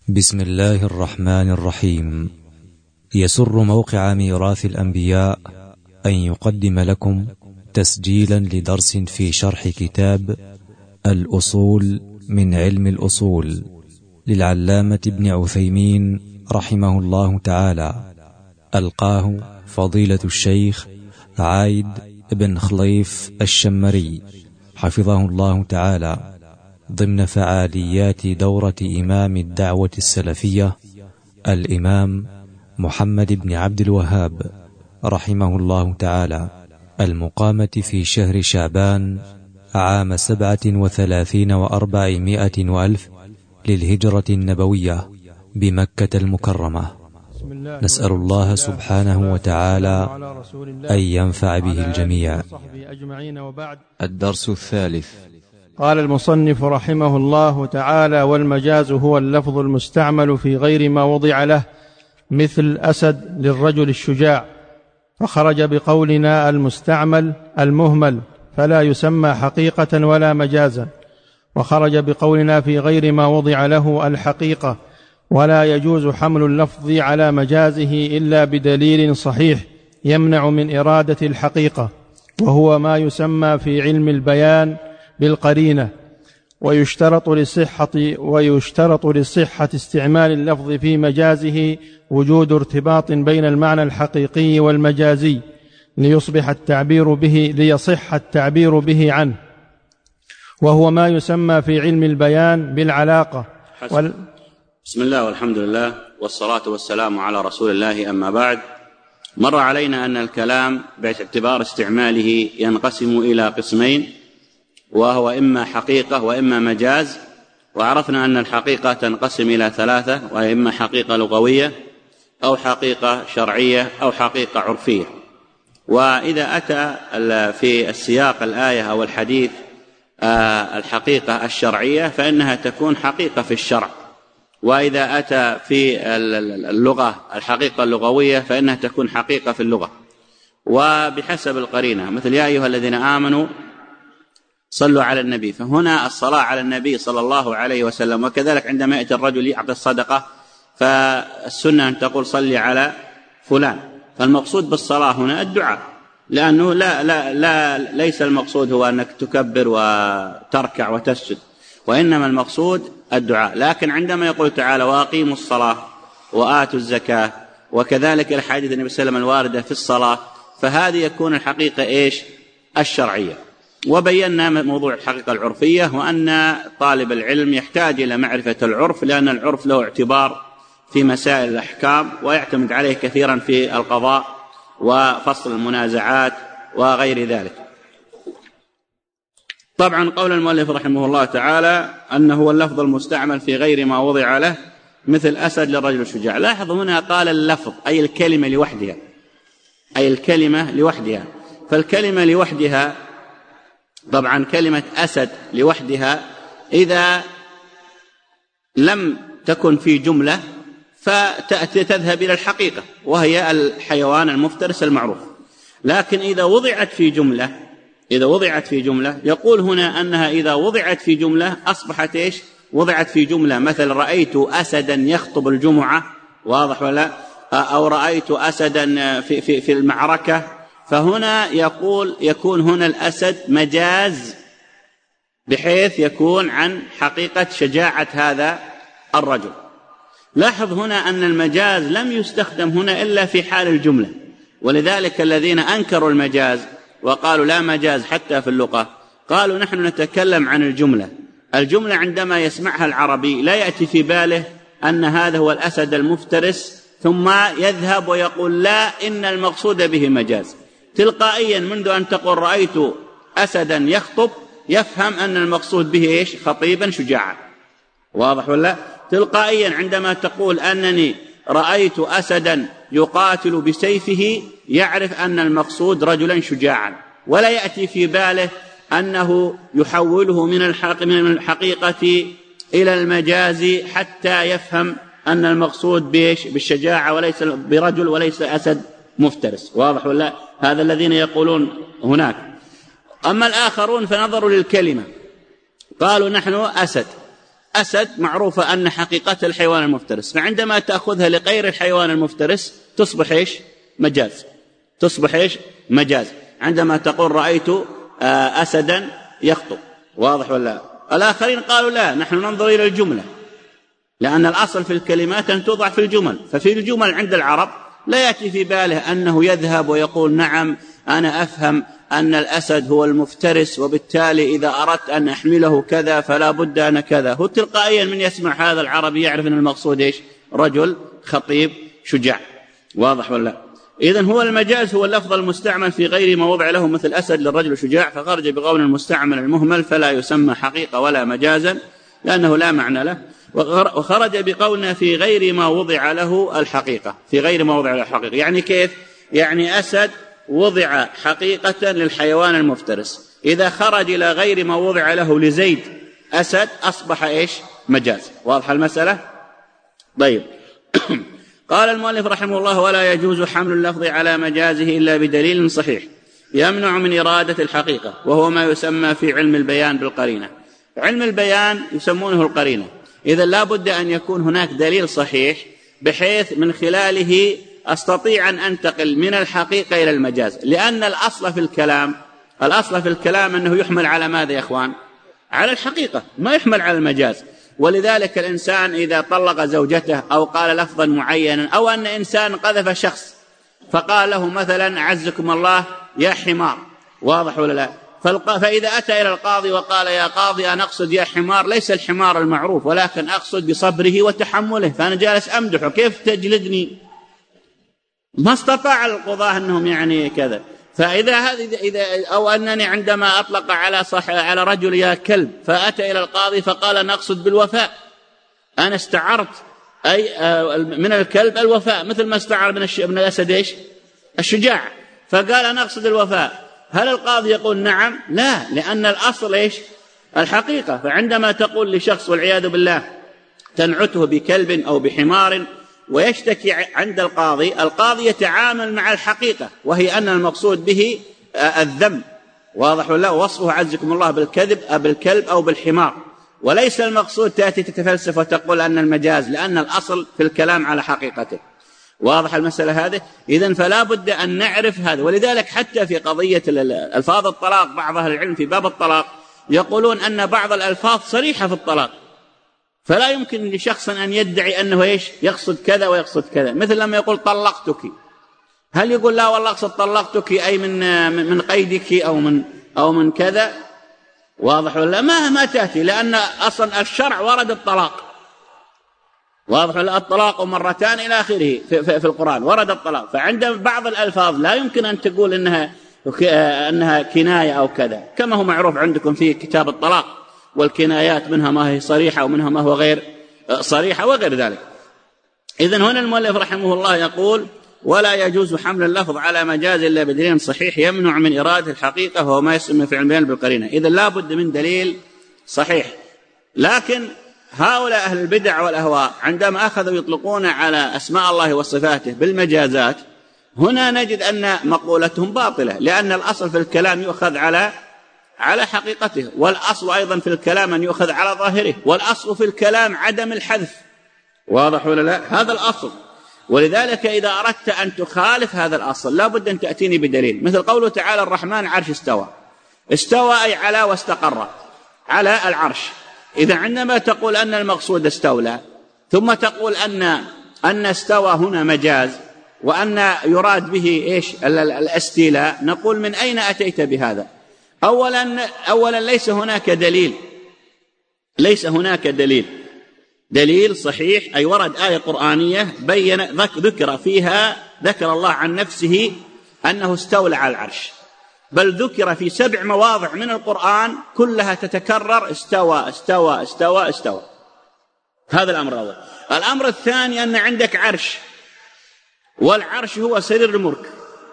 بسم الله الرحمن الرحيم. يسر موقع ميراث الأنبياء أن يقدم لكم تسجيلا لدرس في شرح كتاب الأصول من علم الأصول للعلامة ابن عثيمين رحمه الله تعالى، ألقاه فضيلة الشيخ عايد بن خليف الشمري حفظه الله تعالى ضمن فعاليات دورة إمام الدعوة السلفية الإمام محمد بن عبد الوهاب رحمه الله تعالى، المقامة في شهر شعبان عام 37 و400 وألف للهجرة النبوية بمكة المكرمة. نسأل الله سبحانه وتعالى أن ينفع به الجميع. الدرس الثالث. قال المصنف رحمه الله تعالى: والمجاز هو اللفظ المستعمل في غير ما وضع له، مثل أسد للرجل الشجاع، فخرج بقولنا المستعمل المهمل فلا يسمى حقيقة ولا مجازا، وخرج بقولنا في غير ما وضع له الحقيقة، ولا يجوز حمل اللفظ على مجازه إلا بدليل صحيح يمنع من إرادة الحقيقة، وهو ما يسمى في علم البيان بالقرينة. ويشترط لصحة استعمال اللفظ في مجازه وجود ارتباط بين المعنى الحقيقي والمجازي ليصح التعبير به عنه، وهو ما يسمى في علم البيان بالعلاقة. بسم الله والحمد لله والصلاة والسلام على رسول الله، أما بعد. مر علينا أن الكلام باعتبار استعماله ينقسم إلى قسمين، وهو إما حقيقة وإما مجاز. وعرفنا أن الحقيقة تنقسم إلى ثلاثة، وإما حقيقة لغوية أو حقيقة شرعية أو حقيقة عرفية. وإذا أتى في السياق الآية أو الحديث الحقيقة الشرعية فإنها تكون حقيقة في الشرع، وإذا أتى في اللغة الحقيقة اللغوية فإنها تكون حقيقة في اللغة، وبحسب القرينة، مثل يا أيها الذين آمنوا صلوا على النبي، فهنا الصلاة على النبي صلى الله عليه وسلم. وكذلك عندما يأتي الرجل يعطي الصدقة فالسنة أن تقول صلي على فلان، فالمقصود بالصلاة هنا الدعاء، لأنه ليس المقصود هو أنك تكبر وتركع وتسجد، وإنما المقصود الدعاء. لكن عندما يقول تعالى وأقيموا الصلاة وآتوا الزكاة، وكذلك الحديث النبي صلى الله عليه وسلم الواردة في الصلاة، فهذه يكون الحقيقة الشرعية. وبينا موضوع الحقيقة العرفية، وأن طالب العلم يحتاج إلى معرفة العرف، لأن العرف له اعتبار في مسائل الأحكام، ويعتمد عليه كثيرا في القضاء وفصل المنازعات وغير ذلك. طبعا قول المؤلف رحمه الله تعالى أنه هو اللفظ المستعمل في غير ما وضع له، مثل أسد للرجل الشجاع. لاحظوا هنا قال اللفظ أي الكلمة لوحدها، أي الكلمة لوحدها. فالكلمة لوحدها، طبعا كلمة أسد لوحدها إذا لم تكن في جملة فتذهب إلى الحقيقة، وهي الحيوان المفترس المعروف. لكن إذا وضعت في جملة يقول هنا أنها إذا وضعت في جملة أصبحت وضعت في جملة، مثل رأيت أسدا يخطب الجمعة، واضح ولا؟ أو رأيت أسدا في المعركة، فهنا يكون هنا الأسد مجاز، بحيث يكون عن حقيقة شجاعة هذا الرجل. لاحظ هنا أن المجاز لم يستخدم هنا إلا في حال الجملة، ولذلك الذين أنكروا المجاز وقالوا لا مجاز حتى في اللغة قالوا نحن نتكلم عن الجملة عندما يسمعها العربي لا يأتي في باله أن هذا هو الأسد المفترس، ثم يذهب ويقول لا إن المقصود به مجاز. تلقائيا منذ أن تقول رأيت أسدا يخطب يفهم أن المقصود به خطيبا شجاعا، واضح ولا؟ تلقائيا عندما تقول أنني رأيت أسدا يقاتل بسيفه يعرف أن المقصود رجلا شجاعا، ولا يأتي في باله أنه يحوله من الحقيقة إلى المجاز حتى يفهم أن المقصود بالشجاعة وليس برجل وليس أسد مفترس، واضح ولا؟ هذا الذين يقولون هناك. أما الآخرون فنظروا للكلمة، قالوا نحن أسد، أسد معروفة أن حقيقة الحيوان المفترس، فعندما تأخذها لغير الحيوان المفترس تصبح إيش؟ مجاز. تصبح إيش؟ مجاز. عندما تقول رأيت أسدا يخطب، واضح ولا؟ الآخرين قالوا لا، نحن ننظر إلى الجملة، لأن الأصل في الكلمات أن توضع في الجمل. ففي الجمل عند العرب لا يأتي في باله أنه يذهب ويقول نعم أنا أفهم أن الأسد هو المفترس، وبالتالي إذا أردت أن أحمله كذا فلا بد أن كذا. هو تلقائيا من يسمع هذا العربي يعرف أن المقصود إيش؟ رجل خطيب شجاع، واضح ولا؟ إذن هو المجاز هو اللفظ المستعمل في غير ما وضع له، مثل أسد للرجل شجاع، فخرج بقول المستعمل المهمل فلا يسمى حقيقة ولا مجازا لأنه لا معنى له. وخرج بقولنا في غير ما وضع له الحقيقة، في غير ما وضع له الحقيقة يعني كيف؟ يعني أسد وضع حقيقة للحيوان المفترس، إذا خرج إلى غير ما وضع له لزيد أسد أصبح إيش؟ مجاز. واضح المسألة؟ طيب. قال المؤلف رحمه الله: ولا يجوز حمل اللفظ على مجازه إلا بدليل صحيح يمنع من إرادة الحقيقة، وهو ما يسمى في علم البيان بالقرينة. علم البيان يسمونه القرينة، إذا لا بد أن يكون هناك دليل صحيح بحيث من خلاله أستطيع أن أنتقل من الحقيقة إلى المجاز، لأن الأصل في الكلام أنه يحمل على ماذا يا أخوان؟ على الحقيقة، ما يحمل على المجاز. ولذلك الإنسان إذا طلق زوجته أو قال لفظا معينا، أو أن إنسان قذف شخص فقال له مثلا أعزكم الله يا حمار، واضح ولا لا؟ فإذا أتى إلى القاضي وقال يا قاضي أنا أقصد يا حمار، ليس الحمار المعروف ولكن أقصد بصبره وتحمله، فأنا جالس أمدحه، كيف تجلدني؟ ما استطاع القضاة أنهم يعني كذا. إذا أو أنني عندما أطلق على رجل يا كلب، فأتى إلى القاضي فقال أنا أقصد بالوفاء، أنا استعرت أي من الكلب الوفاء، مثل ما استعر من الأسد إيش؟ الشجاع، فقال أنا أقصد الوفاء. هل القاضي يقول نعم؟ لا، لأن الأصل إيش؟ الحقيقة. فعندما تقول لشخص والعياذ بالله تنعته بكلب أو بحمار ويشتكي عند القاضي يتعامل مع الحقيقة، وهي أن المقصود به الذم، واضح ولا؟ وصفه عزكم الله بالكلب أو بالحمار، وليس المقصود تأتي تتفلسف وتقول أن المجاز، لأن الأصل في الكلام على حقيقته. واضح المسألة هذه؟ إذن فلا بد أن نعرف هذا. ولذلك حتى في قضية ألفاظ الطلاق، بعض أهل العلم في باب الطلاق يقولون أن بعض الألفاظ صريحة في الطلاق، فلا يمكن لشخص أن يدعي أنه إيش؟ يقصد كذا ويقصد كذا. مثل لما يقول طلقتك، هل يقول لا والله أقصد طلقتك أي من قيدك أو من كذا؟ واضح ولا؟ ما تأتي، لأن أصلا الشرع ورد الطلاق، واضح ولا؟ الطلاق مرتان إلى آخره في القرآن ورد الطلاق. فعند بعض الألفاظ لا يمكن أن تقول أنها كناية أو كذا، كما هو معروف عندكم في كتاب الطلاق، والكنايات منها ما هي صريحة ومنها ما هو غير صريحة وغير ذلك. إذن هنا المؤلف رحمه الله يقول: ولا يجوز حمل اللفظ على مجاز إلا بدليل صحيح يمنع من إرادة الحقيقة، وهو ما يسمى في علم البيان بالقرينة. إذن لا بد من دليل صحيح. لكن هؤلاء أهل البدع والأهواء عندما أخذوا يطلقون على أسماء الله وصفاته بالمجازات، هنا نجد أن مقولتهم باطلة، لأن الأصل في الكلام يؤخذ على حقيقته، والأصل أيضا في الكلام أن يؤخذ على ظاهره، والأصل في الكلام عدم الحذف، واضح ولا لا؟ هذا الأصل. ولذلك إذا أردت أن تخالف هذا الأصل لا بد أن تأتيني بدليل، مثل قوله تعالى الرحمن عرش استوى أي على واستقر على العرش. إذا عندما تقول أن المقصود استولى، ثم تقول أن استوى هنا مجاز، وأن يراد به إيش؟ الاستيلاء، نقول من أين أتيت بهذا؟ أولا ليس هناك دليل صحيح، أي ورد آية قرآنية ذكر الله عن نفسه أنه استولى على العرش، بل ذكر في 7 مواضع من القرآن كلها تتكرر استوى استوى استوى استوى. هذا الأمر الأول. الأمر الثاني أن عندك عرش، والعرش هو سرير الملك،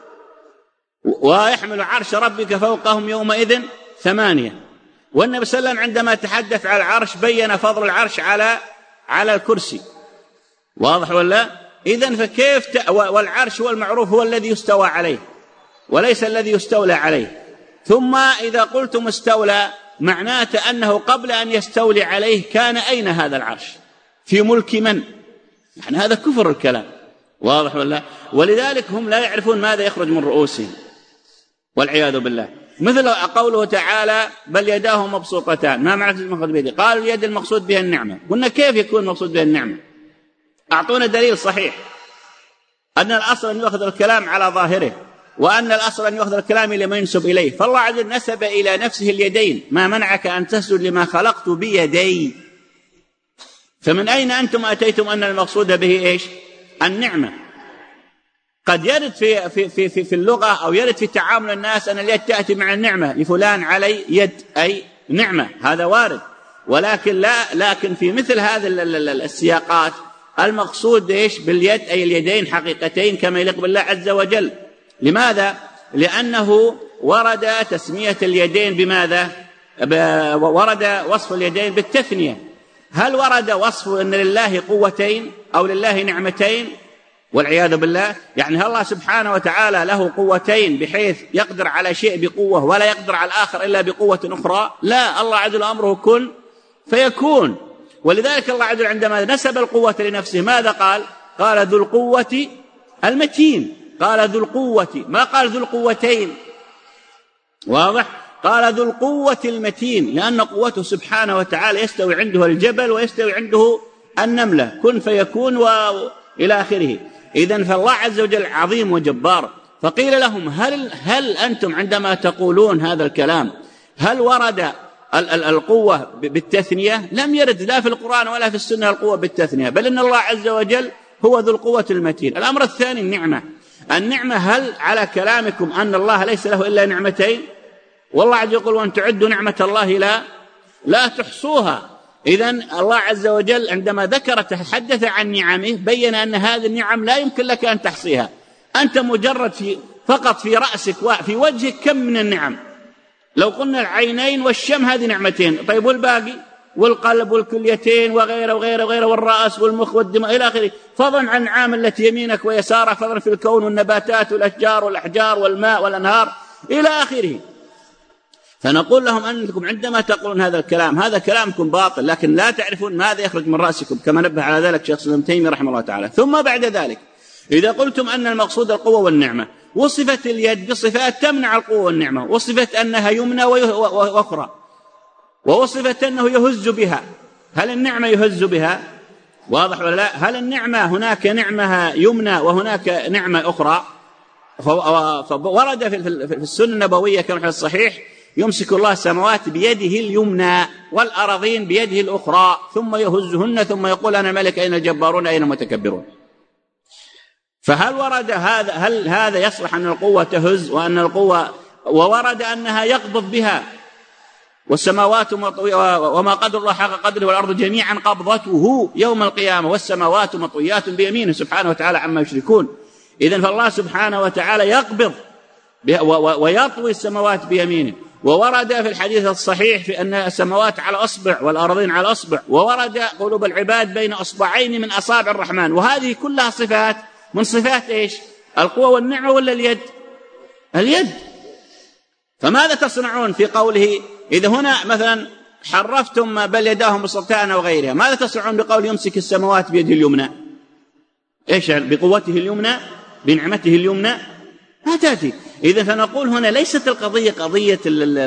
ويحمل عرش ربك فوقهم يومئذ 8. والنبي صلى الله عليه وسلم عندما تحدث على العرش بين فضل العرش على الكرسي، واضح ولا؟ إذن فكيف والعرش هو المعروف هو الذي يستوى عليه وليس الذي يستولى عليه. ثم إذا قلتم استولى معناته أنه قبل أن يستولي عليه كان أين هذا العرش؟ في ملك من؟ يعني هذا كفر الكلام، واضح ولا؟ ولذلك هم لا يعرفون ماذا يخرج من رؤوسهم والعياذ بالله. مثل قوله تعالى بل يداه مبسوطتان، ما معنى المقصود بيده؟ قالوا اليد المقصود بها النعمة. قلنا كيف يكون المقصود بها النعمة؟ أعطونا دليل صحيح أن الأصل أن يأخذ الكلام على ظاهره، وأن الأصل أن يأخذ الكلام لما ينسب إليه. فالله عز وجل نسب إلى نفسه اليدين، ما منعك أن تسجد لما خلقت بيدي. فمن أين أنتم أتيتم أن المقصود به إيش؟ النعمة. قد يرد في اللغة أو يرد في تعامل الناس أن اليد تأتي مع النعمة، لفلان علي يد أي نعمة، هذا وارد. لكن في مثل هذه السياقات المقصود إيش؟ باليد أي اليدين حقيقتين كما يليق بالله عز وجل. لماذا؟ لأنه ورد تسمية اليدين بماذا؟ ورد وصف اليدين بالتثنية. هل ورد وصف أن لله قوتين أو لله نعمتين؟ والعياذ بالله. يعني هل الله سبحانه وتعالى له قوتين بحيث يقدر على شيء بقوة ولا يقدر على الآخر إلا بقوة أخرى؟ لا، الله عز وجل أمره كن فيكون. ولذلك الله عز وجل عندما نسب القوة لنفسه ماذا قال؟ قال ذو القوة المتين، قال ذو القوة، ما قال ذو القوتين، واضح؟ قال ذو القوة المتين، لأن قوته سبحانه وتعالى يستوي عنده الجبل ويستوي عنده النملة، كن فيكون وإلى آخره. إذن فالله عز وجل عظيم وجبار. فقيل لهم هل أنتم عندما تقولون هذا الكلام هل ورد القوة بالتثنية؟ لم يرد لا في القرآن ولا في السنة القوة بالتثنية، بل إن الله عز وجل هو ذو القوة المتين. الأمر الثاني النعمة هل على كلامكم أن الله ليس له إلا نعمتين؟ والله عز وجل يقول وأن تعدوا نعمة الله لا تحصوها. إذن الله عز وجل عندما تحدث عن نعمه بين أن هذه النعم لا يمكن لك أن تحصيها. أنت مجرد فقط في رأسك وفي وجهك كم من النعم. لو قلنا العينين والشم هذه نعمتين، طيب والباقي؟ والقلب والكليتين وغيره وغيره وغيره، والرأس والمخ والدماء إلى آخره، فضلا عن النعام التي يمينك ويسارك، فضلا في الكون والنباتات والأشجار والأحجار والماء والأنهار إلى آخره. فنقول لهم أنكم عندما تقولون هذا الكلام هذا كلامكم باطل، لكن لا تعرفون ماذا يخرج من رأسكم، كما نبه على ذلك شيخ ابن تيمية رحمه الله تعالى. ثم بعد ذلك إذا قلتم أن المقصود القوة والنعمة، وصفت اليد بصفات تمنع القوة والنعمة، وصفت أنها يمنى وأخرى، ووصفت أنه يهز بها. هل النعمة يهز بها؟ واضح ولا لا؟ هل النعمة هناك نعمة يمنى وهناك نعمة أخرى؟ فورد في السنة النبوية كما في الصحيح يمسك الله السماوات بيده اليمنى والأراضين بيده الأخرى ثم يهزهن ثم يقول أنا الملك أين الجبارون أين المتكبرون. فهل ورد هل هذا يصلح أن القوة تهز وأن القوة، وورد أنها يقبض بها والسماوات وما قدر الله حق قدره والأرض جميعا قبضته يوم القيامة والسماوات مطويات بيمينه سبحانه وتعالى عما يشركون. إذن فالله سبحانه وتعالى يقبض ويطوي السماوات بيمينه. وورد في الحديث الصحيح في أن السماوات على أصبع والأرضين على أصبع، وورد قلوب العباد بين أصبعين من أصابع الرحمن. وهذه كلها صفات من صفات إيش؟ القوة والنعمة ولا اليد. فماذا تصنعون في قوله إذا هنا مثلا حرفتم بل يداه مبسوطتان أو غيرها، ماذا تصنعون بقول يمسك السماوات بيده اليمنى؟ إيش بقوته اليمنى بنعمته اليمنى؟ ما تأتي. إذا فنقول هنا ليست القضية قضية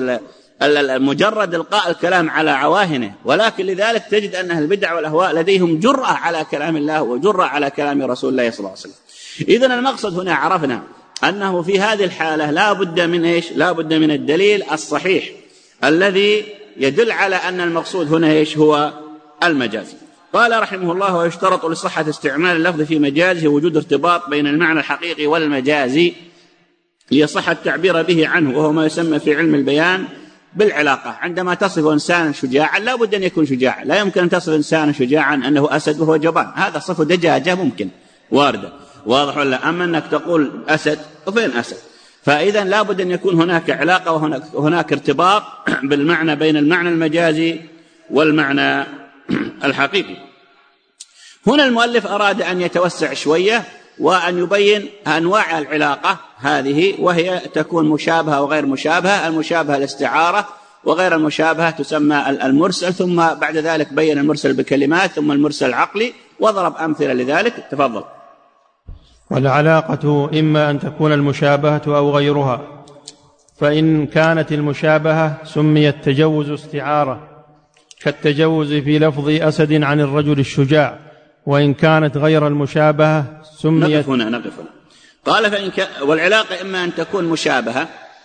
مجرد إلقاء الكلام على عواهنه، ولكن لذلك تجد أن أهل البدع والأهواء لديهم جرأة على كلام الله وجرأة على كلام رسول الله صلى الله عليه وسلم. إذن المقصد هنا عرفنا أنه في هذه الحالة لا بد من إيش؟ لا بد من الدليل الصحيح الذي يدل على أن المقصود هنا إيش؟ هو المجاز. قال رحمه الله ويشترط لصحة استعمال اللفظ في مجازه وجود ارتباط بين المعنى الحقيقي والمجازي ليصح التعبير به عنه، وهو ما يسمى في علم البيان بالعلاقة. عندما تصف إنسانا شجاعا لا بد أن يكون شجاعا، لا يمكن أن تصف إنسانا شجاعا أنه أسد وهو جبان، هذا صفه دجاجة ممكن واردة، واضح ولا؟ أما أنك تقول أسد وفين أسد؟ فإذا لا بد أن يكون هناك علاقة وهناك ارتباط بالمعنى بين المعنى المجازي والمعنى الحقيقي. هنا المؤلف أراد أن يتوسع شوية وأن يبين أنواع العلاقة هذه، وهي تكون مشابهة وغير مشابهة. المشابهة الاستعارة وغير المشابهة تسمى المرسل، ثم بعد ذلك بين المرسل بكلمات، ثم المرسل العقلي، وضرب أمثلة لذلك. تفضل. والعلاقة إما أن تكون المشابهة أو غيرها، فإن كانت المشابهة سمي التجوز استعارة، كالتجوز في لفظ أسد عن الرجل الشجاع، وإن كانت غير المشابهة سميت. نقف هنا. قال والعلاقة إما أن تكون مشابهة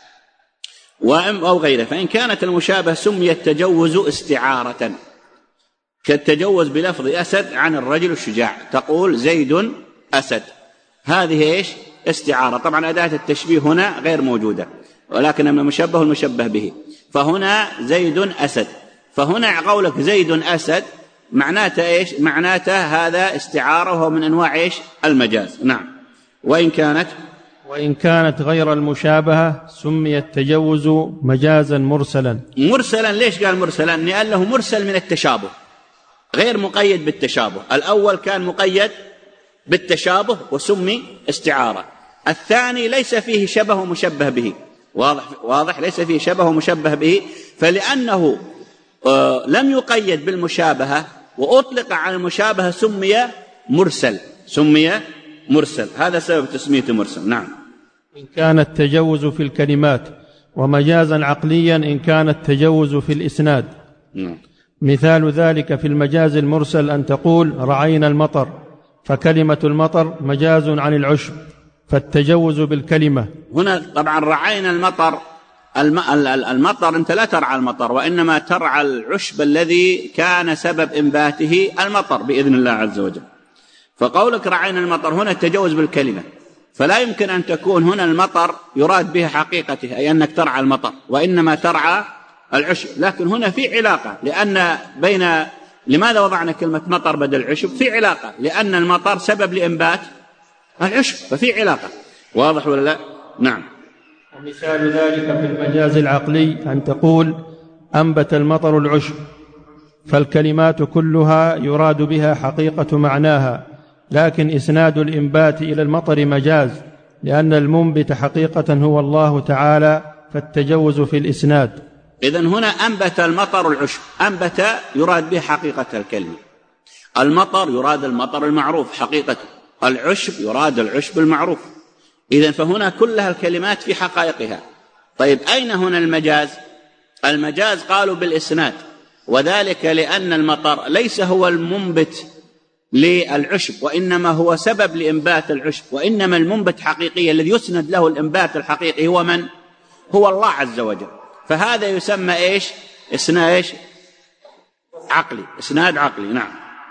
أو غيره، فإن كانت المشابهة سمي التجوز استعارة، كالتجوز بلفظ أسد عن الرجل الشجاع، تقول زيد أسد، هذه استعارة. طبعا أداة التشبيه هنا غير موجودة، ولكن المشبه المشبه به، فهنا زيد أسد، فهنا قولك زيد أسد معناته معناته هذا استعارة، وهو من أنواع المجاز. نعم. وإن كانت غير المشابهة سمي التجوز مجازا مرسلا. ليش قال مرسلا؟ لأنه مرسل من التشابه، غير مقيد بالتشابه. الأول كان مقيد بالتشابه وسمي استعارة، الثاني ليس فيه شبه ومشبه به. واضح ليس فيه شبه ومشبه به، فلأنه لم يقيد بالمشابهة وأطلق على المشابهة سمي مرسل، هذا سبب تسميته مرسل. نعم. إن كان التجوز في الكلمات، ومجازا عقليا إن كان التجوز في الإسناد. مثال ذلك في المجاز المرسل أن تقول رعينا المطر، فكلمة المطر مجاز عن العشب، فالتجوز بالكلمة. هنا طبعا رعينا المطر، المطر أنت لا ترعى المطر، وإنما ترعى العشب الذي كان سبب إنباته المطر بإذن الله عز وجل. فقولك رعينا المطر هنا التجوز بالكلمة، فلا يمكن أن تكون هنا المطر يراد بها حقيقته أي أنك ترعى المطر، وإنما ترعى العشب. لكن هنا في علاقة، لأن لماذا وضعنا كلمة مطر بدل العشب؟ في علاقة، لأن المطر سبب لإنبات العشب، ففي علاقة. واضح ولا لا؟ نعم. ومثال ذلك في المجاز العقلي أن تقول أنبت المطر العشب، فالكلمات كلها يراد بها حقيقة معناها، لكن إسناد الإنبات إلى المطر مجاز، لأن المنبت حقيقة هو الله تعالى، فالتجوز في الإسناد. إذن هنا أنبت المطر العشب، أنبت يراد به حقيقة الكلمة، المطر يراد المطر المعروف حقيقته، العشب يراد العشب المعروف. إذن فهنا كلها الكلمات في حقائقها. طيب أين هنا المجاز؟ المجاز قالوا بالإسناد، وذلك لأن المطر ليس هو المنبت للعشب، وإنما هو سبب لإنبات العشب، وإنما المنبت حقيقي الذي يسند له الإنبات الحقيقي هو من؟ هو الله عز وجل. فهذا يسمى إسناد عقلي، إسناد عقلي. نعم.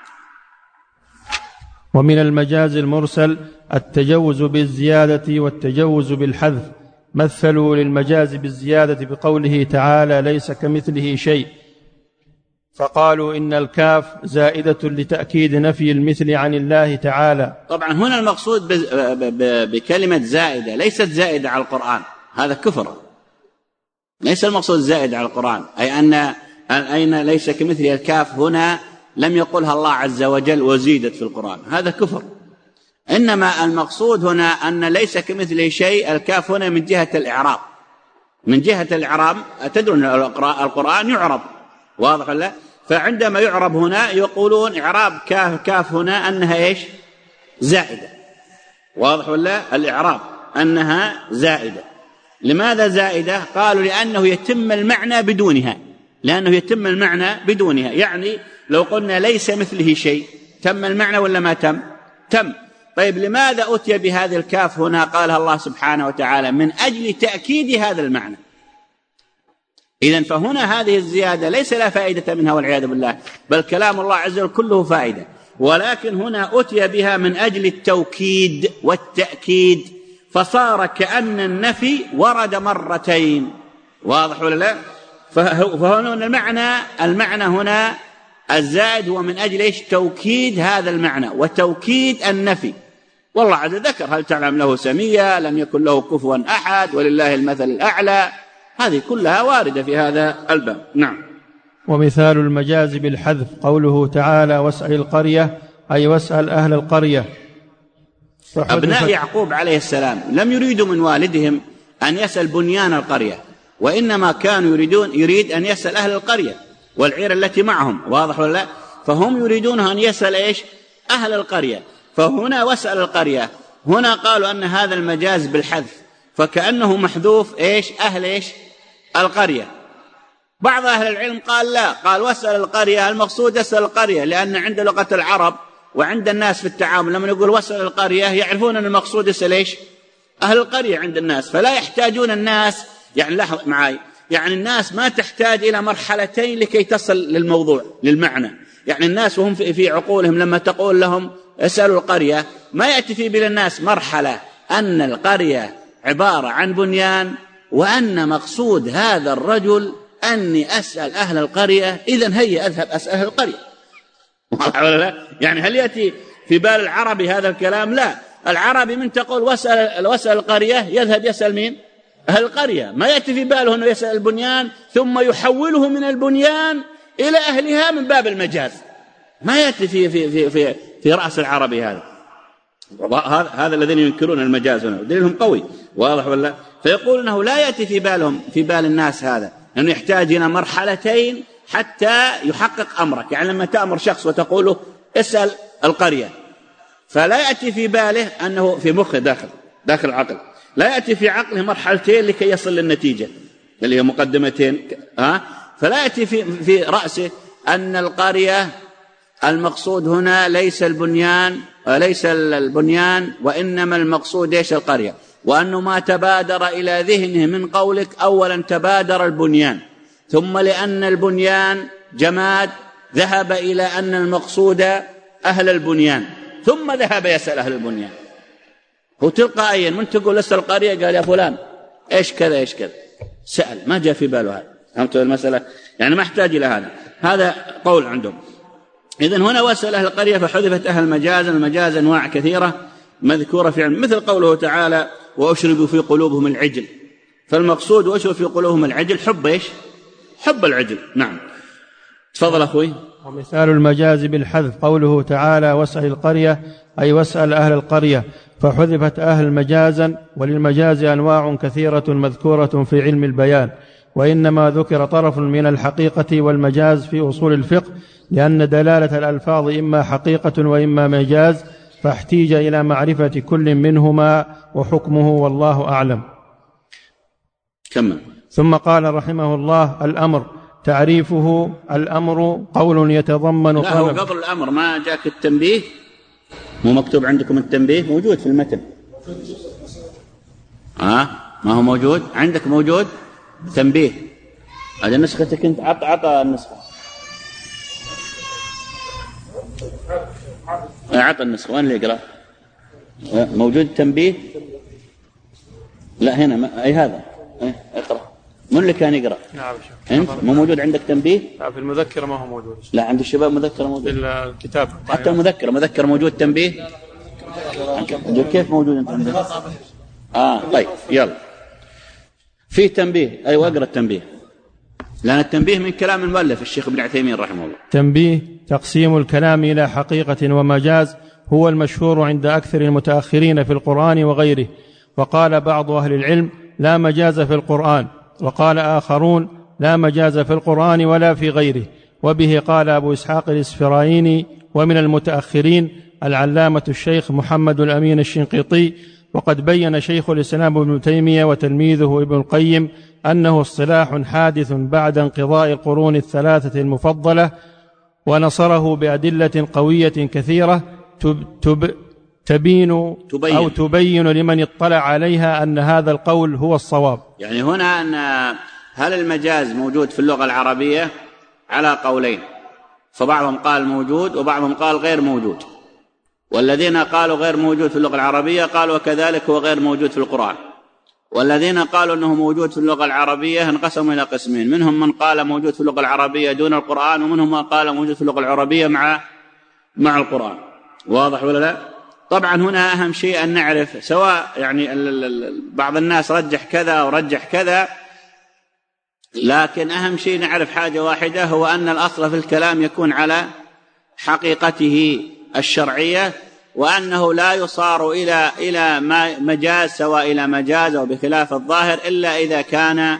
ومن المجاز المرسل التجوز بالزيادة والتجوز بالحذف، مثلوا للمجاز بالزيادة بقوله تعالى ليس كمثله شيء، فقالوا إن الكاف زائدة لتأكيد نفي المثل عن الله تعالى. طبعا هنا المقصود بكلمة زائدة ليست زائدة على القرآن، هذا كفر، ليس المقصود زائدة على القرآن، أي أين ليس كمثله الكاف هنا لم يقلها الله عز وجل وزيدت في القرآن، هذا كفر. إنما المقصود هنا أن ليس كمثله شيء، الكاف هنا من جهة الإعراب، من جهة الإعراب تدرون القرآن يعرب، واضح ولا؟ فعندما يعرب هنا يقولون إعراب كاف هنا أنها زائدة، واضح ولا؟ الإعراب أنها زائدة. لماذا زائدة؟ قالوا لأنه يتم المعنى بدونها، يعني لو قلنا ليس مثله شيء تم المعنى ولا ما تم. طيب لماذا أتي بهذه الكاف هنا؟ قالها الله سبحانه وتعالى من أجل تأكيد هذا المعنى. إذن فهنا هذه الزيادة ليس لا فائدة منها والعياذ بالله، بل كلام الله عز وجل كله فائدة، ولكن هنا أتي بها من أجل التوكيد والتأكيد، فصار كأن النفي ورد مرتين، واضح ولا لا؟ فهنا المعنى هنا الزائد هو من أجل توكيد هذا المعنى وتوكيد النفي. والله عز وجل ذكر هل تعلم له سميا، لم يكن له كفوا أحد، ولله المثل الأعلى، هذه كلها واردة في هذا الباب. نعم. ومثال المجاز بالحذف قوله تعالى واسأل القرية، أي واسأل أهل القرية. أبناء يعقوب عليه السلام لم يريدوا من والدهم أن يسأل بنيان القرية، وإنما كانوا يريد أن يسأل أهل القرية والعير التي معهم، واضح ولا لا؟ فهم يريدون أن يسأل إيش؟ أهل القرية. فهنا واسأل القرية، هنا قالوا أن هذا المجاز بالحذف، فكأنه محذوف إيش؟ أهل إيش؟ القرية. بعض أهل العلم قال لا، قال واسأل القرية، المقصود يسأل القرية، لأن عند لغة العرب وعند الناس في التعامل لما يقول واسأل القرية يعرفون أن المقصود يسأل إيش؟ أهل القرية عند الناس، فلا يحتاجون الناس، يعني لاحظ معي، يعني الناس ما تحتاج إلى مرحلتين لكي تصل للموضوع للمعنى. يعني الناس وهم في عقولهم لما تقول لهم اسألوا القرية، ما يأتي في بال الناس مرحلة أن القرية عبارة عن بنيان، وأن مقصود هذا الرجل أني أسأل أهل القرية، إذن هيا أذهب أسأل أهل القرية. يعني هل يأتي في بال العربي هذا الكلام؟ لا، العربي من تقول واسأل القرية يذهب يسأل مين؟ أهل القرية. ما يأتي في باله أنه يسأل البنيان ثم يحوله من البنيان إلى أهلها من باب المجاز، ما يأتي في رأس العربي هذا الذين ينكرون المجاز هنا دليلهم قوي، واضح ولا؟ فيقول أنه لا يأتي في بال الناس هذا، أنه يحتاج إلى مرحلتين حتى يحقق أمرك. يعني لما تأمر شخص وتقول له اسأل القرية، فلا يأتي في باله أنه في مخه داخل العقل، لا يأتي في عقله مرحلتين لكي يصل للنتيجة اللي هي مقدمتين، فلا يأتي في رأسه أن القرية المقصود هنا ليس البنيان وإنما المقصود إيش؟ القرية. وأنه ما تبادر إلى ذهنه من قولك أولا تبادر البنيان، ثم لأن البنيان جماد ذهب إلى أن المقصود أهل البنيان، ثم ذهب يسأل أهل البنيان. هو تلقائيا من تقول اسأل القرية قال يا فلان إيش كذا إيش كذا، سأل، ما جاء في باله هذا. فهمتوا المسألة؟ يعني ما احتاج إلى هذا قول عندهم. إذن هنا واسأل أهل القرية فحذفت أهل المجاز. المجاز أنواع كثيرة مذكورة في علم، مثل قوله تعالى وأشربوا في قلوبهم العجل، فالمقصود وأشرب في قلوبهم العجل حب إيش؟ حب العجل. نعم، تفضل أخوي. ومثال المجاز بالحذف قوله تعالى واسأل القرية، أي واسأل أهل القرية، فحذفت أهل مجازا. وللمجاز أنواع كثيرة مذكورة في علم البيان، وإنما ذكر طرف من الحقيقة والمجاز في أصول الفقه، لأن دلالة الألفاظ إما حقيقة وإما مجاز، فاحتيج إلى معرفة كل منهما وحكمه، والله أعلم. كمل. ثم قال رحمه الله الأمر تعريفه: الأمر قول يتضمن لا، هو قبل الأمر ما جاك التنبيه؟ مو مكتوب عندكم التنبيه؟ موجود في المتن. ما هو موجود عندك؟ موجود تنبيه. هذه نسختك انت، عطى النسخة، عطى النسخة. وين اللي يقرأ؟ موجود تنبيه؟ لا هنا أي هذا اقرأ. من اللي كان يقرأ؟ نعم. انت مو موجود عندك تنبيه؟ لا، في المذكرة ما هو موجود. لا، عند الشباب مذكرة موجود. الكتاب حتى المذكرة موجود تنبيه. كيف موجود انت عندك؟ طيب يلا، في تنبيه. أيوة اقرأ التنبيه، لأن التنبيه من كلام المؤلف الشيخ ابن عثيمين رحمه الله. تنبيه: تقسيم الكلام إلى حقيقة ومجاز هو المشهور عند أكثر المتأخرين في القرآن وغيره، وقال بعض أهل العلم لا مجاز في القرآن، وقال آخرون لا مجاز في القرآن ولا في غيره. وبه قال أبو إسحاق الإسفرايني، ومن المتأخرين العلامة الشيخ محمد الأمين الشنقيطي. وقد بين شيخ الإسلام ابن تيمية وتلميذه ابن القيم أنه اصطلاح حادث بعد انقضاء القرون الثلاثة المفضلة، ونصره بأدلة قوية كثيرة تبين لمن اطلع عليها أن هذا القول هو الصواب. يعني هنا أن هل المجاز موجود في اللغة العربية؟ على قولين، فبعضهم قال موجود وبعضهم قال غير موجود. والذين قالوا غير موجود في اللغة العربية قالوا وكذلك هو غير موجود في القرآن. والذين قالوا أنه موجود في اللغة العربية انقسموا إلى قسمين، منهم من قال موجود في اللغة العربية دون القرآن، ومنهم من قال موجود في اللغة العربية مع القرآن. واضح ولا لا؟ طبعا هنا أهم شيء أن نعرف، سواء يعني بعض الناس رجح كذا ورجح كذا، لكن أهم شيء نعرف حاجة واحدة، هو أن الأصل في الكلام يكون على حقيقته الشرعية، وأنه لا يصار إلى مجاز، سواء إلى مجاز أو بخلاف الظاهر، إلا إذا كان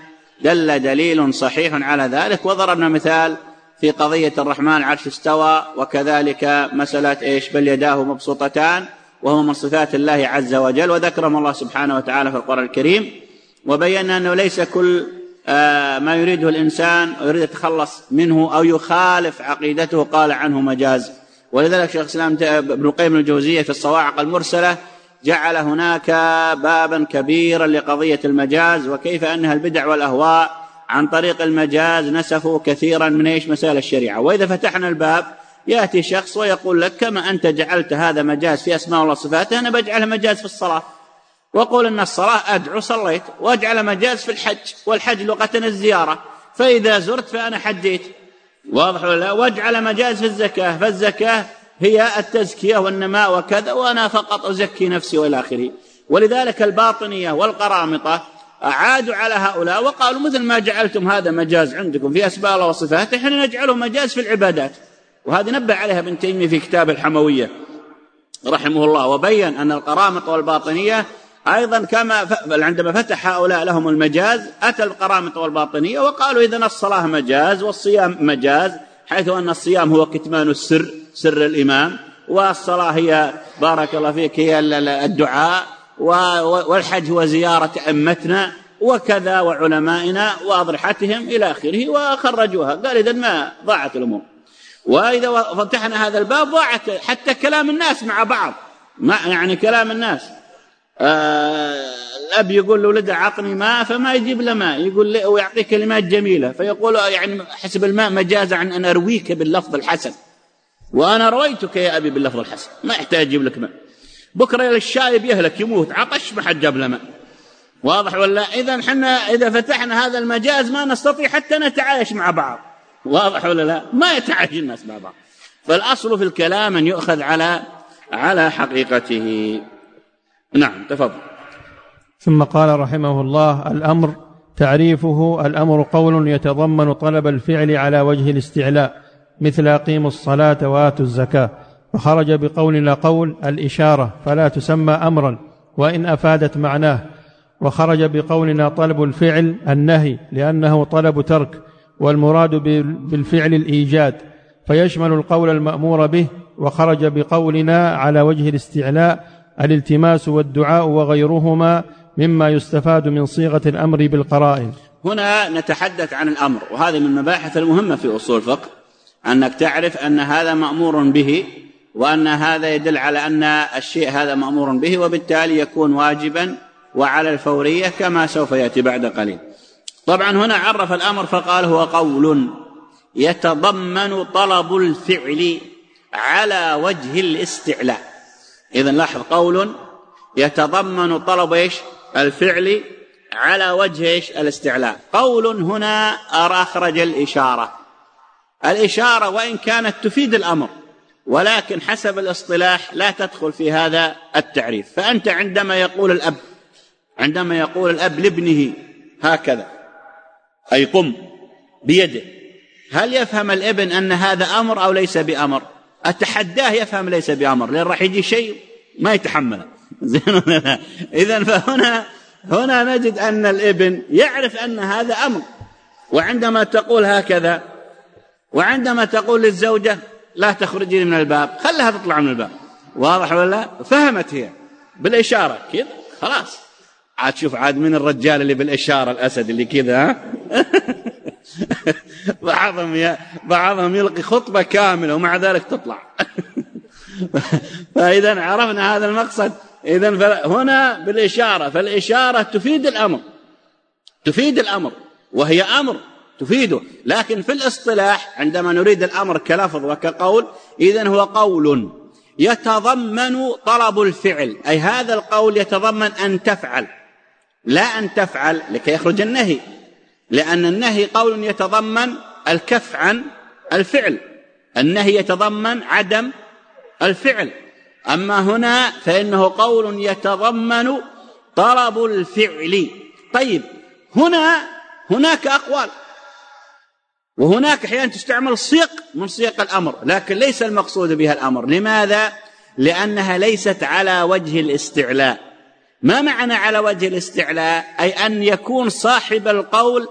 دل دليل صحيح على ذلك. وضربنا مثال في قضية الرحمن عرش استوى، وكذلك مسألة بل يداه مبسوطتان، وهو من صفات الله عز وجل، وذكرهم الله سبحانه وتعالى في القرآن الكريم. وبينا أنه ليس كل ما يريده الإنسان ويريد يتخلص منه أو يخالف عقيدته قال عنه مجاز. ولذلك شيخ الإسلام ابن القيم الجوزية في الصواعق المرسلة جعل هناك بابا كبيرا لقضية المجاز، وكيف أنها البدع والأهواء عن طريق المجاز نسفوا كثيرا من مسائل الشريعة. وإذا فتحنا الباب يأتي شخص ويقول لك كما أنت جعلت هذا مجاز في أسماء الله وصفاته أنا بجعله مجاز في الصلاة، وقول أن الصلاة أدعو صليت، وأجعل مجاز في الحج، والحج لغة الزيارة، فإذا زرت فأنا حجيت، واضح ولا لا؟ واجعل مجاز في الزكاة، فالزكاة هي التزكية والنماء وكذا، وأنا فقط أزكي نفسي وإلى آخره. ولذلك الباطنية والقرامطة عادوا على هؤلاء وقالوا مثل ما جعلتم هذا مجاز عندكم في أسماء الله وصفاته احنا نجعله مجاز في العبادات. وهذه نبه عليها ابن تيمية في كتاب الحموية رحمه الله، وبين أن القرامطة والباطنية أيضا كما عندما فتح هؤلاء لهم المجاز أتى القرامطة والباطنية وقالوا إذن الصلاة مجاز والصيام مجاز، حيث أن الصيام هو كتمان السر، سر الإمام، والصلاة هي بارك الله فيك هي الدعاء، والحج هو زيارة أمتنا وكذا وعلمائنا وأضرحتهم إلى آخره، وخرجوها. قال إذن ما ضاعت الأمور. وإذا فتحنا هذا الباب ضاعت حتى كلام الناس مع بعض، يعني كلام الناس. الأب يقول له لدى عطني ماء فما يجيب له ماء، يقول له ويعطيه كلمات جميلة فيقول يعني حسب الماء مجاز عن أن أرويك باللفظ الحسن، وأنا رويتك يا أبي باللفظ الحسن، ما يحتاج أجيب لك ماء. بكرة الشايب يهلك يموت عطش ما حد جاب له ماء، واضح ولا؟ إذا حنا إذا فتحنا هذا المجاز ما نستطيع حتى نتعايش مع بعض، واضح ولا لا؟ ما يتعايش الناس مع بعض. فالأصل في الكلام أن يؤخذ على حقيقته. نعم تفضل. ثم قال رحمه الله: الأمر تعريفه: الأمر قول يتضمن طلب الفعل على وجه الاستعلاء، مثل أقيموا الصلاة وآتوا الزكاة. وخرج بقولنا قول الإشارة فلا تسمى أمرا وإن أفادت معناه. وخرج بقولنا طلب الفعل النهي لأنه طلب ترك، والمراد بالفعل الإيجاد، فيشمل القول المأمور به. وخرج بقولنا على وجه الاستعلاء الالتماس والدعاء وغيرهما مما يستفاد من صيغة الأمر بالقرائن. هنا نتحدث عن الأمر، وهذه من المباحث المهمة في أصول الفقه، أنك تعرف أن هذا مأمور به، وأن هذا يدل على أن الشيء هذا مأمور به، وبالتالي يكون واجبا وعلى الفورية كما سوف يأتي بعد قليل. طبعا هنا عرف الأمر فقال هو قول يتضمن طلب الفعل على وجه الاستعلاء. إذن لاحظ، قول يتضمن طلب الفعل على وجه الاستعلاء. قول هنا أخرج الإشارة وإن كانت تفيد الأمر، ولكن حسب الاصطلاح لا تدخل في هذا التعريف. فأنت عندما يقول الأب لابنه هكذا أي قم بيده، هل يفهم الابن أن هذا أمر أو ليس بأمر؟ أتحداه يفهم ليس بأمر، لأن راح يجي شيء ما يتحمله. إذن فهنا نجد أن الابن يعرف أن هذا أمر. وعندما تقول هكذا، وعندما تقول للزوجة لا تخرجي من الباب، خلها تطلع من الباب، واضح ولا لا؟ فهمت هي بالإشارة كذا، خلاص. عاد شوف عاد من الرجال اللي بالإشارة، الأسد اللي كذا بعضهم يلقي خطبة كاملة ومع ذلك تطلع. فإذا عرفنا هذا المقصد. إذن هنا بالإشارة، فالإشارة تفيد الأمر وهي أمر تفيده، لكن في الاصطلاح عندما نريد الأمر كلفظ وكقول، إذن هو قول يتضمن طلب الفعل، أي هذا القول يتضمن أن تفعل، لا أن تفعل لكي يخرج النهي، لأن النهي قول يتضمن الكف عن الفعل، النهي يتضمن عدم الفعل. أما هنا فإنه قول يتضمن طلب الفعل. طيب هناك أقوال، وهناك أحيانا تستعمل صيغ من صيغ الأمر، لكن ليس المقصود بها الأمر. لماذا؟ لأنها ليست على وجه الاستعلاء. ما معنى على وجه الاستعلاء؟ أي أن يكون صاحب القول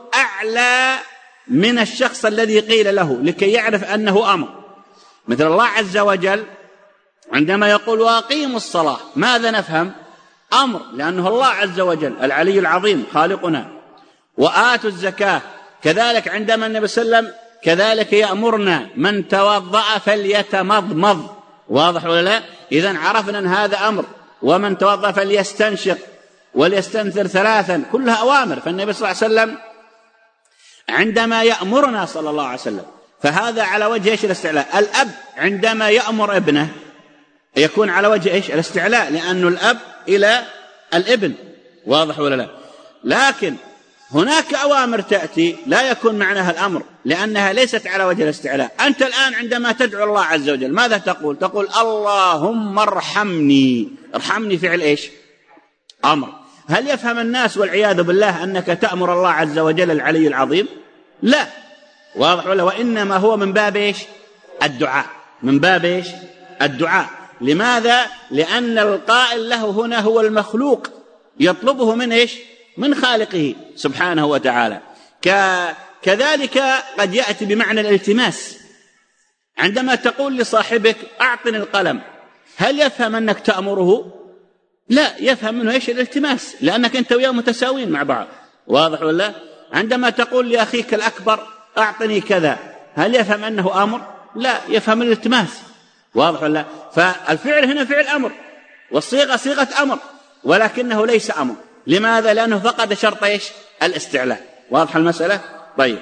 أعلى من الشخص الذي قيل له لكي يعرف أنه أمر. مثل الله عز وجل عندما يقول وأقيموا الصلاة، ماذا نفهم؟ أمر، لأنه الله عز وجل العلي العظيم خالقنا. وآتوا الزكاة كذلك، عندما النبي صلى الله عليه وسلم كذلك يأمرنا من توضأ فليتمضمض. واضح ولا لا؟ إذن عرفنا أن هذا أمر. ومن توضأ فليستنشق وليستنثر ثلاثا، كلها أوامر. فالنبي صلى الله عليه وسلم عندما يأمرنا صلى الله عليه وسلم فهذا على وجه إيش؟ الاستعلاء. الأب عندما يأمر ابنه يكون على وجه إيش؟ الاستعلاء، لأنه الأب إلى الابن. واضح ولا لا؟ لكن هناك أوامر تأتي لا يكون معناها الأمر، لأنها ليست على وجه الاستعلاء. أنت الآن عندما تدعو الله عز وجل ماذا تقول؟ تقول اللهم ارحمني. ارحمني فعل إيش؟ أمر. هل يفهم الناس والعياذ بالله أنك تأمر الله عز وجل العلي العظيم؟ لا. واضح ولا؟ وإنما هو من باب إيش؟ الدعاء. من باب إيش؟ الدعاء. لماذا؟ لأن القائل له هنا هو المخلوق يطلبه من إيش؟ من خالقه سبحانه وتعالى. كذلك قد يأتي بمعنى الالتماس. عندما تقول لصاحبك أعطني القلم، هل يفهم أنك تأمره؟ لا، يفهم منه إيش؟ الالتماس، لأنك أنت وياه متساوين مع بعض. واضح ولا؟ عندما تقول لأخيك الأكبر أعطني كذا، هل يفهم أنه أمر؟ لا، يفهم الالتماس. واضح ولا؟ فالفعل هنا فعل أمر، والصيغة صيغة أمر، ولكنه ليس أمر. لماذا؟ لأنه فقد شرط إيش؟ الاستعلاء. واضح المسألة؟ طيب،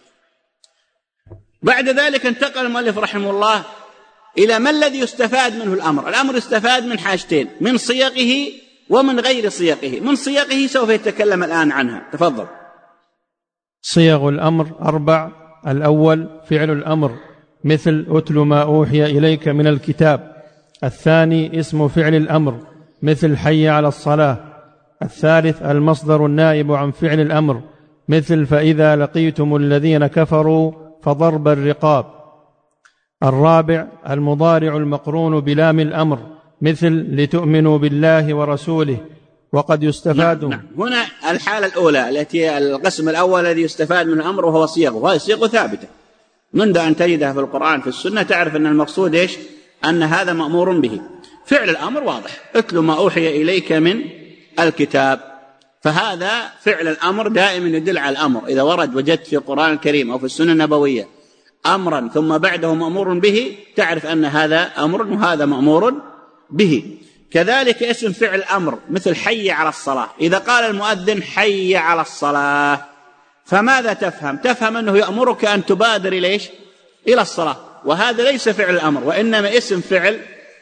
بعد ذلك انتقل المؤلف رحمه الله إلى ما الذي يستفاد منه الأمر. الأمر يستفاد من حاجتين، من صيغه ومن غير صيغه. من صيغه سوف يتكلم الآن عنها. تفضل. صيغ الأمر 4. الأول فعل الأمر، مثل أتل ما أوحي إليك من الكتاب. الثاني اسم فعل الأمر، مثل حي على الصلاة. الثالث المصدر النائب عن فعل الأمر، مثل فإذا لقيتم الذين كفروا فضرب الرقاب. الرابع المضارع المقرون بلام الأمر، مثل لتؤمنوا بالله ورسوله. وقد يستفاد نعم. هنا الحالة الأولى التي القسم الأول الذي يستفاد من الأمر وهو صيغه، وهي صيغه ثابتة منذ أن تجدها في القرآن في السنة، تعرف أن المقصود إيش؟ أن هذا مأمور به. فعل الأمر واضح، اتل ما أوحي إليك من الكتاب، فهذا فعل الأمر دائما يدل على الأمر. إذا ورد وجدت في القرآن الكريم أو في السنة النبوية أمرا ثم بعده مأمور به، تعرف أن هذا أمر وهذا مأمور به. كذلك اسم فعل أمر، مثل حي على الصلاة. إذا قال المؤذن حي على الصلاة فماذا تفهم؟ تفهم أنه يأمرك أن تبادر إلى الصلاة، وهذا ليس فعل الأمر وإنما اسم فعل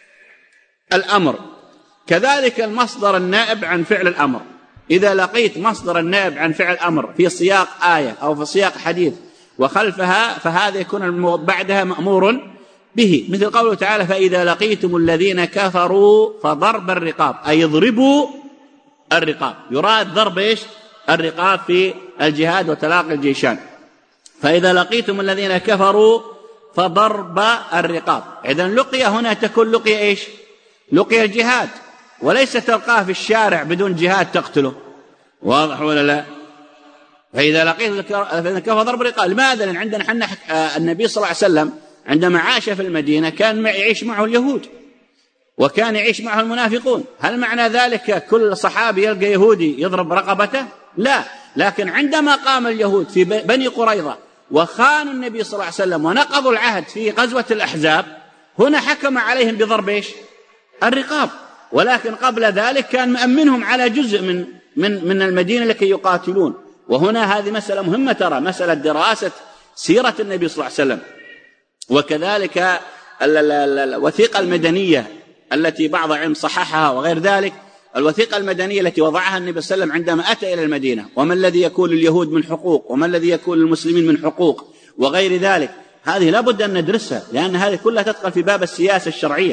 الأمر. كذلك المصدر النائب عن فعل الأمر، إذا لقيت مصدر النائب عن فعل الأمر في سياق آية أو في سياق حديث وخلفها، فهذا يكون بعدها مأمور به. مثل قوله تعالى فإذا لقيتم الذين كفروا فضرب الرقاب، أي يضربوا الرقاب. يراد ضرب إيش؟ الرقاب في الجهاد وتلاقي الجيشان. فإذا لقيتم الذين كفروا فضرب الرقاب. إذن لقي هنا تكون لقي إيش؟ لقي الجهاد، وليس تلقاه في الشارع بدون جهاد تقتله. واضح ولا لا؟ فإذا لقيتم الذين كفروا ضرب الرقاب. لماذا؟ لأن عندنا حنا النبي صلى الله عليه وسلم عندما عاش في المدينة كان يعيش معه اليهود وكان يعيش معه المنافقون. هل معنى ذلك كل صحابي يلقى يهودي يضرب رقبته؟ لا، لكن عندما قام اليهود في بني قريظة وخانوا النبي صلى الله عليه وسلم ونقضوا العهد في غزوة الأحزاب، هنا حكم عليهم بضرب إيش؟ الرقاب. ولكن قبل ذلك كان مأمنهم على جزء من المدينة لكي يقاتلون. وهنا هذه مسألة مهمة، ترى مسألة دراسة سيرة النبي صلى الله عليه وسلم. وكذلك الوثيقة المدنية التي بعض علم صححها وغير ذلك، الوثيقة المدنية التي وضعها النبي صلى الله عليه وسلم عندما أتى إلى المدينة، وما الذي يكون لليهود من حقوق وما الذي يكون للمسلمين من حقوق وغير ذلك، هذه لابد أن ندرسها، لأن هذه كلها تدخل في باب السياسة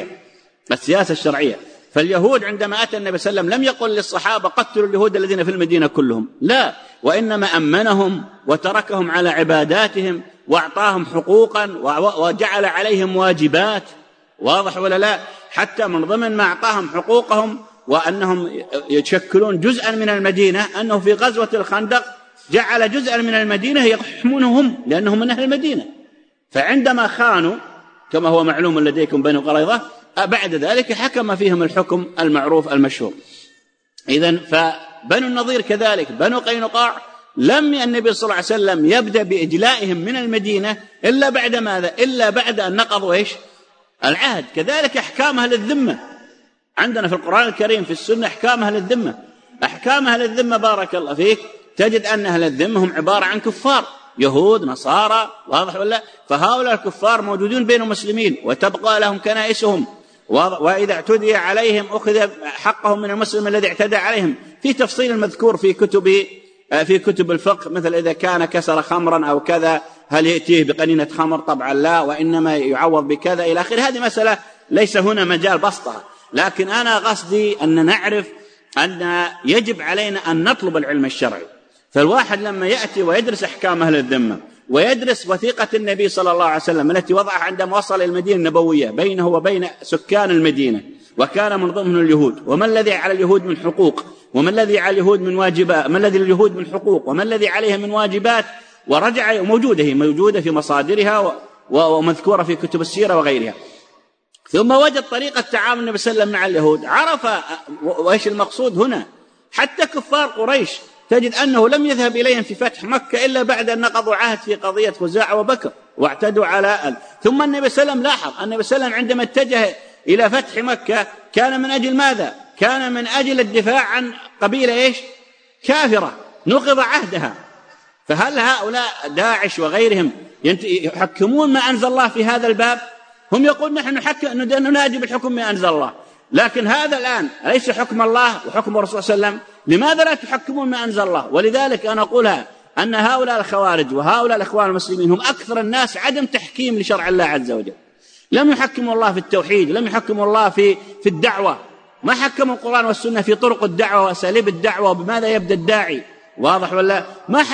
الشرعية. فاليهود عندما أتى النبي صلى الله عليه وسلم لم يقل للصحابة قتلوا اليهود الذين في المدينة كلهم، لا، وإنما أمنهم وتركهم على عباداتهم وأعطاهم حقوقا وجعل عليهم واجبات. واضح ولا لا؟ حتى من ضمن ما أعطاهم حقوقهم وأنهم يشكلون جزءا من المدينة، أنه في غزوة الخندق جعل جزءا من المدينة يحكمونهم لأنهم من أهل المدينة، فعندما خانوا كما هو معلوم لديكم بنو قريظة بعد ذلك حكم فيهم الحكم المعروف المشهور. إذن فبنو النضير كذلك، بنو قينقاع لم النبي صلى الله عليه وسلم يبدأ بإجلائهم من المدينة إلا بعد ماذا؟ إلا بعد أن نقضوا إيش؟ العهد. كذلك أحكام أهل الذمة عندنا في القرآن الكريم في السنة أحكام أهل الذمة. أحكام أهل الذمة بارك الله فيك تجد أن أهل الذمة هم عبارة عن كفار يهود نصارى، واضح ولا؟ فهؤلاء الكفار موجودون بين المسلمين وتبقى لهم كنائسهم، وإذا اعتدي عليهم أخذ حقهم من المسلم الذي اعتدى عليهم في تفصيل المذكور في كتب الفقه، مثل إذا كان كسر خمرا أو كذا هل يأتيه بقنينة خمر؟ طبعا لا، وإنما يعوض بكذا إلى آخره. هذه مسألة ليس هنا مجال بسطها، لكن أنا قصدي أن نعرف أن يجب علينا أن نطلب العلم الشرعي. فالواحد لما يأتي ويدرس أحكام أهل الذمة ويدرس وثيقة النبي صلى الله عليه وسلم التي وضعها عندما وصل إلى المدينة النبوية بينه وبين سكان المدينة، وكان من ضمن اليهود، وما الذي على اليهود من حقوق، وما الذي على اليهود من واجبات، ما الذي لليهود من حقوق، وما الذي عليهم من واجبات، ورجع موجودة في مصادرها ومذكورة في كتب السيرة وغيرها. ثم وجد طريقة تعامل النبي صلى الله عليه وسلم مع اليهود، عرف وإيش المقصود هنا. حتى كفار قريش تجد أنه لم يذهب إليهم في فتح مكة إلا بعد أن نقضوا عهد في قضية خزاعة وبكر واعتدوا على ثم النبي صلى الله عليه وسلم لاحظ النبي صلى الله عليه وسلم عندما اتجه إلى فتح مكة كان من أجل ماذا؟ كان من أجل الدفاع عن قبيلة إيش؟ كافرة نقض عهدها. فهل هؤلاء داعش وغيرهم يحكمون ما أنزل الله في هذا الباب؟ هم يقول نحن ننادي بالحكم ما أنزل الله، لكن هذا الآن أليس حكم الله وحكم الرسول صلى الله عليه وسلم؟ لماذا لا تحكمون ما أنزل الله؟ ولذلك أنا أقولها أن هؤلاء الخوارج وهؤلاء الإخوان المسلمين هم أكثر الناس عدم تحكيم لشرع الله عز وجل. لم يحكموا الله في التوحيد، لم يحكموا الله في الدعوة، ما حكموا القرآن والسنة في طرق الدعوة وأساليب الدعوة وبماذا يبدأ الداعي، واضح ولا؟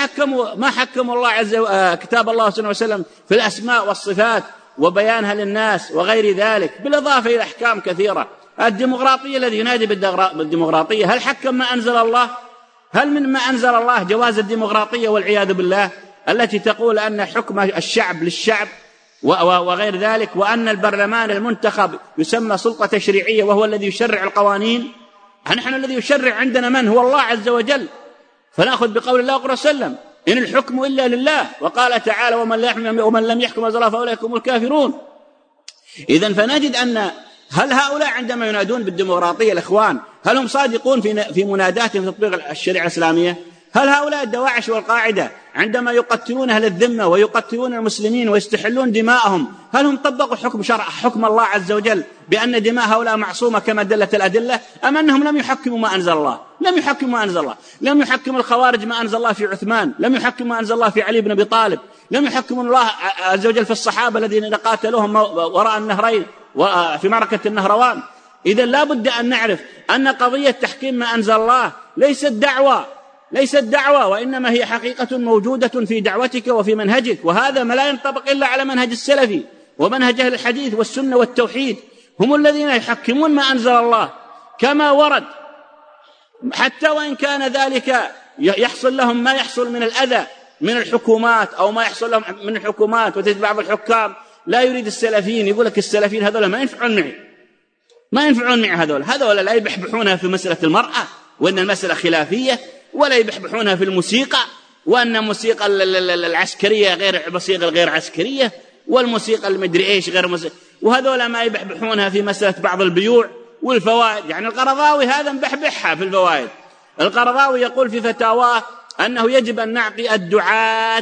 ما حكموا الله عز وجل كتاب الله صلى الله عليه وسلم في الأسماء والصفات وبيانها للناس وغير ذلك، بالإضافة إلى أحكام كثيرة. الديمقراطية الذي ينادي بالديمقراطية هل حكم ما أنزل الله؟ هل من ما أنزل الله جواز الديمقراطية والعياذ بالله التي تقول أن حكم الشعب للشعب وغير ذلك، وأن البرلمان المنتخب يسمى سلطة تشريعية وهو الذي يشرع القوانين؟ نحن الذي يشرع عندنا من هو الله عز وجل، فنأخذ بقول الله صلى الله عليه وسلم إن الحكم إلا لله، وقال تعالى ومن لم يحكم أنزل الله فأولئك هم الكافرون. إذن فنجد أن هل هؤلاء عندما ينادون بالديمقراطية الإخوان هل هم صادقون في مناداتهم في تطبيق الشريعة الإسلامية؟ هل هؤلاء الدواعش والقاعدة عندما يقتلون أهل الذمة ويقتلون المسلمين ويستحلون دماءهم هل هم طبقوا حكم الله عز وجل بأن دماء هؤلاء معصومة كما دلت الأدلة، أم أنهم لم يحكموا ما أنزل الله؟ لم يحكموا ما أنزل الله. لم يحكم الخوارج ما أنزل الله في عثمان، لم يحكم ما أنزل الله في علي بن أبي طالب، لم يحكم الله عز وجل في الصحابة الذين قاتلوهم وراء النهرين وفي معركة النهروان. إذا لا بد أن نعرف أن قضية تحكيم ما أنزل الله ليست دعوة، وإنما هي حقيقة موجودة في دعوتك وفي منهجك، وهذا ما لا ينطبق إلا على منهج السلفي ومنهج أهل الحديث والسنة والتوحيد. هم الذين يحكمون ما أنزل الله كما ورد، حتى وإن كان ذلك يحصل لهم ما يحصل من الأذى من الحكومات أو ما يحصل لهم من الحكومات. وتجد بعض الحكام لا يريد السلفيين، يقول لك السلفيين هذول ما ينفعون معي هذول لا يبحبحونها في مسألة المرأة وأن المسألة خلافية، ولا يبحبحونها في الموسيقى وأن الموسيقى العسكرية غير الموسيقى الغير عسكرية، والموسيقى المدري إيش غير موسيقى، وهذول ما يبحبحونها في مسألة بعض البيوع والفوائد. يعني القرضاوي هذا مبحبحها في الفوائد. القرضاوي يقول في فتاواه أنه يجب أن نعطي الدعاة،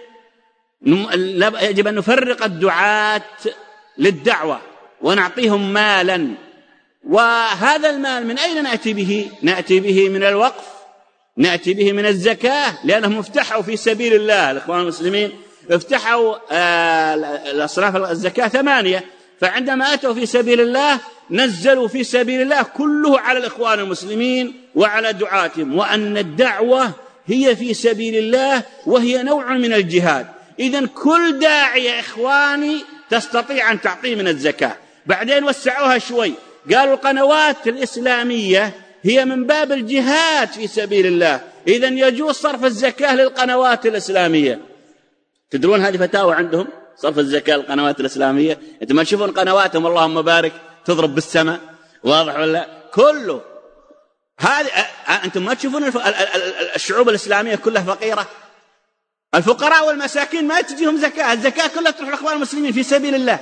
يجب أن نفرق الدعاة للدعوة ونعطيهم مالا، وهذا المال من أين نأتي به؟ نأتي به من الوقف، نأتي به من الزكاة، لأنهم افتحوا في سبيل الله. الإخوان المسلمين افتحوا الأصناف الزكاة 8، فعندما أتوا في سبيل الله نزلوا في سبيل الله كله على الإخوان المسلمين وعلى دعاتهم، وأن الدعوة هي في سبيل الله وهي نوع من الجهاد. إذن كل داعية إخواني تستطيع أن تعطيه من الزكاة. بعدين وسعوها شوي، قالوا القنوات الإسلامية هي من باب الجهاد في سبيل الله. إذن يجوز صرف الزكاة للقنوات الإسلامية. تدرون هذه فتاوى عندهم صرف الزكاة للقنوات الإسلامية. أنتم ما تشوفون قنواتهم اللهم بارك تضرب بالسماء، واضح ولا كله هذه؟ أنتم ما تشوفون الشعوب الإسلامية كلها فقيرة؟ الفقراء والمساكين ما تجيهم زكاة، الزكاة كلها تروح للإخوان المسلمين في سبيل الله،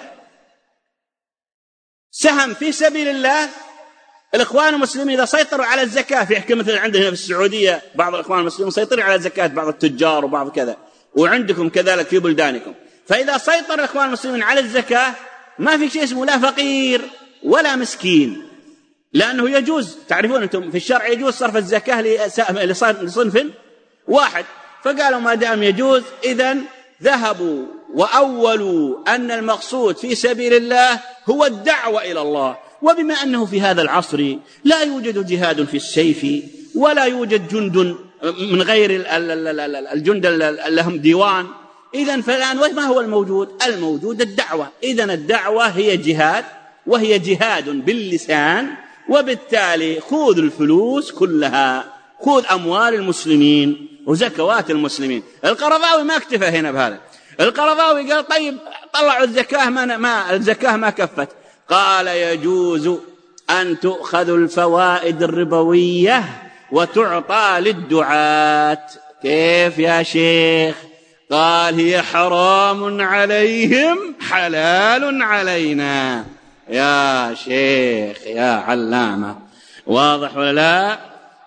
سهم في سبيل الله. الإخوان المسلمين إذا سيطروا على الزكاة في حكم مثل عندنا في السعودية بعض الإخوان المسلمين مسيطرين على الزكاة، بعض التجار وبعض كذا، وعندكم كذلك في بلدانكم. فإذا سيطر الإخوان المسلمين على الزكاة ما في شيء اسمه لا فقير ولا مسكين، لأنه يجوز، تعرفون أنتم في الشرع يجوز صرف الزكاة لصنف واحد، فقالوا ما دام يجوز إذن ذهبوا وأولوا أن المقصود في سبيل الله هو الدعوة إلى الله. وبما أنه في هذا العصر لا يوجد جهاد في السيف ولا يوجد جند من غير الجند لهم ديوان، إذن فالآن ما هو الموجود؟ الموجود الدعوة. إذن الدعوة هي جهاد، وهي جهاد باللسان، وبالتالي خذ الفلوس كلها، خذ أموال المسلمين وزكوات المسلمين. القرضاوي ما اكتفى هنا بهذا، القرضاوي قال طيب طلعوا الزكاة، الزكاة ما كفت، قال يجوز أن تؤخذ الفوائد الربوية وتعطى للدعاة. كيف يا شيخ؟ قال هي حرام عليهم حلال علينا. يا شيخ يا علامة، واضح ولا لا؟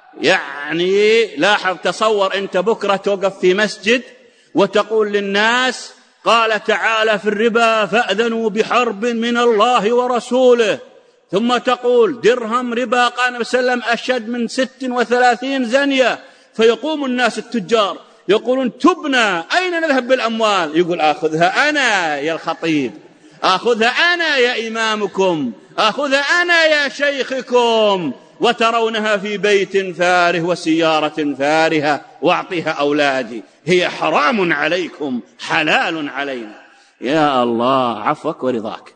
يعني لاحظ، تصور أنت بكرة توقف في مسجد وتقول للناس قال تعالى في الربا فأذنوا بحرب من الله ورسوله، ثم تقول درهم ربا قال النبي صلى الله عليه وسلم أشد من 36 زنية، فيقوم الناس التجار يقولون تبنا أين نذهب بالأموال؟ يقول آخذها أنا يا الخطيب، آخذها أنا يا إمامكم، آخذها أنا يا شيخكم، وترونها في بيت فاره وسيارة فارهة وأعطيها أولادي، هي حرام عليكم حلال علينا. يا الله عفوك ورضاك.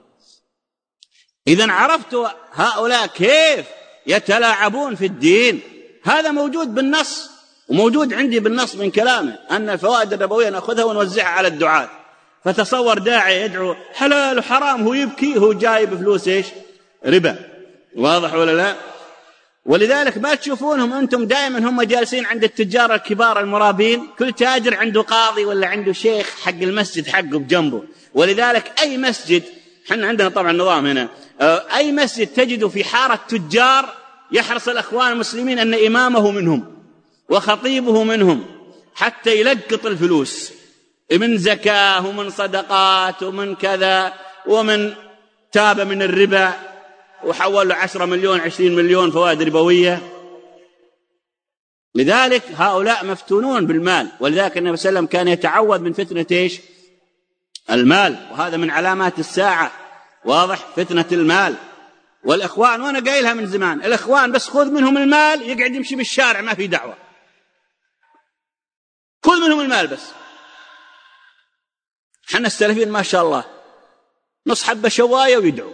إذن عرفت هؤلاء كيف يتلاعبون في الدين. هذا موجود بالنص، وموجود عندي بالنص من كلامه أن الفوائد الربوية نأخذها ونوزعها على الدعاة. فتصور داعي يدعو حلال وحرام، هو يبكي، هو جايب فلوس إيش؟ ربا. واضح ولا لا؟ ولذلك ما تشوفونهم أنتم دائما هم جالسين عند التجار الكبار المرابين، كل تاجر عنده قاضي ولا عنده شيخ حق المسجد حقه بجنبه. ولذلك أي مسجد، حنا عندنا طبعا نظام هنا، أي مسجد تجد في حارة تجار يحرص الأخوان المسلمين أن إمامه منهم وخطيبه منهم، حتى يلقط الفلوس من زكاة ومن صدقات ومن كذا، ومن تاب من الربا وحول له 10 مليون 20 مليون فوائد ربوية. لذلك هؤلاء مفتونون بالمال. ولذلك النبي صلى الله عليه وسلم كان يتعوذ من فتنة إيش؟ المال، وهذا من علامات الساعة. واضح؟ فتنة المال. والإخوان، وأنا قايلها من زمان، الإخوان بس خذ منهم المال يقعد يمشي بالشارع ما في دعوة، خذ منهم المال بس. حنا السلفيين ما شاء الله نص حبة شواية ويدعو،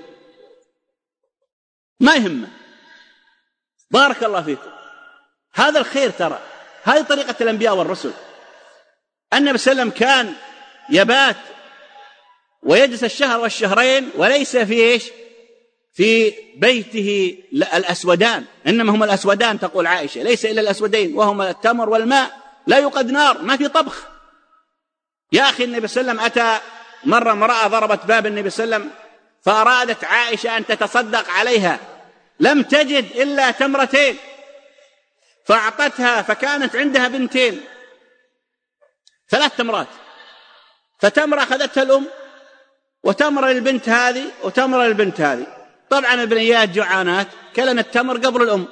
ما يهمه. بارك الله فيكم. هذا الخير، ترى هذه طريقة الأنبياء والرسل. النبي صلى الله عليه وسلم كان يبات ويجلس الشهر والشهرين وليس في إيش؟ في بيته الأسودان، إنما هم الأسودان تقول عائشة، ليس إلا الأسودين وهما التمر والماء، لا يوقد نار، ما في طبخ. يا أخي النبي صلى الله عليه وسلم أتى مرة امرأة ضربت باب النبي صلى الله عليه وسلم، فأرادت عائشة أن تتصدق عليها، لم تجد إلا تمرتين فأعطتها، فكانت عندها بنتين 3 تمرات، فتمرة أخذتها الأم وتمرة للبنت هذه وتمرة للبنت هذه. طبعا البنيات جوعانات كلن التمر قبل الأم،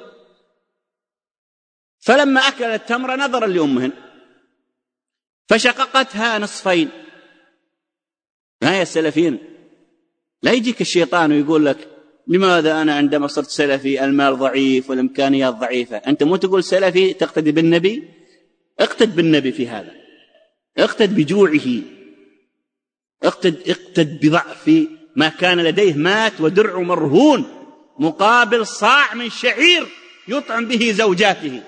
فلما أكل التمرة نظرا لأمهن فشققتها نصفين. ها يا السلفيين، لا يجيك الشيطان ويقول لك لماذا أنا عندما صرت سلفي المال ضعيف والإمكانيات ضعيفة؟ أنت مو تقول سلفي تقتدي بالنبي؟ اقتد بالنبي في هذا، اقتد بجوعه، اقتد بضعف ما كان لديه، مات ودرع مرهون مقابل صاع من شعير يطعم به زوجاته.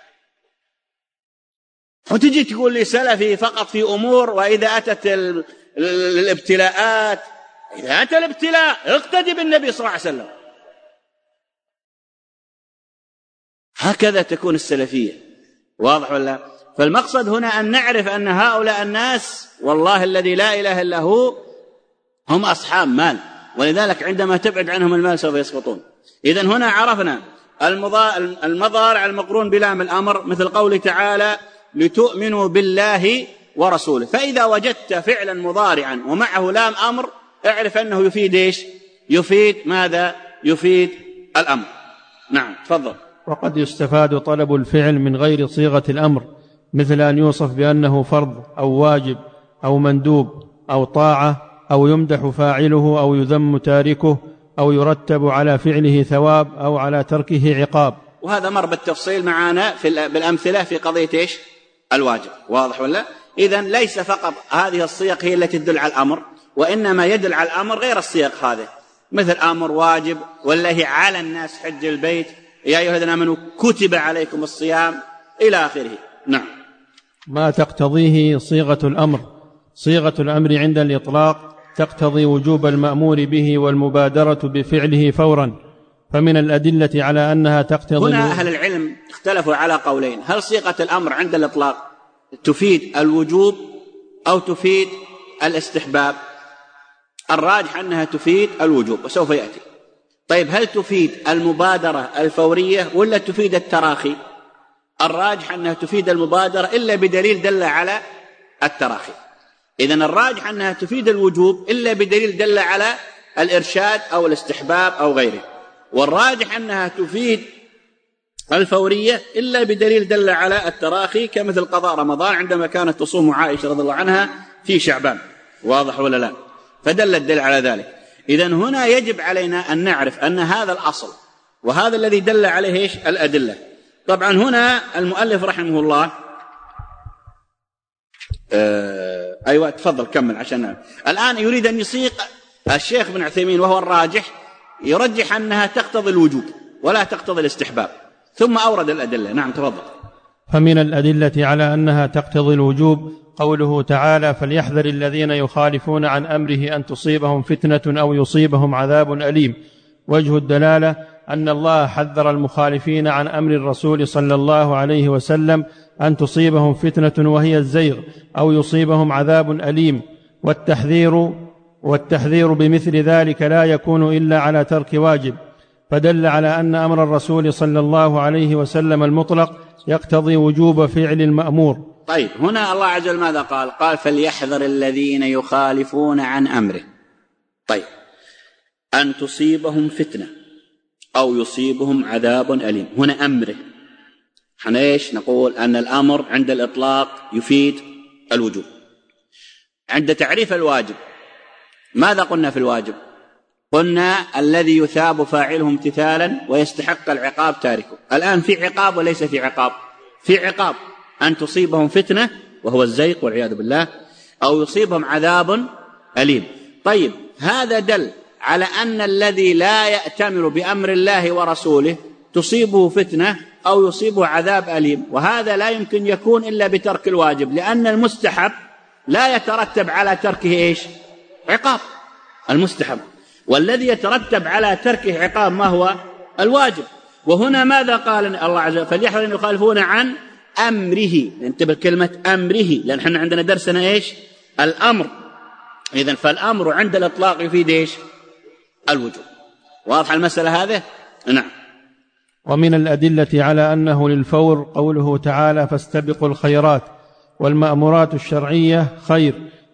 وتجي تقول لي سلفي فقط في أمور، وإذا أتت الابتلاءات، إذا أتى الابتلاء اقتدي بالنبي صلى الله عليه وسلم. هكذا تكون السلفية. واضح ولا؟ فالمقصد هنا أن نعرف أن هؤلاء الناس والله الذي لا إله إلا هو هم أصحاب مال، ولذلك عندما تبعد عنهم المال سوف يسقطون. إذن هنا عرفنا المضارع المقرون بلام الأمر، مثل قوله تعالى لتؤمنوا بالله ورسوله. فإذا وجدت فعلا مضارعا ومعه لام أمر اعرف أنه يفيد إيش؟ يفيد ماذا؟ يفيد الأمر. نعم تفضل. وقد يستفاد طلب الفعل من غير صيغة الأمر، مثل أن يوصف بأنه فرض أو واجب أو مندوب أو طاعة، أو يمدح فاعله أو يذم تاركه، أو يرتب على فعله ثواب أو على تركه عقاب. وهذا مر بالتفصيل معنا بالأمثلة في قضية إيش؟ الواجب. واضح ولا؟ إذن ليس فقط هذه الصيغ هي التي تدل على الأمر، وإنما يدل على الأمر غير الصيغ هذه، مثل أمر واجب، والله على الناس حج البيت، يا أيها الذين آمنوا كتب عليكم الصيام، إلى آخره. نعم. ما تقتضيه صيغة الأمر. صيغة الأمر عند الإطلاق تقتضي وجوب المأمور به والمبادرة بفعله فورا، فمن الأدلة على أنها تقتضي. هنا أهل العلم اختلفوا على قولين: هل صيغة الأمر عند الإطلاق تفيد الوجوب أو تفيد الاستحباب؟ الراجح أنها تفيد الوجوب، وسوف يأتي. طيب هل تفيد المبادرة الفورية ولا تفيد التراخي؟ الراجح أنها تفيد المبادرة إلا بدليل دل على التراخي. إذن الراجح أنها تفيد الوجوب إلا بدليل دل على الإرشاد أو الاستحباب أو غيره، والراجح أنها تفيد الفورية إلا بدليل دل على التراخي، كمثل قضاء رمضان عندما كانت تصوم عائشة رضي الله عنها في شعبان. واضح ولا لا؟ فدل الدليل على ذلك. إذن هنا يجب علينا أن نعرف أن هذا الأصل، وهذا الذي دل عليه إيش؟ الأدلة. طبعا هنا المؤلف رحمه الله أيوة تفضل كمل عشان نعرف. الآن يريد أن يسيق الشيخ بن عثيمين، وهو الراجح، يرجح أنها تقتضي الوجوب ولا تقتضي الاستحباب، ثم أورد الأدلة. نعم تفضل. فمن الأدلة على أنها تقتضي الوجوب قوله تعالى: فليحذر الذين يخالفون عن أمره أن تصيبهم فتنة أو يصيبهم عذاب أليم. وجه الدلالة أن الله حذر المخالفين عن أمر الرسول صلى الله عليه وسلم أن تصيبهم فتنة وهي الزيغ أو يصيبهم عذاب أليم، والتحذير بمثل ذلك لا يكون إلا على ترك واجب، فدل على أن أمر الرسول صلى الله عليه وسلم المطلق يقتضي وجوب فعل المأمور. طيب هنا الله عز وجل ماذا قال؟ قال: فليحذر الذين يخالفون عن أمره. طيب أن تصيبهم فتنة أو يصيبهم عذاب أليم، هنا أمره. احنا ايش نقول؟ أن الأمر عند الإطلاق يفيد الوجوب. عند تعريف الواجب ماذا قلنا في الواجب؟ قلنا الذي يثاب فاعله امتثالا ويستحق العقاب تاركه. الآن في عقاب وليس في عقاب؟ في عقاب، أن تصيبهم فتنة وهو الزيغ والعياذ بالله، أو يصيبهم عذاب أليم. طيب هذا دل على أن الذي لا يأتمر بأمر الله ورسوله تصيبه فتنة أو يصيبه عذاب أليم، وهذا لا يمكن يكون إلا بترك الواجب، لأن المستحب لا يترتب على تركه إيش؟ عقاب المستحب، والذي يترتب على تركه عقاب ما هو؟ الواجب. وهنا ماذا قال الله عز وجل؟ فليحذر الذين يخالفون عن أمره. انتبه كلمة أمره، لأن احنا عندنا درسنا إيش؟ الأمر. إذن فالأمر عند الإطلاق يفيد إيش؟ الوجوب. واضح المسألة هذه؟ نعم. ومن الأدلة على أنه للفور قوله تعالى: فاستبقوا الخيرات. والمأمورات الشرعية خير،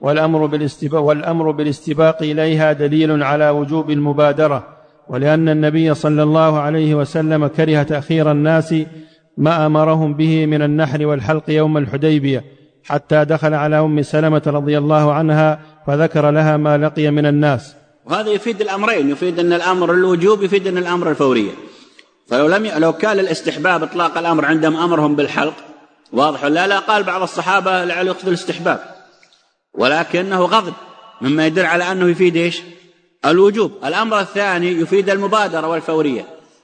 والأمر بالاستباق إليها دليل على وجوب المبادرة، ولأن النبي صلى الله عليه وسلم كره تأخير الناس ما أمرهم به من النحر والحلق يوم الحديبية، حتى دخل على أم سلمة رضي الله عنها فذكر لها ما لقي من الناس. وهذا يفيد الأمرين، يفيد أن الأمر الوجوب، يفيد أن الأمر الفورية. لو كان الاستحباب إطلاق الأمر عندما أمرهم بالحلق، واضح ولا لا؟ قال بعض الصحابة لعل يقصد الاستحباب، ولكنه غضب، مما يدل على أنه يفيد إيش؟ الوجوب. الأمر الثاني يفيد المبادرة والفورية،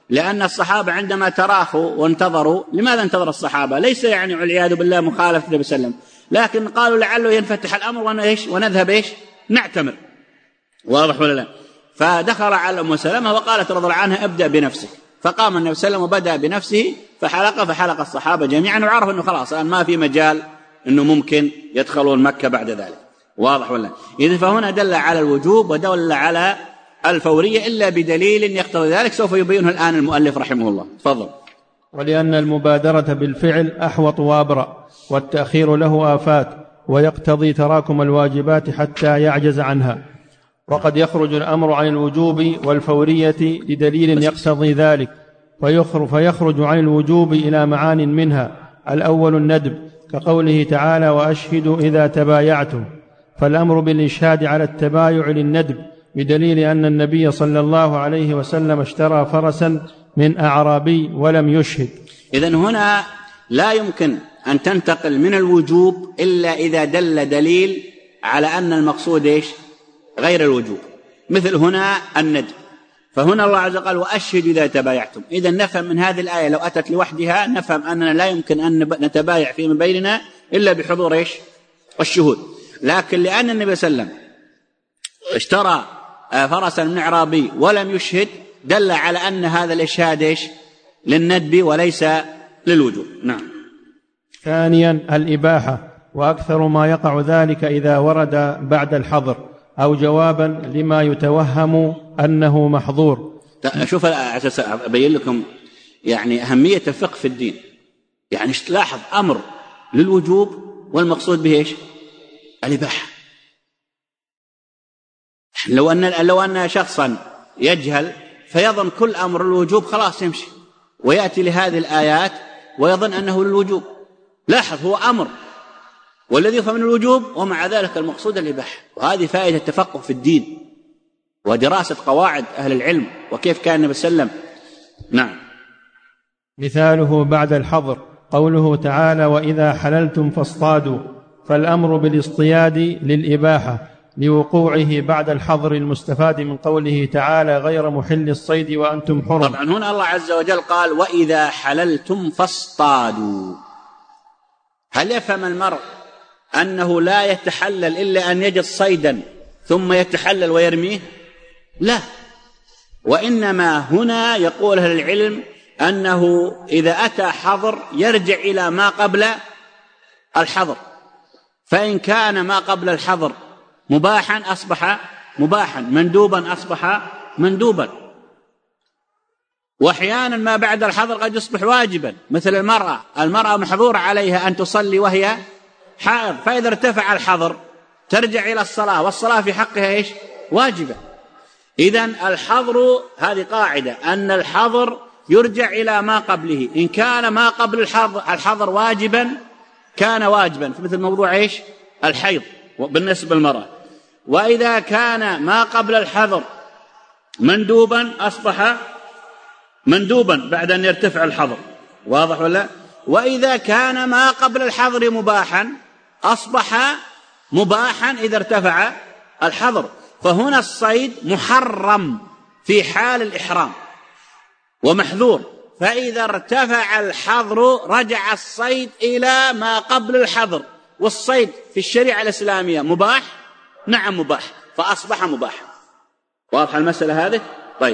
لأن الصحابة عندما تراخوا وانتظروا، لماذا انتظر الصحابة؟ ليس يعني والعياذ بالله مخالفة النبي صلى الله عليه وسلم، لكن قالوا لعله ينفتح الأمر ونذهب نعتمر. واضح ولا لا؟ فدخل على أم سلمة وقالت رضي الله عنها ابدأ بنفسك، فقام النبي صلى الله عليه وسلم وبدأ بنفسه فحلق الصحابة جميعا، وعرف أنه خلاص الآن ما في مجال أنه ممكن يدخلون مكة بعد ذلك. واضح ولا؟ إذن فهنا دل على الوجوب ودل على الفورية إلا بدليل يقتضي ذلك، سوف يبينه الآن المؤلف رحمه الله. تفضل. ولأن المبادرة بالفعل أحوط وأبرأ، والتأخير له آفات، ويقتضي تراكم الواجبات حتى يعجز عنها. وقد يخرج الأمر عن الوجوب والفورية لدليل يقتضي ذلك، فيخرج عن الوجوب إلى معان منها. الأول الندب، كقوله تعالى وأشهدوا إذا تبايعتم، فالأمر بالإشهاد على التبايع للندب، بدليل أن النبي صلى الله عليه وسلم اشترى فرسا من أعرابي ولم يشهد. إذن هنا لا يمكن أن تنتقل من الوجوب إلا إذا دل دليل على أن المقصود غير الوجوب، مثل هنا الندب. فهنا الله عز وجل قال وأشهد إذا تبايعتم. إذن نفهم من هذه الآية لو أتت لوحدها نفهم أننا لا يمكن أن نتبايع فيما بيننا إلا بحضور الشهود. لكن لأن النبي صلى الله عليه وسلم اشترى فرسا من أعرابي ولم يشهد دل على أن هذا الإشهاد للندب وليس للوجوب. نعم. ثانيا الإباحة، وأكثر ما يقع ذلك إذا ورد بعد الحظر أو جوابا لما يتوهم أنه محظور. شوف أبين لكم يعني أهمية الفقه في الدين. يعني تلاحظ أمر للوجوب والمقصود به الإباحة. لو أن شخصا يجهل فيظن كل أمر الوجوب خلاص يمشي، ويأتي لهذه الآيات ويظن أنه للوجوب. لاحظ هو أمر والذي يفهم من الوجوب، ومع ذلك المقصود الإباحة. وهذه فائدة التفقه في الدين ودراسة قواعد أهل العلم وكيف كان النبي صلى الله عليه وسلم. نعم. مثاله بعد الحظر قوله تعالى وإذا حللتم فاصطادوا، فالأمر بالاصطياد للإباحة لوقوعه بعد الحظر المستفاد من قوله تعالى غير محل الصيد وأنتم حرم. طبعا هنا الله عز وجل قال وإذا حللتم فاصطادوا. هل يفهم المرء أنه لا يتحلل إلا أن يجد صيدا ثم يتحلل ويرميه؟ لا، وإنما هنا يقول أهل العلم أنه إذا أتى حظر يرجع إلى ما قبل الحظر، فإن كان ما قبل الحظر مباحا أصبح مباحا، مندوبا أصبح مندوبا. وأحيانا ما بعد الحظر قد يصبح واجبا، مثل المرأة محظور عليها أن تصلي وهي حائض، فإذا ارتفع الحظر ترجع إلى الصلاة، والصلاة في حقها واجبة. إذن الحظر، هذه قاعدة، أن الحظر يرجع إلى ما قبله. إن كان ما قبل الحظر واجبا كان واجبا، مثل موضوع الحيض بالنسبة للمرأة. وإذا كان ما قبل الحظر مندوبا أصبح مندوبا بعد أن يرتفع الحظر. واضح ولا؟ وإذا كان ما قبل الحظر مباحا أصبح مباحا إذا ارتفع الحظر. فهنا الصيد محرم في حال الإحرام ومحذور، فإذا ارتفع الحظر رجع الصيد إلى ما قبل الحظر. والصيد في الشريعة الإسلامية مباح؟ نعم مباح، فأصبح مباحا. واضح المسألة هذه؟ طيب.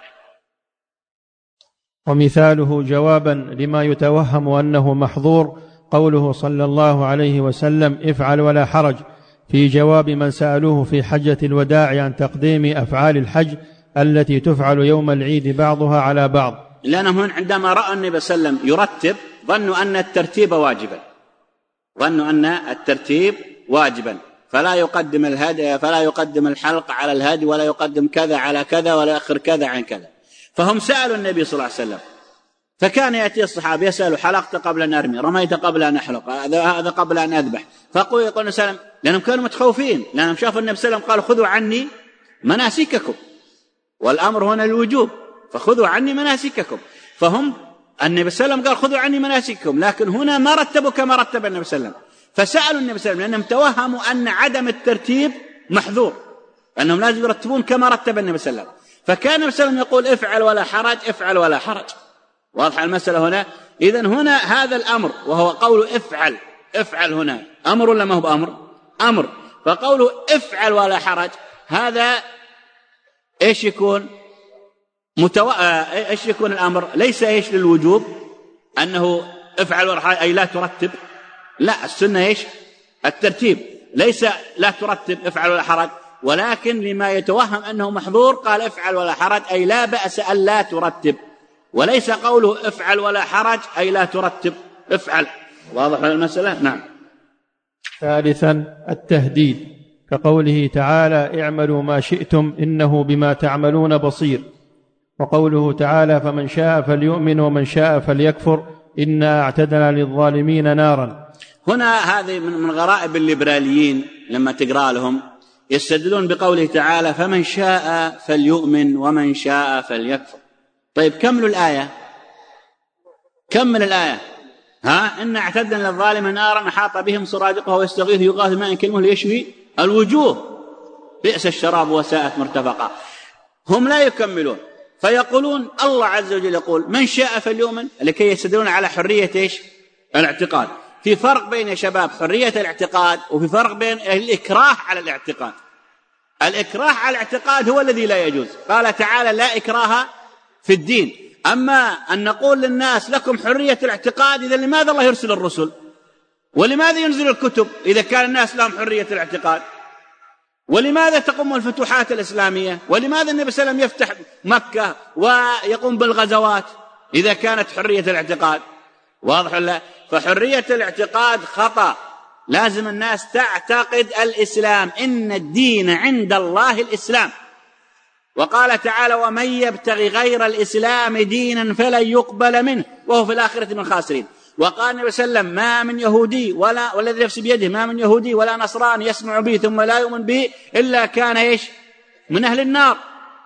ومثاله جوابا لما يتوهم أنه محظور قوله صلى الله عليه وسلم افعل ولا حرج، في جواب من سألوه في حجة الوداع عن تقديم أفعال الحج التي تفعل يوم العيد بعضها على بعض. لأنهم عندما رأى النبي صلى الله عليه وسلم يرتب ظنوا أن الترتيب واجبا، ظنوا أن الترتيب واجبا، فلا يقدم الهدي، فلا يقدم الحلق على الهدي، ولا يقدم كذا على كذا، ولا يأخر كذا عن كذا. فهم سألوا النبي صلى الله عليه وسلم، فكان يأتي الصحابة يسألوا حلقت قبل أن أرمي، رميت قبل أن أحلق، هذا قبل أن أذبح. فقول يقول النبي صلى الله عليه وسلم، لأنهم كانوا متخوفين، لأنهم شافوا النبي صلى الله عليه وسلم قال خذوا عني مناسككم، والأمر هنا الوجوب، فخذوا عني مناسككم. فهم النبي صلى الله عليه وسلم قال خذوا عني مناسككم، لكن هنا ما رتبوا كما رتب النبي صلى الله عليه وسلم. فسألوا النبي صلى الله عليه وسلم لأنهم توهموا أن عدم الترتيب محذور، أنهم لازم يرتبون كما رتب النبي صلى الله عليه وسلم. فكان النبي صلى الله عليه وسلم يقول افعل ولا حرج، افعل ولا حرج. واضح المسألة هنا؟ إذن هنا هذا الأمر وهو قول افعل، افعل هنا أمر ولا ما هو بأمر؟ أمر. فقوله افعل ولا حرج هذا إيش يكون؟ إيش يكون الأمر؟ ليس إيش للوجوب أنه افعل ولا حرج أي لا ترتب، لا، السنة إيش؟ الترتيب، ليس لا ترتب افعل ولا حرج، ولكن لما يتوهم أنه محظور قال افعل ولا حرج أي لا بأس أن لا ترتب، وليس قوله افعل ولا حرج أي لا ترتب، افعل. واضح المسألة؟ نعم. ثالثا التهديد، كقوله تعالى اعملوا ما شئتم إنه بما تعملون بصير، وقوله تعالى فمن شاء فليؤمن ومن شاء فليكفر إنا اعتدنا للظالمين نارا. هنا هذه من غرائب الليبراليين لما تقرأ لهم يستدلون بقوله تعالى فمن شاء فليؤمن ومن شاء فليكفر. طيب كملوا الآية، كمل الآية. إن اعتدنا للظالم نارا أحاط بهم سرادقها ويستغيث يغاث ماء كالمهل يشوي الوجوه بئس الشراب وساءت مرتفقا. هم لا يكملون فيقولون الله عز وجل يقول من شاء فليؤمن لكي يستدلون على حرية إيش؟ الاعتقاد. في فرق بين يا شباب حرية الاعتقاد وفي فرق بين الإكراه على الاعتقاد. الإكراه على الاعتقاد هو الذي لا يجوز، قال تعالى لا إكراه في الدين. أما أن نقول للناس لكم حرية الاعتقاد، إذا لماذا الله يرسل الرسل؟ ولماذا ينزل الكتب إذا كان الناس لهم حرية الاعتقاد؟ ولماذا تقوم الفتوحات الإسلامية؟ ولماذا النبي صلى الله عليه وسلم يفتح مكة ويقوم بالغزوات إذا كانت حرية الاعتقاد؟ واضح ولا؟ فحرية الاعتقاد خطأ، لازم الناس تعتقد الإسلام، إن الدين عند الله الإسلام. وقال تعالى ومن يبتغي غير الإسلام دينا فلن يقبل منه وهو في الآخرة من الخاسرين. وقال النبي صلى الله عليه وسلم ما من يهودي والذي نفسي بيده ما من يهودي ولا نصراني يسمع به ثم لا يؤمن به إلا كان إيش؟ من أهل النار.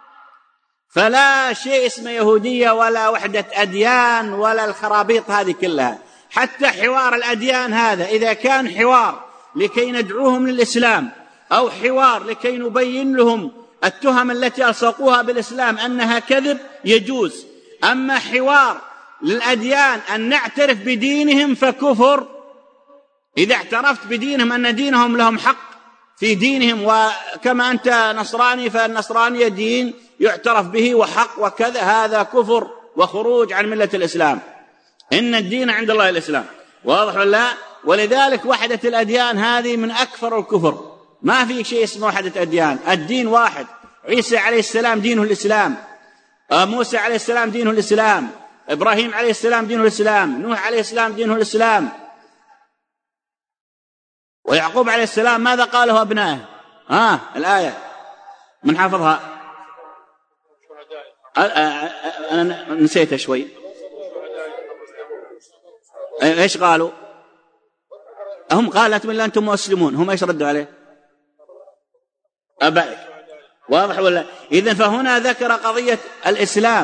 فلا شيء اسمه يهودية ولا وحدة أديان ولا الخرابيط هذه كلها. حتى حوار الأديان هذا إذا كان حوار لكي ندعوهم للإسلام أو حوار لكي نبين لهم التهم التي ألصقوها بالإسلام أنها كذب يجوز. أما حوار للأديان أن نعترف بدينهم فكفر. إذا اعترفت بدينهم أن دينهم لهم حق في دينهم، وكما أنت نصراني فالنصرانية دين يعترف به وحق وكذا، هذا كفر وخروج عن ملة الإسلام. إن الدين عند الله الإسلام. واضح ولا؟ ولذلك وحدة الأديان هذه من أكثر الكفر. ما في شيء اسمه وحدة أديان، الدين واحد. عيسى عليه السلام دينه الإسلام، موسى عليه السلام دينه الإسلام، إبراهيم عليه السلام دينه الإسلام، نوح عليه السلام دينه الإسلام، ويعقوب عليه السلام ماذا قاله أبنائه؟ الآية من حافظها؟ أنا نسيتها شوي. إيش قالوا؟ هم قال لا تؤمنوا إلا أنتم مسلمون. هم إيش ردوا عليه؟ أبائك. واضح ولا؟ إذن فهنا ذكر قضية الإسلام.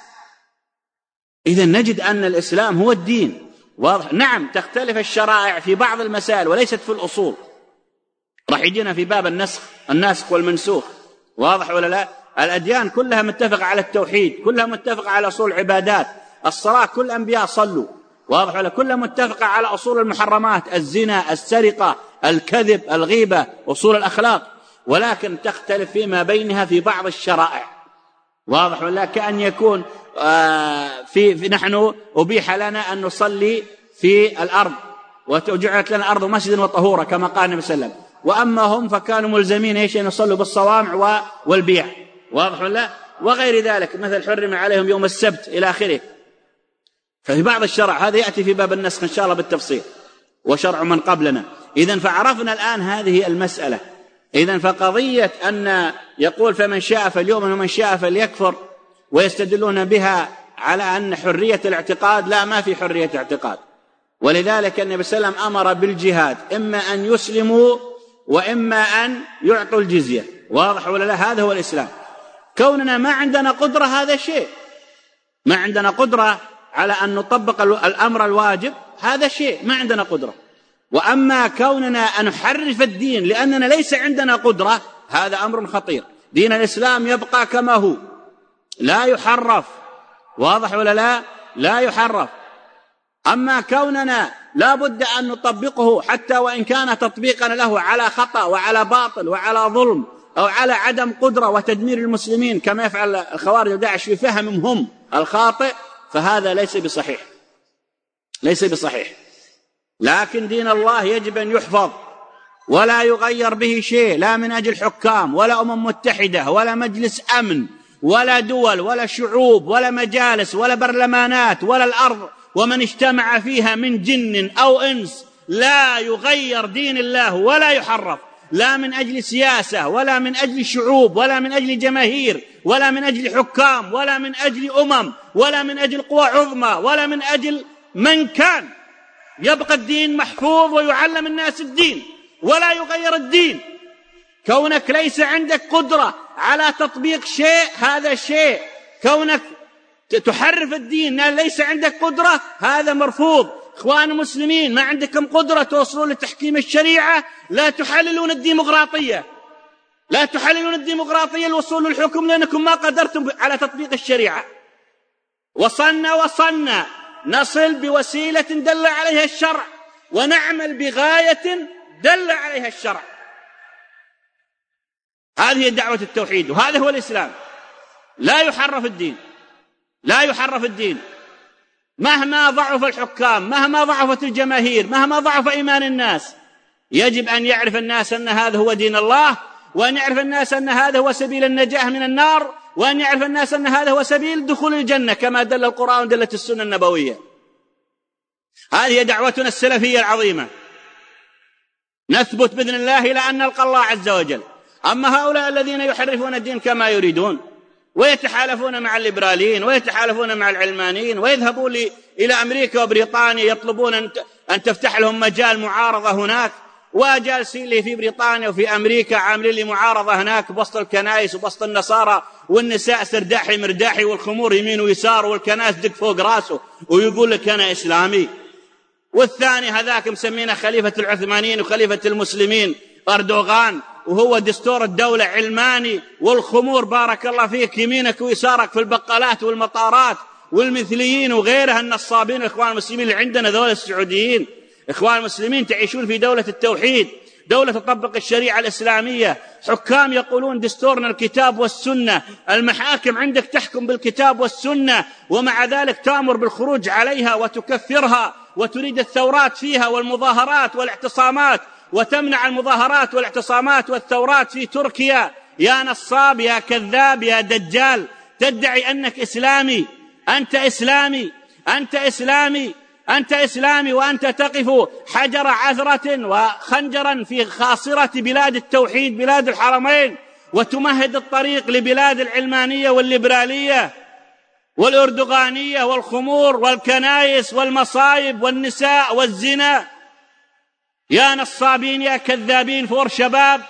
إذن نجد أن الإسلام هو الدين. واضح؟ نعم تختلف الشرائع في بعض المسائل وليست في الأصول. راح يجينا في باب الناسخ والمنسوخ. واضح ولا لا؟ الأديان كلها متفقة على التوحيد، كلها متفقة على أصول العبادات. الصلاة كل الأنبياء صلوا. واضح ولا؟ كلها متفقة على أصول المحرمات، الزنا، السرقة، الكذب، الغيبة، أصول الأخلاق، ولكن تختلف فيما بينها في بعض الشرائع. واضح ولا؟ كأن يكون في نحن أبيح لنا أن نصلي في الأرض وجعلت لنا الأرض مسجدا وطهورا كما قال النبي صلى الله عليه وسلم، وأما هم فكانوا ملزمين أن يصلوا بالصوامع والبيع. واضح ولا؟ وغير ذلك، مثل حرم عليهم يوم السبت إلى آخره. ففي بعض الشرع هذا يأتي في باب النسخ إن شاء الله بالتفصيل، وشرع من قبلنا. إذن فعرفنا الآن هذه المسألة. إذن فقضية أن يقول فمن شاء فليؤمن ومن شاء فليكفر ويستدلون بها على أن حرية الاعتقاد، لا، ما في حرية اعتقاد. ولذلك النبي صلى الله عليه وسلم أمر بالجهاد، إما أن يسلموا وإما أن يعطوا الجزية. واضح ولا لا؟ هذا هو الإسلام. كوننا ما عندنا قدرة هذا شيء، ما عندنا قدرة على أن نطبق الأمر الواجب هذا شيء، ما عندنا قدرة. وأما كوننا أن نحرف الدين لأننا ليس عندنا قدرة هذا أمر خطير. دين الإسلام يبقى كما هو، لا يحرف. واضح ولا لا؟ لا يحرف. أما كوننا لا بد أن نطبقه حتى وإن كان تطبيقنا له على خطأ وعلى باطل وعلى ظلم أو على عدم قدرة وتدمير المسلمين كما يفعل الخوارج وداعش في فهمهم الخاطئ، فهذا ليس بصحيح، ليس بصحيح. لكن دين الله يجب أن يحفظ ولا يغير به شيء، لا من أجل حكام ولا أمم متحدة ولا مجلس أمن ولا دول ولا شعوب ولا مجالس ولا برلمانات ولا الأرض ومن اجتمع فيها من جن أو إنس. لا يغير دين الله ولا يحرف، لا من أجل سياسة ولا من أجل شعوب ولا من أجل جماهير ولا من أجل حكام ولا من أجل أمم ولا من أجل قوى عظمى ولا من أجل من كان. يبقى الدين محفوظ ويعلم الناس الدين ولا يغير الدين. كونك ليس عندك قدرة على تطبيق شيء هذا شيء، كونك تحرف الدين ليس عندك قدرة هذا مرفوض. إخوان المسلمين ما عندكم قدرة توصلون لتحكيم الشريعة، لا تحللون الديمقراطية، لا تحللون الديمقراطية الوصول للحكم لأنكم ما قدرتم على تطبيق الشريعة. وصلنا نصل بوسيلة دل عليها الشرع ونعمل بغاية دل عليها الشرع. هذه دعوة التوحيد وهذا هو الإسلام. لا يحرف الدين، لا يحرف الدين مهما ضعف الحكام، مهما ضعفت الجماهير، مهما ضعف إيمان الناس. يجب أن يعرف الناس أن هذا هو دين الله، وأن يعرف الناس أن هذا هو سبيل النجاة من النار، وأن يعرف الناس أن هذا هو سبيل دخول الجنة كما دل القرآن ودلت السنة النبوية. هذه دعوتنا السلفية العظيمة. نثبت بإذن الله إلى أن نلقى الله عز وجل. أما هؤلاء الذين يحرفون الدين كما يريدون ويتحالفون مع الليبراليين ويتحالفون مع العلمانيين ويذهبون إلى أمريكا وبريطانيا يطلبون أن تفتح لهم مجال معارضة هناك، وجالسين لي في بريطانيا وفي أمريكا عاملين لي معارضة هناك بوسط الكنائس وبوسط النصارى، والنساء سرداحي مرداحي والخمور يمين ويسار والكنائس دق فوق راسه ويقول لك أنا إسلامي. والثاني هذاك مسمينه خليفة العثمانيين وخليفة المسلمين أردوغان، وهو دستور الدولة علماني، والخمور بارك الله فيك يمينك ويسارك في البقالات والمطارات، والمثليين وغيرها النصابين. إخوان المسلمين اللي عندنا ذول السعوديين، إخوان المسلمين تعيشون في دولة التوحيد، دولة تطبق الشريعة الإسلامية، حكام يقولون دستورنا الكتاب والسنة، المحاكم عندك تحكم بالكتاب والسنة، ومع ذلك تأمر بالخروج عليها وتكفرها وتريد الثورات فيها والمظاهرات والاعتصامات، وتمنع المظاهرات والاعتصامات والثورات في تركيا. يا نصاب يا كذاب يا دجال، تدعي أنك إسلامي، أنت إسلامي، أنت إسلامي، أنت إسلامي، وأنت تقف حجر عثرة وخنجرا في خاصرة بلاد التوحيد بلاد الحرمين، وتمهد الطريق لبلاد العلمانية والليبرالية والأردوغانية والخمور والكنائس والمصايب والنساء والزنا. يا نصابين يا كذابين فور شباب.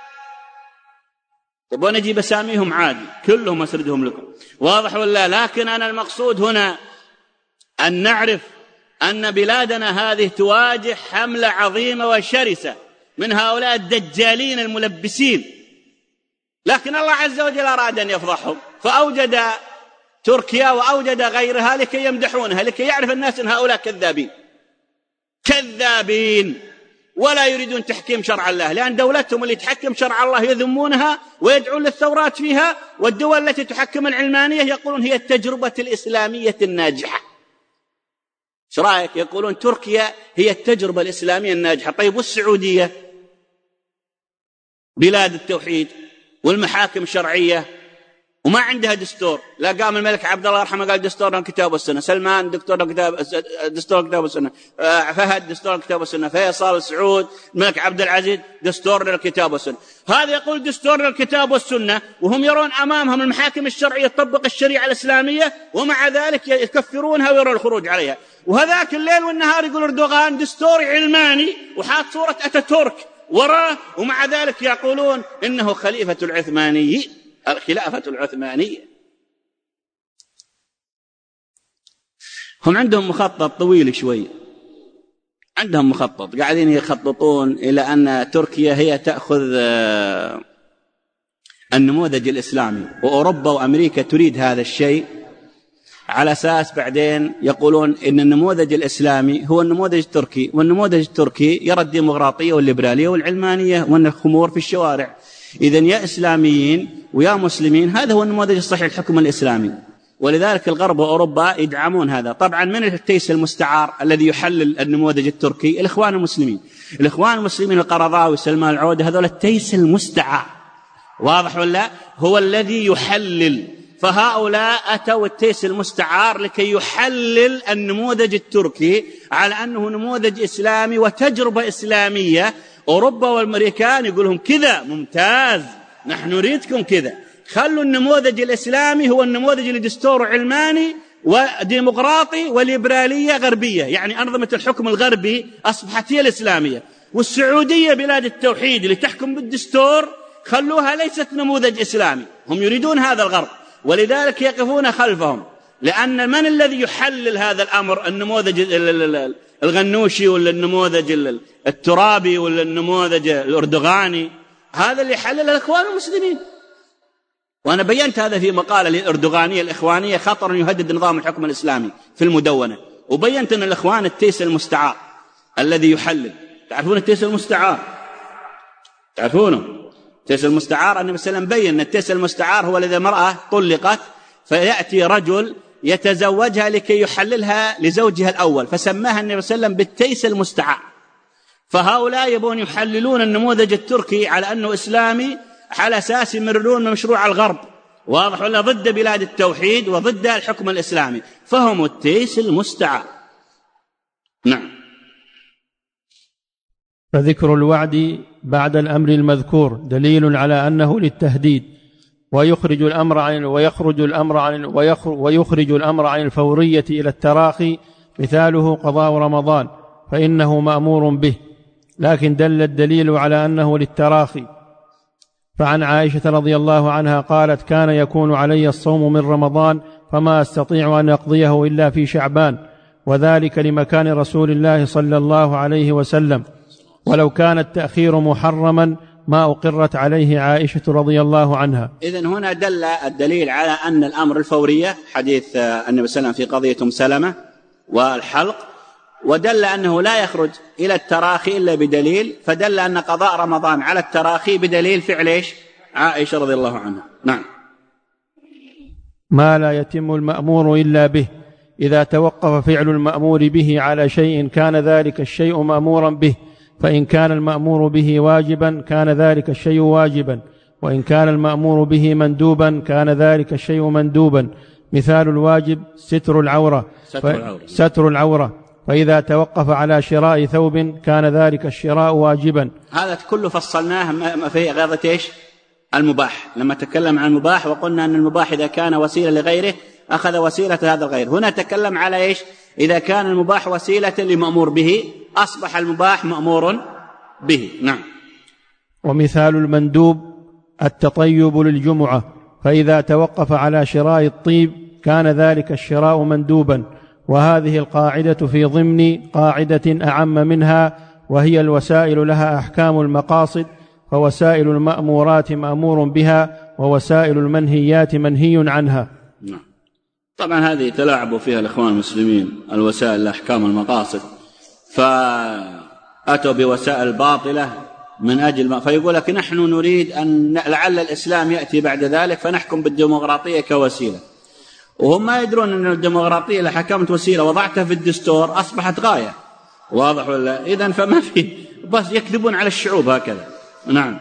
تبون نجيب أساميهم عادي كلهم أسردهم لكم، واضح ولا؟ لكن أنا المقصود هنا أن نعرف أن بلادنا هذه تواجه حملة عظيمة وشرسة من هؤلاء الدجالين الملبسين، لكن الله عز وجل أراد أن يفضحهم فأوجد تركيا وأوجد غيرها لكي يمدحونها، لكي يعرف الناس أن هؤلاء كذابين كذابين ولا يريدون تحكيم شرع الله، لأن دولتهم اللي تحكم شرع الله يذمونها ويدعون للثورات فيها، والدول التي تحكم العلمانية يقولون هي التجربة الإسلامية الناجحة. ايش رايك؟ يقولون تركيا هي التجربة الإسلامية الناجحة. طيب والسعودية بلاد التوحيد والمحاكم شرعية وما عندها دستور؟ لا، قام الملك عبد الله يرحمه قال دستورنا الكتاب والسنة، سلمان دستور الكتاب والسنة، فهد دستور الكتاب والسنة، فيصل سعود الملك عبد العزيز دستورنا الكتاب والسنة. هذا يقول دستورنا الكتاب والسنة وهم يرون أمامهم المحاكم الشرعية تطبق الشريعة الإسلامية، ومع ذلك يكفرونها ويرون الخروج عليها. وهذاك الليل والنهار يقول أردوغان دستوري علماني وحاط صورة أتاتورك وراه، ومع ذلك يقولون إنه خليفة العثماني، الخلافة العثمانية. هم عندهم مخطط طويل شوي، عندهم مخطط قاعدين يخططون إلى أن تركيا هي تأخذ النموذج الإسلامي، وأوروبا وأمريكا تريد هذا الشيء على أساس بعدين يقولون إن النموذج الإسلامي هو النموذج التركي، والنموذج التركي يرى الديمقراطية والليبرالية والعلمانية والخمور في الشوارع. إذن يا إسلاميين ويا مسلمين هذا هو النموذج الصحيح الحكم الإسلامي، ولذلك الغرب وأوروبا يدعمون هذا. طبعا من التيس المستعار الذي يحلل النموذج التركي؟ الإخوان المسلمين. الإخوان المسلمين القرضاوي سلمان العودة هذول التيس المستعار، واضح ولا؟ هو الذي يحلل. فهؤلاء أتوا التيس المستعار لكي يحلل النموذج التركي على أنه نموذج إسلامي وتجربة إسلامية. أوروبا والأمريكان يقولهم كذا ممتاز، نحن نريدكم كذا، خلوا النموذج الإسلامي هو النموذج اللي دستوره علماني وديمقراطي وليبرالية غربية، يعني أنظمة الحكم الغربي أصبحت هي الإسلامية، والسعودية بلاد التوحيد اللي تحكم بالدستور خلوها ليست نموذج إسلامي. هم يريدون هذا الغرب، ولذلك يقفون خلفهم، لأن من الذي يحلل هذا الأمر؟ النموذج الغنوشي ولا النموذج الترابي ولا النموذج الأردوغاني؟ هذا اللي يحلل الإخوان المسلمين. وأنا بينت هذا في مقالة الأردوغانية الإخوانية خطر يهدد نظام الحكم الإسلامي في المدونة، وبينت أن الإخوان التيس المستعار الذي يحلل. تعرفون التيس المستعار؟ تعرفونه؟ التيس المستعار النبي صلى الله عليه وسلم بين أن التيس المستعار هو الذي امرأة طلقت فيأتي رجل يتزوجها لكي يحللها لزوجها الأول، فسماها النبي صلى الله عليه وسلم بالتيس المستعار. فهؤلاء يبون يحللون النموذج التركي على أنه إسلامي على أساس يمررون مشروع الغرب، واضح ولا؟ ضد بلاد التوحيد وضد الحكم الإسلامي، فهم التيس المستعار. نعم. فذكر الوعد بعد الأمر المذكور دليل على أنه للتهديد، ويخرج الأمر عن الفورية إلى التراخي، مثاله قضاء رمضان فإنه مأمور به، لكن دل الدليل على أنه للتراخي. فعن عائشة رضي الله عنها قالت: كان يكون علي الصوم من رمضان فما أستطيع أن أقضيه إلا في شعبان، وذلك لمكان رسول الله صلى الله عليه وسلم، ولو كان التأخير محرما ما أقرت عليه عائشة رضي الله عنها. إذن هنا دل الدليل على أن الأمر الفورية، حديث النبي صلى الله عليه وسلم في قضية أم سلمة والحلق، ودل أنه لا يخرج إلى التراخي إلا بدليل، فدل أن قضاء رمضان على التراخي بدليل فعل عائشة رضي الله عنها. نعم. ما لا يتم المأمور إلا به، إذا توقف فعل المأمور به على شيء كان ذلك الشيء مأمورا به، فإن كان المأمور به واجبا كان ذلك الشيء واجبا، وإن كان المأمور به كان ذلك الشيء مندوبا. مثال الواجب ستر العورة، فإذا توقف على شراء ثوب كان ذلك الشراء واجبا. هذا كله فصلناه في غاضة المباح، لما تكلم عن المباح وقلنا أن المباح إذا كان وسيلة لغيره أخذ وسيلة هذا الغير. هنا تكلم على إذا كان المباح وسيلة لمأمور به أصبح المباح مأمور به. نعم. ومثال المندوب التطيب للجمعة، فإذا توقف على شراء الطيب كان ذلك الشراء مندوبا. وهذه القاعدة في ضمن قاعدة أعم منها، وهي الوسائل لها أحكام المقاصد، فوسائل المأمورات مأمور بها، ووسائل المنهيات منهي عنها. نعم. طبعا هذه تلاعبوا فيها الإخوان المسلمين، الوسائل لأحكام المقاصد، فأتوا بوسائل باطلة من أجل فيقول لك نحن نريد أن لعل الإسلام يأتي بعد ذلك فنحكم بالديمقراطية كوسيلة، وهم ما يدرون أن الديمقراطية اللي حكمت وسيلة وضعتها في الدستور أصبحت غاية، واضح ولا؟ إذن فما في، بس يكذبون على الشعوب هكذا. نعم.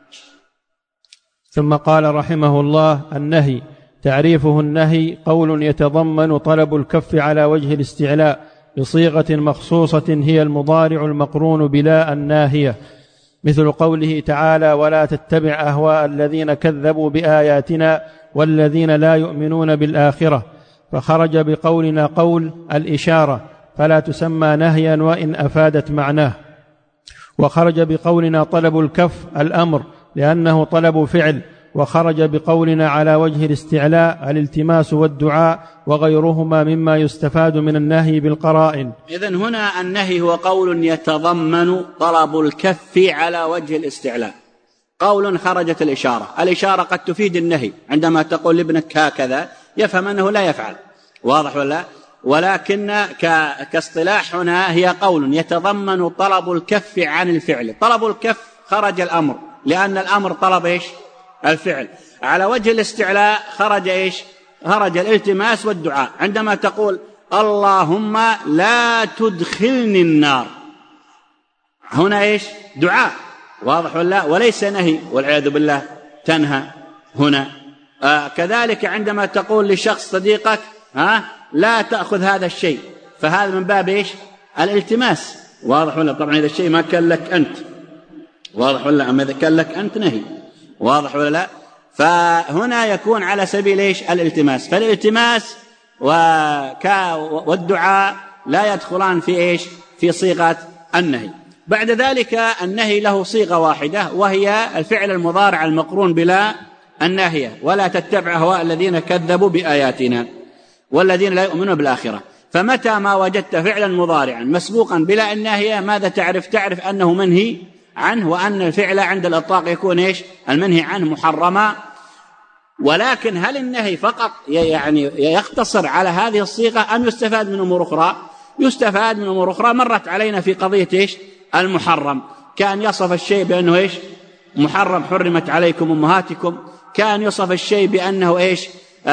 ثم قال رحمه الله: النهي تعريفه: النهي قول يتضمن طلب الكف على وجه الاستعلاء بصيغة مخصوصة هي المضارع المقرون بلا الناهية، مثل قوله تعالى: ولا تتبع أهواء الذين كذبوا بآياتنا والذين لا يؤمنون بالآخرة، فخرج بقولنا قول الإشارة فلا تسمى نهيا وإن أفادت معناه. وخرج بقولنا طلب الكف الأمر لأنه طلب فعل، وخرج بقولنا على وجه الاستعلاء الالتماس والدعاء وغيرهما مما يستفاد من النهي بالقرائن. إذن هنا النهي هو قول يتضمن طلب الكف على وجه الاستعلاء، قول خرجت الإشارة قد تفيد النهي، عندما تقول لابنك هكذا يفهم أنه لا يفعل، واضح ولا؟ ولكن كاصطلاح هنا هي قول يتضمن طلب الكف عن الفعل. طلب الكف خرج الأمر، لأن الأمر طلب إيش؟ الفعل. على وجه الاستعلاء خرج إيش؟ خرج الالتماس والدعاء. عندما تقول اللهم لا تدخلني النار، هنا إيش؟ دعاء، واضح ولا؟ وليس نهي، والعياذ بالله تنهى هنا. كذلك عندما تقول لشخص صديقك لا تأخذ هذا الشيء، فهذا من باب إيش؟ الالتماس، واضح ولا؟ طبعا إذا الشيء ما كان لك أنت، واضح ولا؟ أما إذا كان لك أنت نهي، واضح ولا لا؟ فهنا يكون على سبيل إيش؟ الالتماس. فالالتماس والدعاء لا يدخلان في إيش؟ في صيغة النهي. بعد ذلك النهي له صيغة واحدة، وهي الفعل المضارع المقرون بلا الناهية، ولا تتبع أهواء الذين كذبوا بآياتنا والذين لا يؤمنون بالآخرة. فمتى ما وجدت فعلا مضارعا مسبوقا بلا الناهية ماذا تعرف؟ تعرف أنه منهي عنه، وأن الفعل عند الإطلاق يكون إيش؟ المنهي عنه محرما. ولكن هل النهي فقط يعني يقتصر على هذه الصيغة، أم يستفاد من أمور أخرى؟ يستفاد من أمور أخرى مرت علينا في قضية إيش؟ المحرم. كان يصف الشيء بأنه إيش؟ محرم، حرمت عليكم أمهاتكم. كان يصف الشيء بأنه إيش؟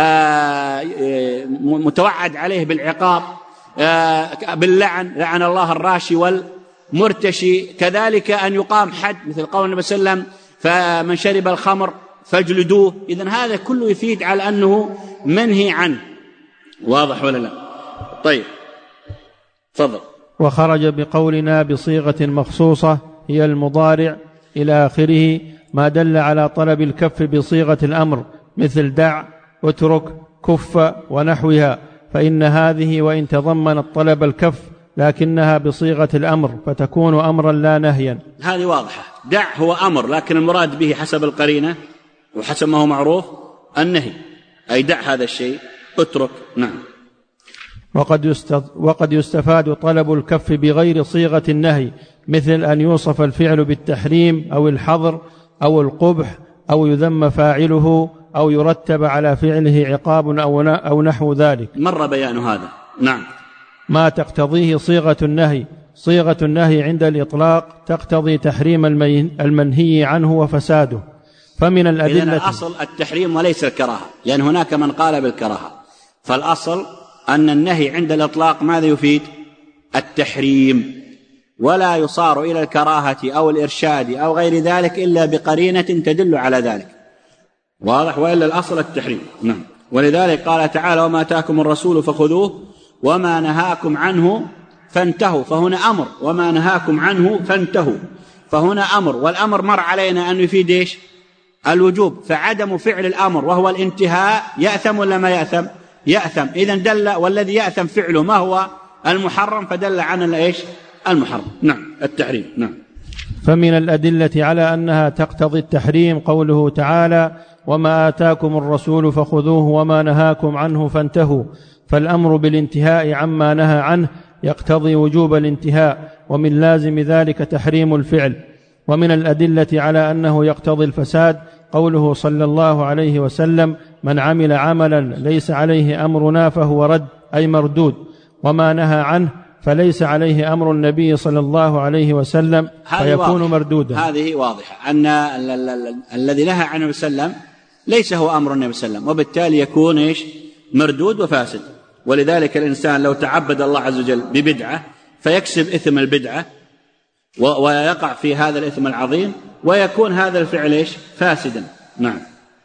متوعد عليه بالعقاب، باللعن، لعن الله الراشي والمرتشي. كذلك أن يقام حد، مثل قول النبي صلى الله عليه وسلم فمن شرب الخمر فاجلدوه. إذن هذا كله يفيد على أنه منهي عنه، واضح ولا لا؟ طيب تفضل. وخرج بقولنا بصيغة مخصوصة هي المضارع إلى آخره ما دل على طلب الكف بصيغة الأمر، مثل دع، اترك، كف ونحوها، فإن هذه وإن تضمنت طلب الكف لكنها بصيغة الأمر فتكون أمرا لا نهيا. هذه واضحة. دع هو أمر، لكن المراد به حسب القرينة وحسب ما هو معروف النهي، أي دع هذا الشيء، اترك. نعم. وقد يستفاد طلب الكف بغير صيغة النهي، مثل أن يوصف الفعل بالتحريم أو الحظر أو القبح أو يذم فاعله أو يرتب على فعله عقاب أو نحو ذلك. مر بيان هذا. نعم. ما تقتضيه صيغة النهي. صيغة النهي عند الإطلاق تقتضي تحريم المنهي عنه وفساده. فمن الأدلة، إذن الأصل التحريم وليس الكراهة، لأن هناك من قال بالكراهة. فالأصل أن النهي عند الإطلاق ماذا يفيد؟ التحريم، ولا يصار إلى الكراهة أو الإرشاد أو غير ذلك إلا بقرينة تدل على ذلك، واضح؟ وإلا الأصل التحريم. نعم. ولذلك قال تعالى وما آتاكم الرسول فخذوه وما نهاكم عنه فانتهوا. فهنا أمر، وما نهاكم عنه فانتهوا، فهنا أمر، والأمر مر علينا أن يفيد إيش؟ الوجوب. فعدم فعل الأمر وهو الانتهاء يأثم ولا ما يأثم؟ يأثم. إذن دل، والذي يأثم فعله ما هو؟ المحرم، فدل عن إيش؟ المحرم. نعم، التحريم. نعم. فمن الأدلة على أنها تقتضي التحريم قوله تعالى وما آتاكم الرسول فخذوه وما نهاكم عنه فانتهوا، فالأمر بالانتهاء عما نهى عنه يقتضي وجوب الانتهاء، ومن لازم ذلك تحريم الفعل. ومن الأدلة على أنه يقتضي الفساد قوله صلى الله عليه وسلم من عمل عملا ليس عليه أمرنا فهو رد، أي مردود. وما نهى عنه فليس عليه أمر النبي صلى الله عليه وسلم فيكون مردودا. هذه واضحة، أن الذي نهى عنه وسلم ليس هو أمر النبي صلى الله عليه وسلم، وبالتالي يكون إيش؟ مردود وفاسد. ولذلك الإنسان لو تعبد الله عز وجل ببدعة فيكسب إثم البدعة ويقع في هذا الإثم العظيم، ويكون هذا الفعل إيش؟ فاسدا. نعم.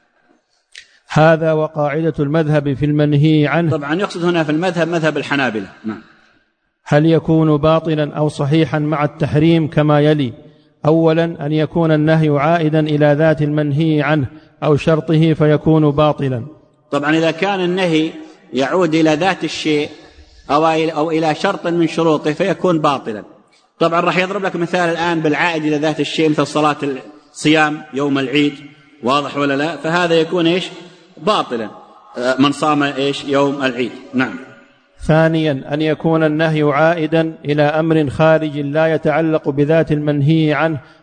هذا وقاعدة المذهب في المنهي عنه. طبعا يقصد هنا في المذهب مذهب الحنابلة. نعم. هل يكون باطلا أو صحيحا مع التحريم كما يلي: أولا أن يكون النهي عائدا إلى ذات المنهي عنه أو شرطه فيكون باطلا. طبعا إذا كان النهي يعود إلى ذات الشيء أو إلى شرط من شروطه فيكون باطلا. طبعا راح يضرب لك مثال الآن بالعائد إلى ذات الشيء، مثل صلاة الصيام يوم العيد، واضح ولا لا؟ فهذا يكون إيش؟ باطلا، من صام إيش؟ يوم العيد. نعم. ثانيا أن يكون النهي عائدا إلى أمر خارج لا يتعلق بذات المنهي عنه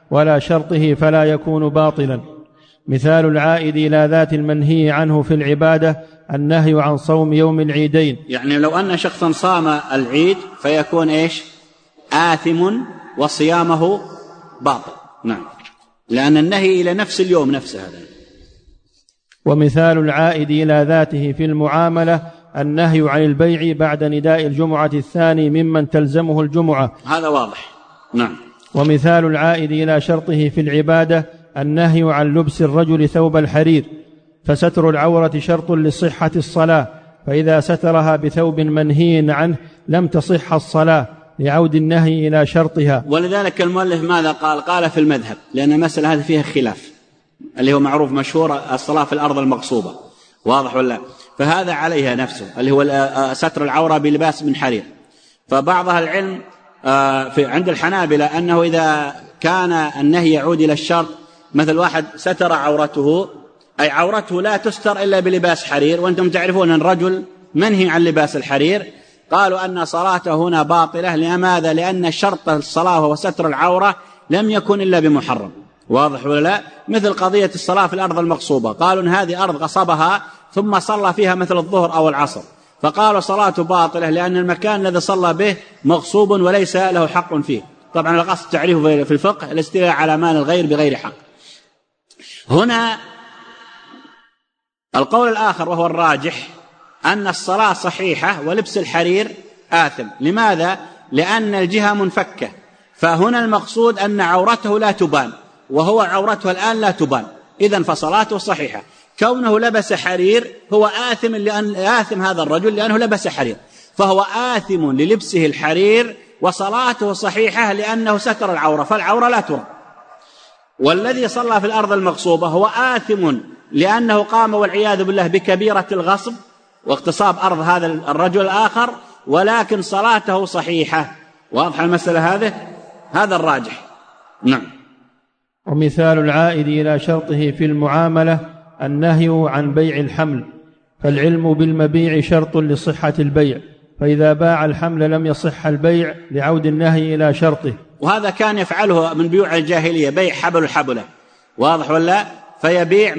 ولا شرطه فلا يكون باطلا. مثال العائد إلى ذات المنهي عنه في العبادة النهي عن صوم يوم العيدين. يعني لو أن شخصا صام العيد فيكون إيش؟ آثم وصيامه باطل. نعم، لأن النهي إلى نفس اليوم نفسه هذا. ومثال العائد إلى ذاته في المعاملة النهي عن البيع بعد نداء الجمعة الثاني ممن تلزمه الجمعة. هذا واضح. نعم. ومثال العائد إلى شرطه في العبادة النهي عن لبس الرجل ثوب الحرير، فستر العورة شرط لصحة الصلاة، فإذا سترها بثوب منهي عنه لم تصح الصلاة لعود النهي إلى شرطها. ولذلك المؤلف ماذا قال؟ قال في المذهب، لأن المسألة هذه فيها خلاف، اللي هو معروف مشهور الصلاة في الأرض المغصوبة، واضح ولا؟ فهذا عليها نفسه اللي هو ستر العورة بلباس من حرير. فبعض أهل العلم عند الحنابلة أنه إذا كان النهي يعود إلى الشرط، مثل واحد ستر عورته، أي عورته لا تستر إلا بلباس حرير، وأنتم تعرفون أن الرجل منهي عن لباس الحرير، قالوا أن صلاته هنا باطلة. لماذا؟ لأن شرط الصلاة وهو ستر العورة لم يكن إلا بمحرم، واضح ولا لا؟ مثل قضية الصلاة في الأرض المغصوبة، قالوا أن هذه أرض غصبها ثم صلى فيها مثل الظهر أو العصر، فقالوا صلاته باطلة لأن المكان الذي صلى به مغصوب وليس له حق فيه. طبعا القصد تعريفه في الفقه الاستيلاء على مال الغير بغير حق. هنا القول الآخر وهو الراجح أن الصلاة صحيحة ولبس الحرير آثم. لماذا؟ لأن الجهة منفكة، فهنا المقصود أن عورته لا تبان، وهو عورته الآن لا تبان، إذن فصلاته صحيحة. كونه لبس حرير هو آثم، لأن آثم هذا الرجل لأنه لبس حرير، فهو آثم للبسه الحرير، وصلاته صحيحة لأنه ستر العورة، فالعورة لا ترى. والذي صلى في الأرض المغصوبة هو آثم لأنه قام والعياذ بالله بكبيرة الغصب واغتصاب أرض هذا الرجل الآخر، ولكن صلاته صحيحة. واضح المسألة هذا الراجح. نعم. ومثال العائد إلى شرطه في المعاملة النهي عن بيع الحمل، فالعلم بالمبيع شرط لصحة البيع، فإذا باع الحمل لم يصح البيع لعود النهي إلى شرطه. وهذا كان يفعله من بيوع الجاهلية، بيع حبل الحبلة، واضح ولا؟ فيبيع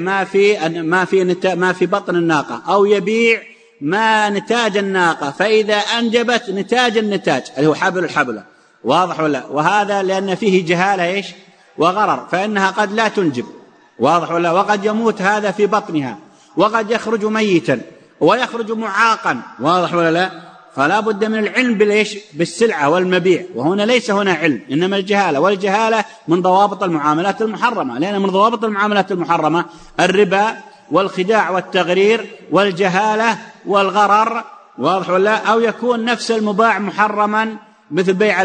ما في بطن الناقة، أو يبيع ما نتاج الناقة، فإذا أنجبت نتاج النتاج اللي هو حبل الحبلة، واضح ولا؟ وهذا لأن فيه جهالة وغرر، فإنها قد لا تنجب، واضح ولا؟ وقد يموت هذا في بطنها، وقد يخرج ميتا ويخرج معاقا، واضح ولا لا؟ فلا بد من العلم بالسلعة والمبيع، وهنا ليس هنا علم، إنما الجهالة، والجهالة من ضوابط المعاملات المحرمة، لأن من ضوابط المعاملات المحرمة الربا والخداع والتغرير والجهالة والغرر، واضح ولا؟ أو يكون نفس المباع محرما مثل بيع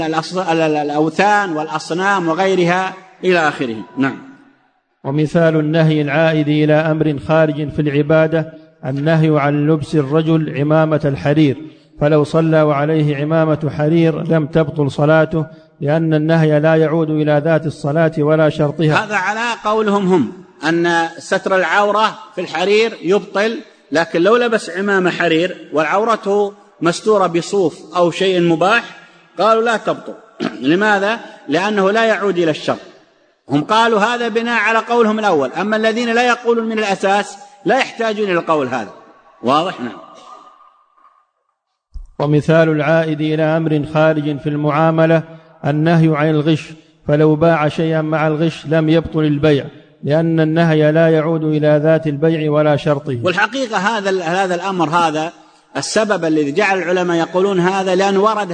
الأوثان والأصنام وغيرها إلى آخره. نعم. ومثال النهي العائد إلى أمر خارج في العبادة النهي عن لبس الرجل عمامة الحرير، فلو صلى وعليه عمامة حرير لم تبطل صلاته، لأن النهي لا يعود إلى ذات الصلاة ولا شرطها. هذا على قولهم هم أن ستر العورة في الحرير يبطل، لكن لو لبس عمامة حرير والعورته مستورة بصوف أو شيء مباح قالوا لا تبطل. لماذا؟ لأنه لا يعود إلى الشرط. هم قالوا هذا بناء على قولهم الأول، أما الذين لا يقولون من الأساس لا يحتاجون إلى القول هذا، واضح؟ نعم. ومثال العائد إلى أمر خارج في المعاملة النهي عن الغش، فلو باع شيئا مع الغش لم يبطل البيع، لأن النهي لا يعود إلى ذات البيع ولا شرطه. والحقيقة هذا الأمر، هذا السبب الذي جعل العلماء يقولون هذا، لأن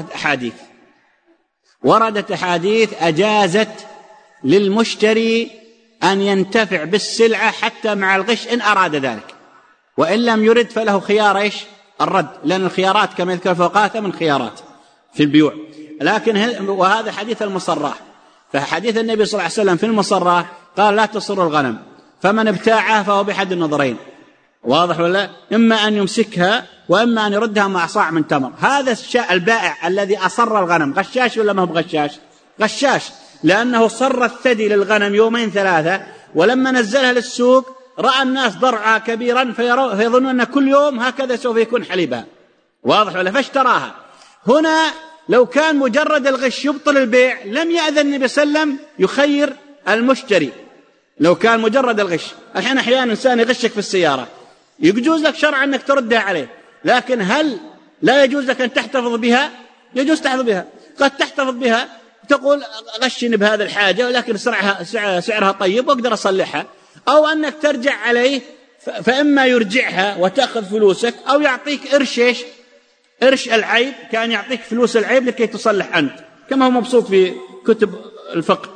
وردت أحاديث أجازت للمشتري أن ينتفع بالسلعة حتى مع الغش إن أراد ذلك، وإن لم يرد فله خيار الرد، لأن الخيارات كما يذكر فوق 8 خيارات في البيوع. لكن وهذا حديث المصراح، فحديث النبي صلى الله عليه وسلم في المصراح قال لا تصر الغنم، فمن ابتاعها فهو بحد النظرين، واضح ولا؟ إما أن يمسكها وإما أن يردها مع صاع من تمر. هذا البائع الذي أصر الغنم غشاش ولا ما هو غشاش؟ غشاش، لأنه صر الثدي للغنم 2-3، ولما نزلها للسوق رأى الناس ضرعها كبيرا فيظنون أن كل يوم هكذا سوف يكون حليبها، واضح ولا؟ فاشتراها. هنا لو كان مجرد الغش يبطل البيع لم يأذن النبي صلى الله عليه وسلم يخير المشتري. لو كان مجرد الغش، الحين أحيانا إنسان يغشك في السيارة، يجوز لك شرعا أنك تردها عليه، لكن هل لا يجوز لك أن تحتفظ بها؟ يجوز تحتفظ بها. قد تحتفظ بها تقول غشني بهذا الحاجة ولكن سعرها طيب وأقدر أصلحها، أو أنك ترجع عليه فإما يرجعها وتأخذ فلوسك أو يعطيك إرش العيب، كان يعطيك فلوس العيب لكي تصلح أنت، كما هو مبسوط في كتب الفقه.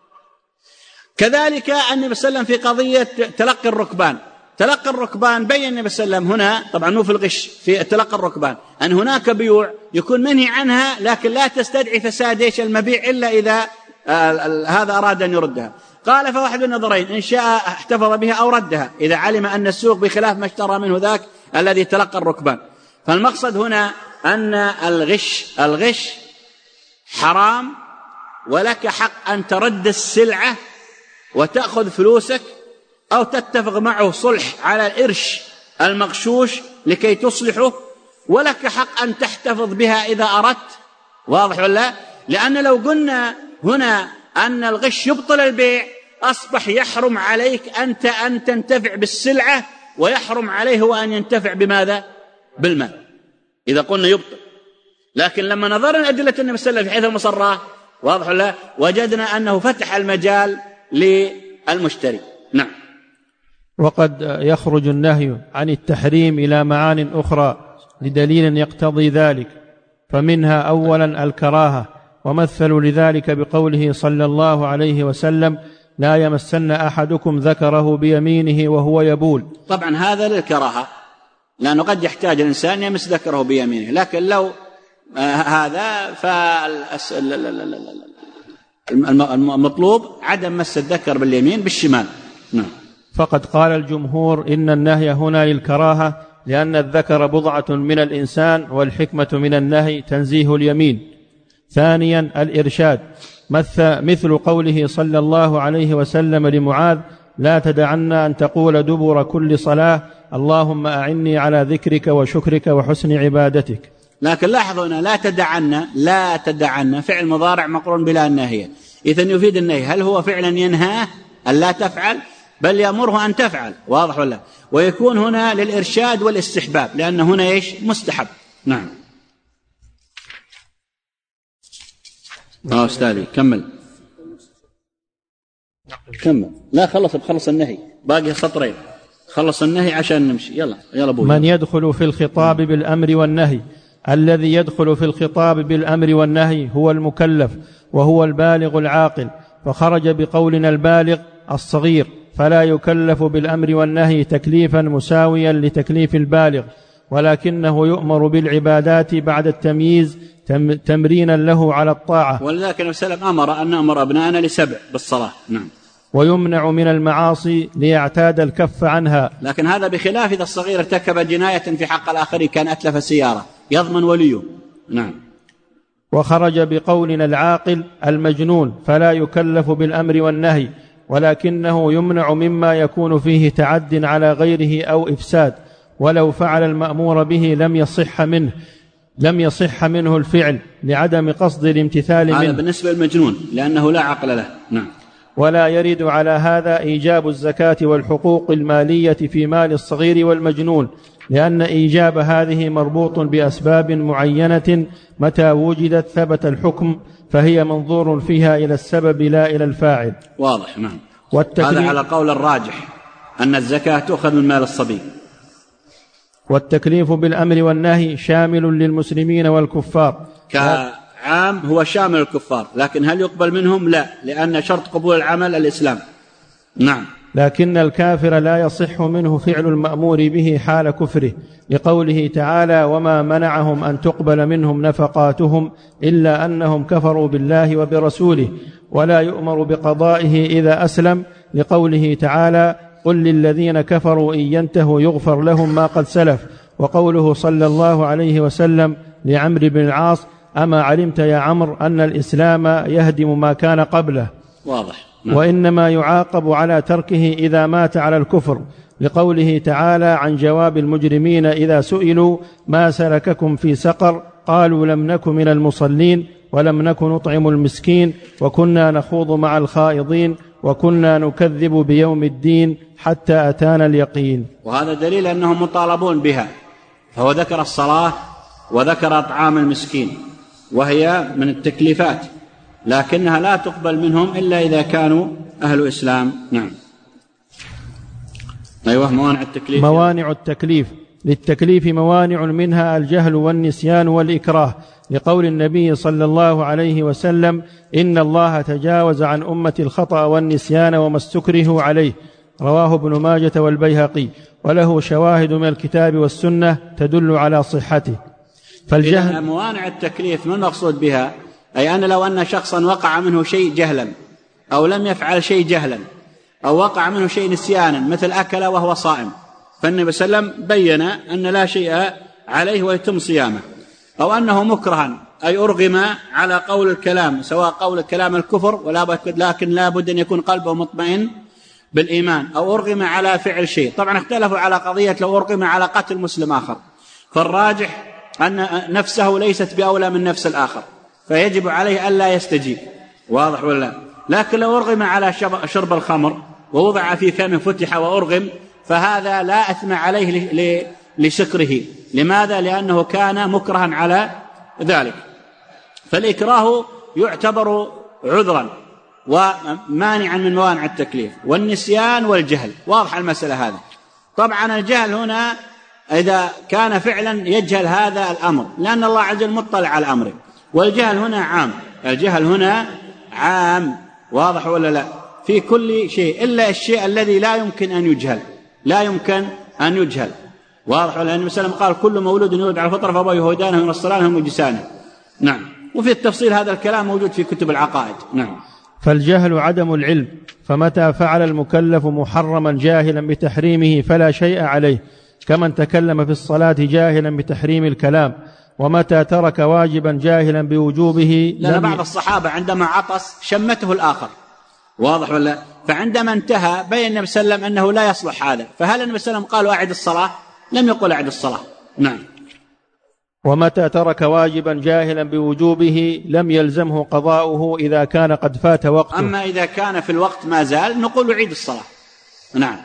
كذلك النبي صلى الله عليه وسلم في قضية تلقي الركبان بين النبي صلى الله عليه وسلم هنا، طبعا مو في الغش، في تلقي الركبان أن هناك بيوع يكون منهي عنها لكن لا تستدعي فساد المبيع إلا إذا هذا أراد أن يردها. قال فواحد من النظرين، إن شاء احتفظ بها أو ردها إذا علم أن السوق بخلاف ما اشترى منه ذاك الذي تلقى الركبان. فالمقصد هنا أن الغش حرام، ولك حق أن ترد السلعة وتأخذ فلوسك أو تتفق معه صلح على الإرش المغشوش لكي تصلحه، ولك حق أن تحتفظ بها إذا أردت. واضح ولا؟ لأن لو قلنا هنا أن الغش يبطل البيع أصبح يحرم عليك أنت أن تنتفع بالسلعة، ويحرم عليه هو أن ينتفع بماذا؟ بالمال، إذا قلنا يبطل. لكن لما نظرنا أدلة النبي صلى الله عليه وسلم في حيث المصرة، واضح ولا؟ وجدنا أنه فتح المجال للمشتري. نعم. وقد يخرج النهي عن التحريم إلى معان أخرى لدليل يقتضي ذلك، فمنها أولا الكراهة، ومثلوا لذلك بقوله صلى الله عليه وسلم: لا يمسن أحدكم ذكره بيمينه وهو يبول. طبعا هذا للكراهة، لأنه قد يحتاج الإنسان يمس ذكره بيمينه، لكن لو هذا فالمطلوب عدم مس الذكر باليمين بالشمال. نعم. فقد قال الجمهور إن النهي هنا للكراهة، لأن الذكر بضعة من الإنسان، والحكمة من النهي تنزيه اليمين. ثانيا الإرشاد، مثل قوله صلى الله عليه وسلم لمعاذ: لا تدعن أن تقول دبر كل صلاة اللهم أعني على ذكرك وشكرك وحسن عبادتك. لكن لاحظوا هنا لا تدعن فعل مضارع مقرون بلا الناهية، إذن يفيد النهي. هل هو فعلا ينهاه أن لا تفعل؟ بل يأمره أن تفعل. واضح ولا؟ ويكون هنا للإرشاد والاستحباب، لأن هنا مستحب. نعم. أستاذي كمل. لا خلص النهي، باقي سطرين، خلص النهي عشان نمشي. يلا أبوي. من يدخل في الخطاب بالأمر والنهي. الذي يدخل في الخطاب بالأمر والنهي هو المكلف، وهو البالغ العاقل، فخرج بقولنا البالغ الصغير، فلا يكلف بالأمر والنهي تكليفا مساويا لتكليف البالغ، ولكنه يؤمر بالعبادات بعد التمييز تمرينا له على الطاعة. ولذلك النبي صلى الله عليه وسلم أمر أن نأمر أبناءنا لسبع بالصلاة. نعم. ويمنع من المعاصي ليعتاد الكف عنها. لكن هذا بخلاف إذا الصغير ارتكب جناية في حق الآخرين، كان أتلف سيارة، يضمن وليه. نعم. وخرج بقولنا العاقل المجنون، فلا يكلف بالأمر والنهي، ولكنه يمنع مما يكون فيه تعد على غيره أو إفساد، ولو فعل المأمور به لم يصح منه الفعل لعدم قصد الامتثال منه. هذا بالنسبة للمجنون لأنه لا عقل له. نعم. ولا يرد على هذا إيجاب الزكاة والحقوق المالية في مال الصغير والمجنون، لأن إيجاب هذه مربوط بأسباب معينة، متى وجدت ثبت الحكم، فهي منظور فيها إلى السبب لا إلى الفاعل. واضح. نعم. هذا على قول الراجح أن الزكاة تؤخذ من مال الصبي. والتكليف بالأمر والنهي شامل للمسلمين والكفار كعام، هو شامل الكفار، لكن هل يقبل منهم؟ لا، لأن شرط قبول العمل الإسلام. نعم. لكن الكافر لا يصح منه فعل المأمور به حال كفره، لقوله تعالى: وما منعهم أن تقبل منهم نفقاتهم إلا أنهم كفروا بالله وبرسوله. ولا يؤمر بقضائه إذا أسلم، لقوله تعالى: قل للذين كفروا إن ينتهوا يغفر لهم ما قد سلف. وقوله صلى الله عليه وسلم لعمرو بن العاص: أما علمت يا عمرو أن الإسلام يهدم ما كان قبله. واضح. وإنما يعاقب على تركه إذا مات على الكفر، لقوله تعالى عن جواب المجرمين إذا سئلوا ما سلككم في سقر قالوا لم نك من المصلين ولم نك نطعم المسكين وكنا نخوض مع الخائضين وكنا نكذب بيوم الدين حتى أتانا اليقين. وهذا دليل أنهم مطالبون بها، فهو ذكر الصلاة وذكر إطعام المسكين وهي من التكليفات، لكنها لا تقبل منهم إلا إذا كانوا أهل إسلام. نعم. أيوة. موانع التكليف. موانع التكليف: للتكليف موانع منها الجهل والنسيان والإكراه، لقول النبي صلى الله عليه وسلم: إن الله تجاوز عن أمة الخطأ والنسيان وما استكرهوا عليه، رواه ابن ماجة والبيهقي، وله شواهد من الكتاب والسنة تدل على صحته. فالجهل موانع التكليف ما المقصود بها؟ أي أن لو أن شخصا وقع منه شيء جهلا أو لم يفعل شيء جهلا أو وقع منه شيء نسيانا، مثل أكل وهو صائم، فالنبي صلى الله عليه وسلم بين أن لا شيء عليه ويتم صيامه، أو أنه مكرها أي أرغم على قول الكلام، سواء قول الكلام الكفر لكن لا بد أن يكون قلبه مطمئن بالإيمان، أو أرغم على فعل شيء. طبعا اختلفوا على قضية لو أرغم على قتل مسلم آخر، فالراجح أن نفسه ليست بأولى من نفس الآخر، فيجب عليه ألا يستجيب، واضح ولا؟ لكن لو أرغم على شرب الخمر ووضع في فمه فتح وأرغم، فهذا لا أثم عليه لسكره. لماذا؟ لأنه كان مكرها على ذلك. فالإكراه يعتبر عذرا ومانعا من موانع التكليف، والنسيان والجهل، واضح المسألة هذه. طبعا الجهل هنا إذا كان فعلا يجهل هذا الأمر، لأن الله عز وجل مطلع على أمره، والجهل هنا عام، الجهل هنا عام، واضح ولا لا؟ في كل شيء إلا الشيء الذي لا يمكن أن يجهل، لا يمكن أن يجهل، واضح ولا؟ النبي صلى الله عليه وسلم قال: كل مولود يولد على الفطرة فأبواه يهودانه من الصلاه هم مجسانه. نعم. وفي التفصيل هذا الكلام موجود في كتب العقائد. نعم. فالجهل عدم العلم، فمتى فعل المكلف محرما جاهلا بتحريمه فلا شيء عليه، كمن تكلم في الصلاة جاهلا بتحريم الكلام، ومتى ترك واجبا جاهلا بوجوبه. لأن بعض الصحابة عندما عطس شمته الآخر، واضح ولا؟ فعندما انتهى بين النبي صلى الله عليه وسلم أنه لا يصلح هذا، فهل النبي صلى الله عليه وسلم قال أعد الصلاة؟ لم يقل أعد الصلاة. نعم. ومتى ترك واجبا جاهلا بوجوبه لم يلزمه قضاؤه إذا كان قد فات وقته. أما إذا كان في الوقت ما زال نقول أعيد الصلاة. نعم.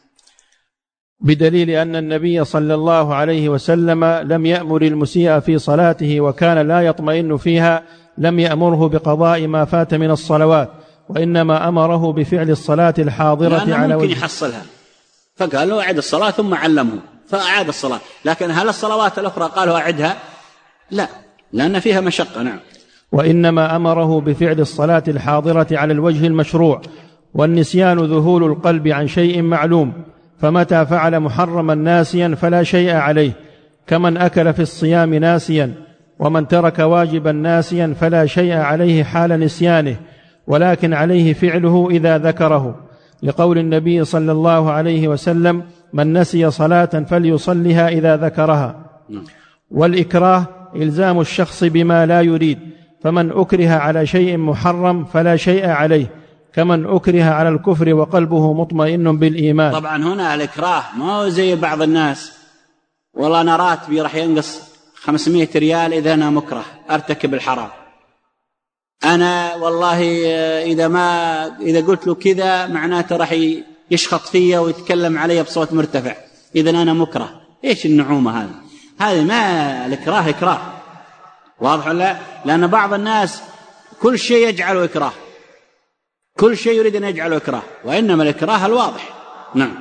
بدليل أن النبي صلى الله عليه وسلم لم يأمر المسيء في صلاته وكان لا يطمئن فيها، لم يأمره بقضاء ما فات من الصلوات، وإنما أمره بفعل الصلاة الحاضرة على ممكن يحصلها، فقال له أعد الصلاة ثم علمه فأعاد الصلاة. لكن هل الصلوات الأخرى قالوا أعدها؟ لا، لأن فيها مشقة. نعم. وإنما أمره بفعل الصلاة الحاضرة على الوجه المشروع، والنسيان ذهول القلب عن شيء معلوم، فمتى فعل محرما ناسيا فلا شيء عليه، كمن أكل في الصيام ناسيا، ومن ترك واجبا ناسيا فلا شيء عليه حال نسيانه، ولكن عليه فعله إذا ذكره، لقول النبي صلى الله عليه وسلم: من نسي صلاة فليصلها إذا ذكرها. والإكراه إلزام الشخص بما لا يريد، فمن أكره على شيء محرم فلا شيء عليه، كمن أكره على الكفر وقلبه مطمئن بالإيمان. طبعا هنا الإكراه ما هو زي بعض الناس: والله أنا راتبي راح ينقص 500 ريال إذا أنا مكره أرتكب الحرام، أنا والله إذا قلت له كذا معناته راح يشخط فيا ويتكلم علي بصوت مرتفع، إذا أنا مكره. إيش النعومة هذه ما الإكراه إكراه، واضح ولا؟ لأن بعض الناس كل شيء يجعله إكراه، كل شيء يريد أن يجعله إكراه، وإنما الإكراه الواضح. نعم.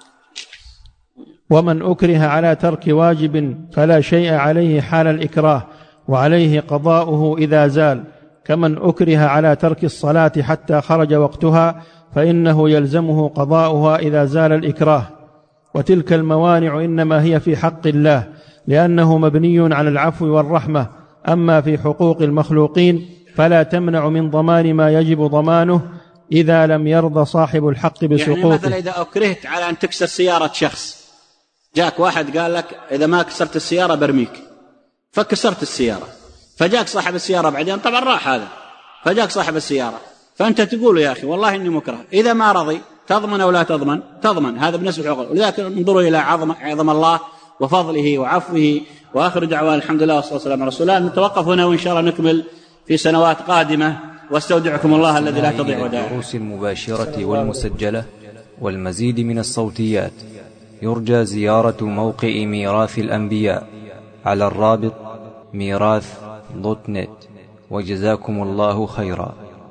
ومن أكره على ترك واجب فلا شيء عليه حال الإكراه، وعليه قضاؤه إذا زال، كمن أكره على ترك الصلاة حتى خرج وقتها فإنه يلزمه قضاؤها إذا زال الإكراه. وتلك الموانع إنما هي في حق الله، لأنه مبني على العفو والرحمة، أما في حقوق المخلوقين فلا تمنع من ضمان ما يجب ضمانه إذا لم يرضى صاحب الحق بسقوطه. يعني مثلا إذا أكرهت على أن تكسر سيارة شخص، جاك واحد قال لك إذا ما كسرت السيارة برميك، فكسرت السيارة، فجاك صاحب السيارة بعدين، طبعا راح هذا، فجاك صاحب السيارة، فأنت تقول يا أخي والله إني مكره، إذا ما رضي تضمن أو لا تضمن؟ تضمن. هذا بالنسبة للعقول. ولذلك انظروا إلى عظم الله وفضله وعفوه وآخر دعوان الحمد لله والصلاة والسلام على رسول الله. نتوقف هنا وإن شاء الله نكمل في سنوات قادمة، واستودعكم الله الذي لا تضيع ودائعه. الدروس المباشرة والمسجلة والمزيد من الصوتيات يرجى زيارة موقع ميراث الأنبياء على الرابط ميراث.net. وجزاكم الله خيرا.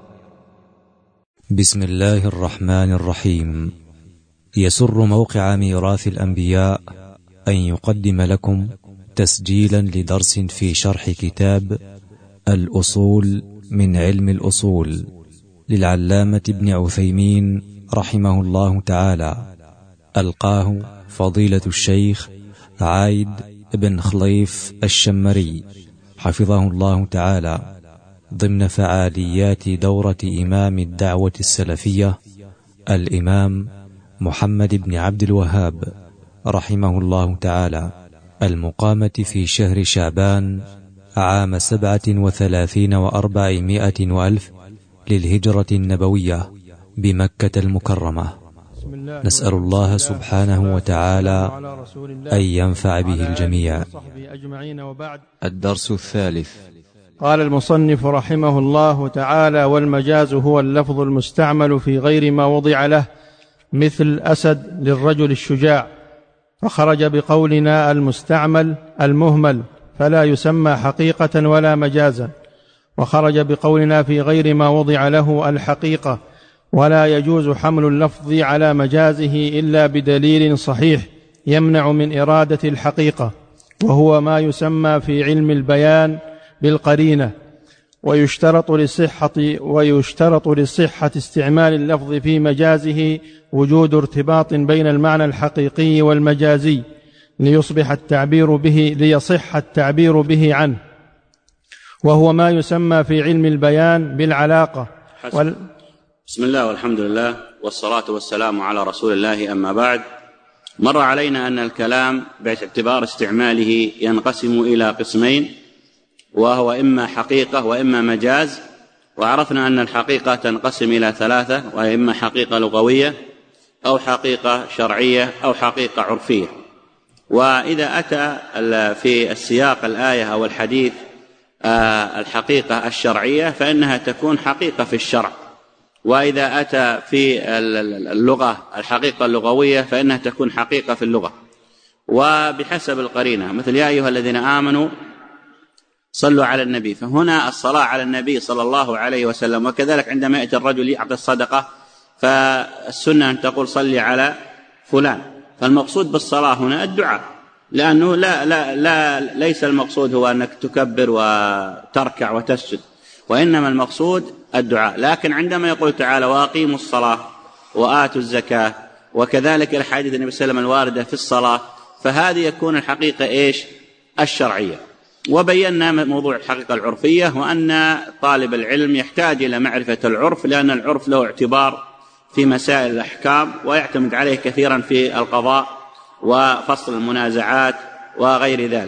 بسم الله الرحمن الرحيم. يسر موقع ميراث الأنبياء أن يقدم لكم تسجيلا لدرس في شرح كتاب الأصول من علم الأصول للعلامة ابن عثيمين رحمه الله تعالى، ألقاه فضيلة الشيخ عايد بن خليف الشمري حفظه الله تعالى ضمن فعاليات دورة إمام الدعوة السلفية الإمام محمد بن عبد الوهاب رحمه الله تعالى، المقامة في شهر شعبان عام 37 و400 وألف للهجرة النبوية بمكة المكرمة. نسأل الله سبحانه وتعالى أن ينفع به الجميع. الدرس الثالث. قال المصنف رحمه الله تعالى: والمجاز هو اللفظ المستعمل في غير ما وضع له، مثل أسد للرجل الشجاع، فخرج بقولنا المستعمل المهمل فلا يسمى حقيقة ولا مجازا، وخرج بقولنا في غير ما وضع له الحقيقة، ولا يجوز حمل اللفظ على مجازه إلا بدليل صحيح يمنع من إرادة الحقيقة، وهو ما يسمى في علم البيان بالقرينة. ويشترط لصحة استعمال اللفظ في مجازه وجود ارتباط بين المعنى الحقيقي والمجازي ليصح التعبير به عنه، وهو ما يسمى في علم البيان بالعلاقة. بسم الله والحمد لله والصلاة والسلام على رسول الله، أما بعد. مر علينا أن الكلام باعتبار استعماله ينقسم إلى قسمين، وهو إما حقيقة وإما مجاز. وعرفنا أن الحقيقة تنقسم إلى ثلاثة، وإما حقيقة لغوية أو حقيقة شرعية أو حقيقة عرفية. وإذا أتى في السياق الآية أو الحديث الحقيقة الشرعية فإنها تكون حقيقة في الشرع، وإذا أتى في اللغة الحقيقة اللغوية فإنها تكون حقيقة في اللغة، وبحسب القرينة، مثل يا أيها الذين آمنوا صلوا على النبي، فهنا الصلاة على النبي صلى الله عليه وسلم. وكذلك عندما يأتي الرجل يعطي الصدقة فالسنة أن تقول صلي على فلان، فالمقصود بالصلاة هنا الدعاء، لأنه ليس المقصود هو أنك تكبر وتركع وتسجد، وإنما المقصود الدعاء. لكن عندما يقول تعالى وأقيموا الصلاة وآتوا الزكاة، وكذلك الحديث النبي صلى الله عليه وسلم الواردة في الصلاة، فهذه يكون الحقيقة الشرعية. وبينا موضوع الحقيقة العرفية، وأن طالب العلم يحتاج إلى معرفة العرف، لأن العرف له اعتبار في مسائل الأحكام، ويعتمد عليه كثيرا في القضاء وفصل المنازعات وغير ذلك.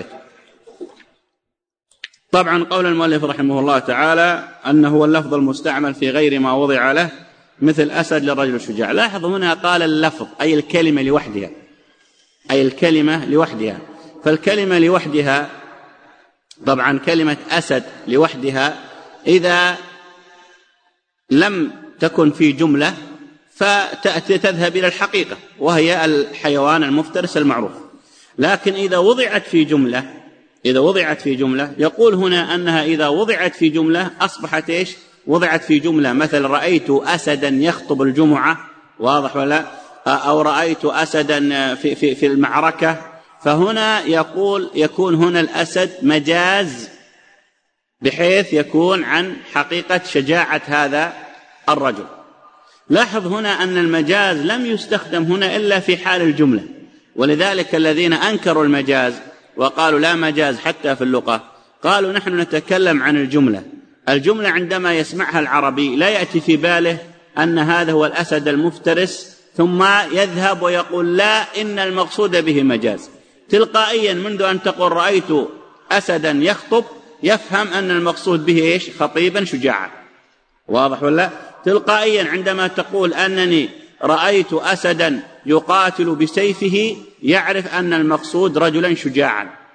طبعا قول المؤلف رحمه الله تعالى أنه هو اللفظ المستعمل في غير ما وضع له، مثل أسد للرجل الشجاع. لاحظوا هنا قال اللفظ، أي الكلمة لوحدها، أي الكلمة لوحدها. فالكلمة لوحدها، طبعا كلمة أسد لوحدها إذا لم تكن في جملة فتذهب إلى الحقيقة، وهي الحيوان المفترس المعروف. لكن إذا وضعت في جملة يقول هنا أنها إذا وضعت في جملة أصبحت وضعت في جملة. مثل رأيت أسدا يخطب الجمعة، واضح ولا؟ أو رأيت أسدا في المعركة. فهنا يكون هنا الأسد مجاز، بحيث يكون عن حقيقة شجاعة هذا الرجل. لاحظ هنا أن المجاز لم يستخدم هنا إلا في حال الجملة، ولذلك الذين أنكروا المجاز وقالوا لا مجاز حتى في اللغة قالوا نحن نتكلم عن الجملة عندما يسمعها العربي لا يأتي في باله أن هذا هو الأسد المفترس، ثم يذهب ويقول لا إن المقصود به مجاز. تلقائيا منذ أن تقول رأيت أسدا يخطب يفهم أن المقصود به خطيبا شجاعا، واضح ولا؟ تلقائيا عندما تقول أنني رأيت أسدا يقاتل بسيفه يعرف أن المقصود رجلا شجاعا،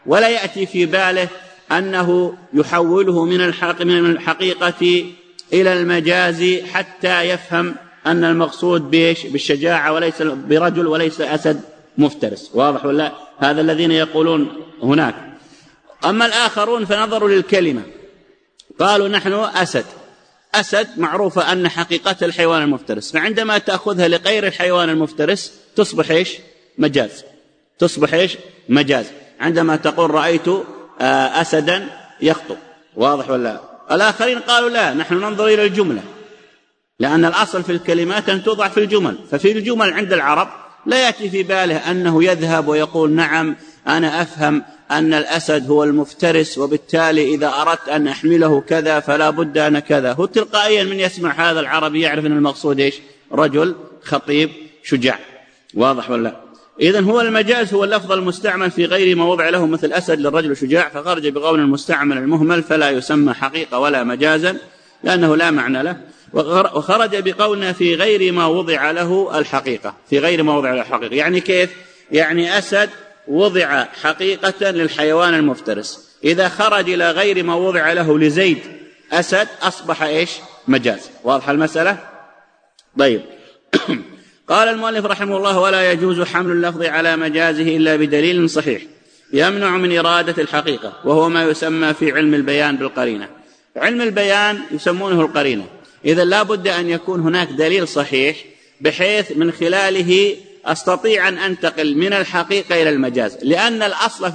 ولا يأتي في باله أنه يحوله من الحقيقة إلى المجاز حتى يفهم أن المقصود بالشجاعة وليس برجل وليس أسد مفترس. واضح ولا؟ هذا الذين يقولون هناك. أما الآخرون فنظروا للكلمة، قالوا نحن أسد معروفة أن حقيقة الحيوان المفترس، فعندما تأخذها لغير الحيوان المفترس تصبح مجاز، تصبح مجاز. عندما تقول رأيت أسدا يخطب. واضح ولا؟ الآخرين قالوا لا، نحن ننظر إلى الجملة، لأن الأصل في الكلمات أن توضع في الجمل، ففي الجمل عند العرب لا يأتي في باله أنه يذهب ويقول نعم أنا أفهم أن الأسد هو المفترس، وبالتالي إذا أردت أن أحمله كذا فلا بد أن كذا. هو تلقائيا من يسمع هذا العربي يعرف أن المقصود رجل خطيب شجاع. واضح ولا؟ إذن هو المجاز هو اللفظ المستعمل في غير ما وضع له، مثل أسد للرجل شجاع، فخرج بقول المستعمل المهمل فلا يسمى حقيقة ولا مجازا لأنه لا معنى له. وخرج بقولنا في غير ما وضع له الحقيقة، في غير ما وضع له الحقيقة يعني كيف؟ يعني أسد وضع حقيقة للحيوان المفترس، إذا خرج إلى غير ما وضع له لزيد أسد أصبح مجاز. واضح المسألة؟ طيب. قال المؤلف رحمه الله: ولا يجوز حمل اللفظ على مجازه إلا بدليل صحيح يمنع من إرادة الحقيقة، وهو ما يسمى في علم البيان بالقرينة. علم البيان يسمونه القرينة، إذا لا بد أن يكون هناك دليل صحيح بحيث من خلاله أستطيع أن أنتقل من الحقيقة إلى المجاز، لأن الأصل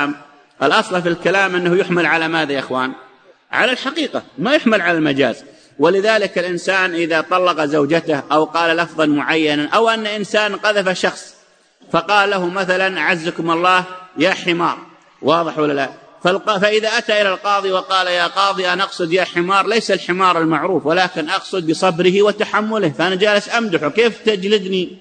في الكلام أنه يحمل على ماذا يا إخوان؟ على الحقيقة، ما يحمل على المجاز. ولذلك الإنسان إذا طلق زوجته أو قال لفظا معينا، أو أن إنسان قذف شخص فقال له مثلا أعزكم الله يا حمار. واضح ولا لا؟ فإذا أتى إلى القاضي وقال يا قاضي أنا أقصد يا حمار، ليس الحمار المعروف، ولكن أقصد بصبره وتحمله، فأنا جالس أمدحه، كيف تجلدني؟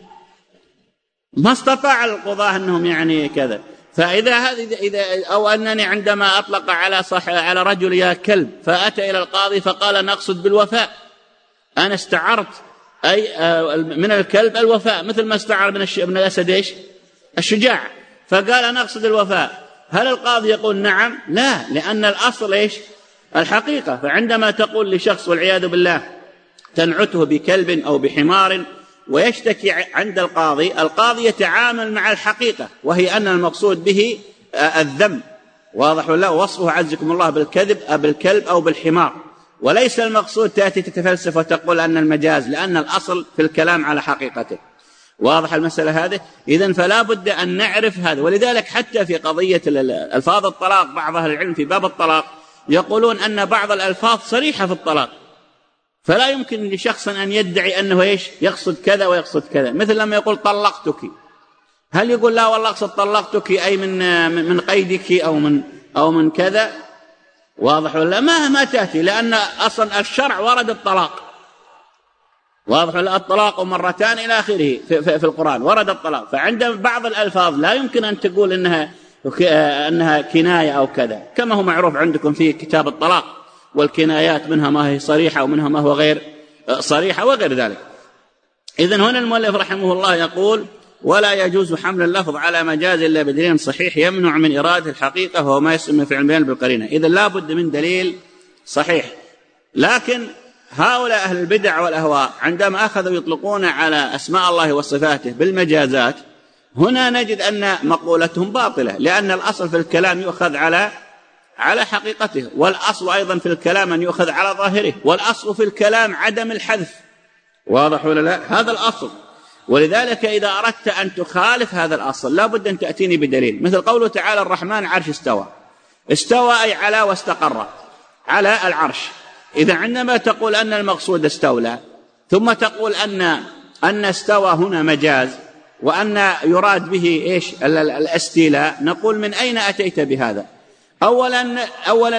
ما استطاع القضاة أنهم كذا. فإذا أو أنني عندما أطلق على رجل يا كلب، فأتى إلى القاضي فقال أنا أقصد بالوفاء، أنا استعرت أي من الكلب الوفاء، مثل ما استعر من الأسد الشجاع، فقال أنا أقصد الوفاء. هل القاضي يقول نعم؟ لا، لأن الأصل الحقيقة. فعندما تقول لشخص والعياذ بالله تنعته بكلب أو بحمار ويشتكي عند القاضي يتعامل مع الحقيقة، وهي أن المقصود به الذم. واضح ولا؟ وصفه عزكم الله بالكلب أو بالحمار، وليس المقصود تأتي تتفلسف وتقول أن المجاز، لأن الأصل في الكلام على حقيقته. واضح المسألة هذه؟ إذن فلا بد أن نعرف هذا. ولذلك حتى في قضية ألفاظ الطلاق، بعض أهل العلم في باب الطلاق يقولون أن بعض الألفاظ صريحة في الطلاق، فلا يمكن لشخص أن يدعي أنه يقصد كذا ويقصد كذا. مثل لما يقول طلقتك، هل يقول لا والله أقصد طلقتك أي من قيدك أو من كذا؟ واضح ولا؟ ما تأتي، لأن أصلا الشرع ورد الطلاق. واضح ولا؟ الطلاق مرتان إلى آخره في القرآن ورد الطلاق. فعند بعض الألفاظ لا يمكن أن تقول أنها كناية أو كذا، كما هو معروف عندكم في كتاب الطلاق، والكنايات منها ما هي صريحة ومنها ما هو غير صريحة وغير ذلك. إذن هنا المؤلف رحمه الله يقول: ولا يجوز حمل اللفظ على مجاز إلا بدليل صحيح يمنع من إرادة الحقيقة، وهو ما يسمى في علم البيان بالقرينة. إذن لا بد من دليل صحيح. لكن هؤلاء أهل البدع والأهواء عندما أخذوا يطلقون على أسماء الله وصفاته بالمجازات، هنا نجد أن مقولتهم باطلة، لأن الأصل في الكلام يؤخذ على حقيقته، والأصل أيضا في الكلام أن يؤخذ على ظاهره، والأصل في الكلام عدم الحذف. واضح ولا لا؟ هذا الأصل. ولذلك إذا أردت أن تخالف هذا الأصل لا بد أن تأتيني بدليل، مثل قوله تعالى الرحمن عرش استوى أي على واستقر على العرش. إذا عندما تقول أن المقصود استولى، ثم تقول أن استوى هنا مجاز، وأن يراد به الاستيلاء، نقول من أين أتيت بهذا؟ أولا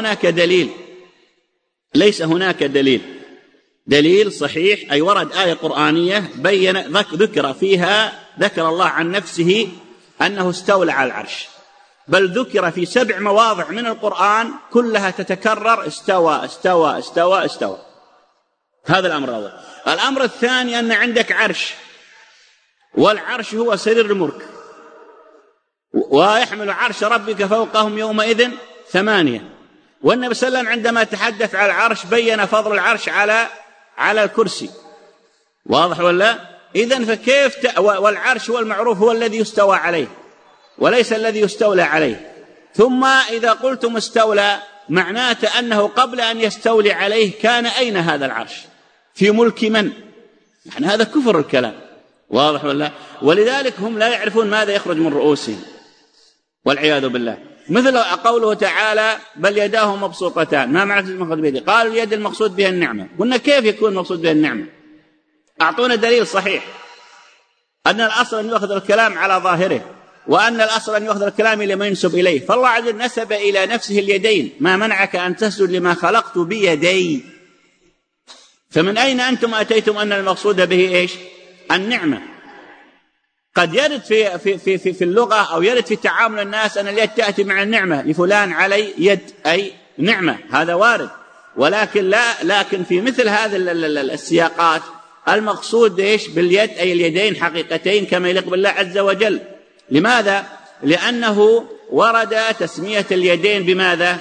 ليس هناك دليل صحيح، أي ورد آية قرآنية ذكر فيها ذكر الله عن نفسه أنه استولى على العرش، بل ذكر في 7 مواضع من القرآن كلها تتكرر استوى استوى استوى استوى. هذا الأمر الأول. الأمر الثاني أن عندك عرش، والعرش هو سرير الملك، ويحمل عرش ربك فوقهم يومئذ 8. والنبي صلى الله عليه وسلم عندما تحدث على العرش بين فضل العرش على الكرسي. واضح ولا؟ إذن فكيف والعرش هو المعروف هو الذي يستوى عليه وليس الذي يستولى عليه. ثم إذا قلتم استولى معناته أنه قبل أن يستولي عليه كان أين هذا العرش؟ في ملك من؟ يعني هذا كفر الكلام. واضح ولا؟ ولذلك هم لا يعرفون ماذا يخرج من رؤوسهم والعياذ بالله. مثل قوله تعالى بل يداه مبسوطتان، ما معنى المقصود بيده؟ قال اليد المقصود بها النعمة. قلنا كيف يكون المقصود بها النعمة؟ أعطونا دليل صحيح أن الأصل أن يأخذ الكلام على ظاهره، وأن الأصل أن يأخذ الكلام لما ينسب إليه. فالله عز وجل نسب إلى نفسه اليدين، ما منعك أن تسجد لما خلقت بيدي. فمن أين أنتم أتيتم أن المقصود به إيش؟ النعمة. قد يرد في اللغة أو يرد في تعامل الناس أن اليد تأتي مع النعمة، لفلان علي يد أي نعمة، هذا وارد. لكن في مثل هذه السياقات المقصود إيش؟ باليد أي اليدين حقيقتين كما يليق بالله عز وجل. لماذا؟ لأنه ورد تسمية اليدين بماذا؟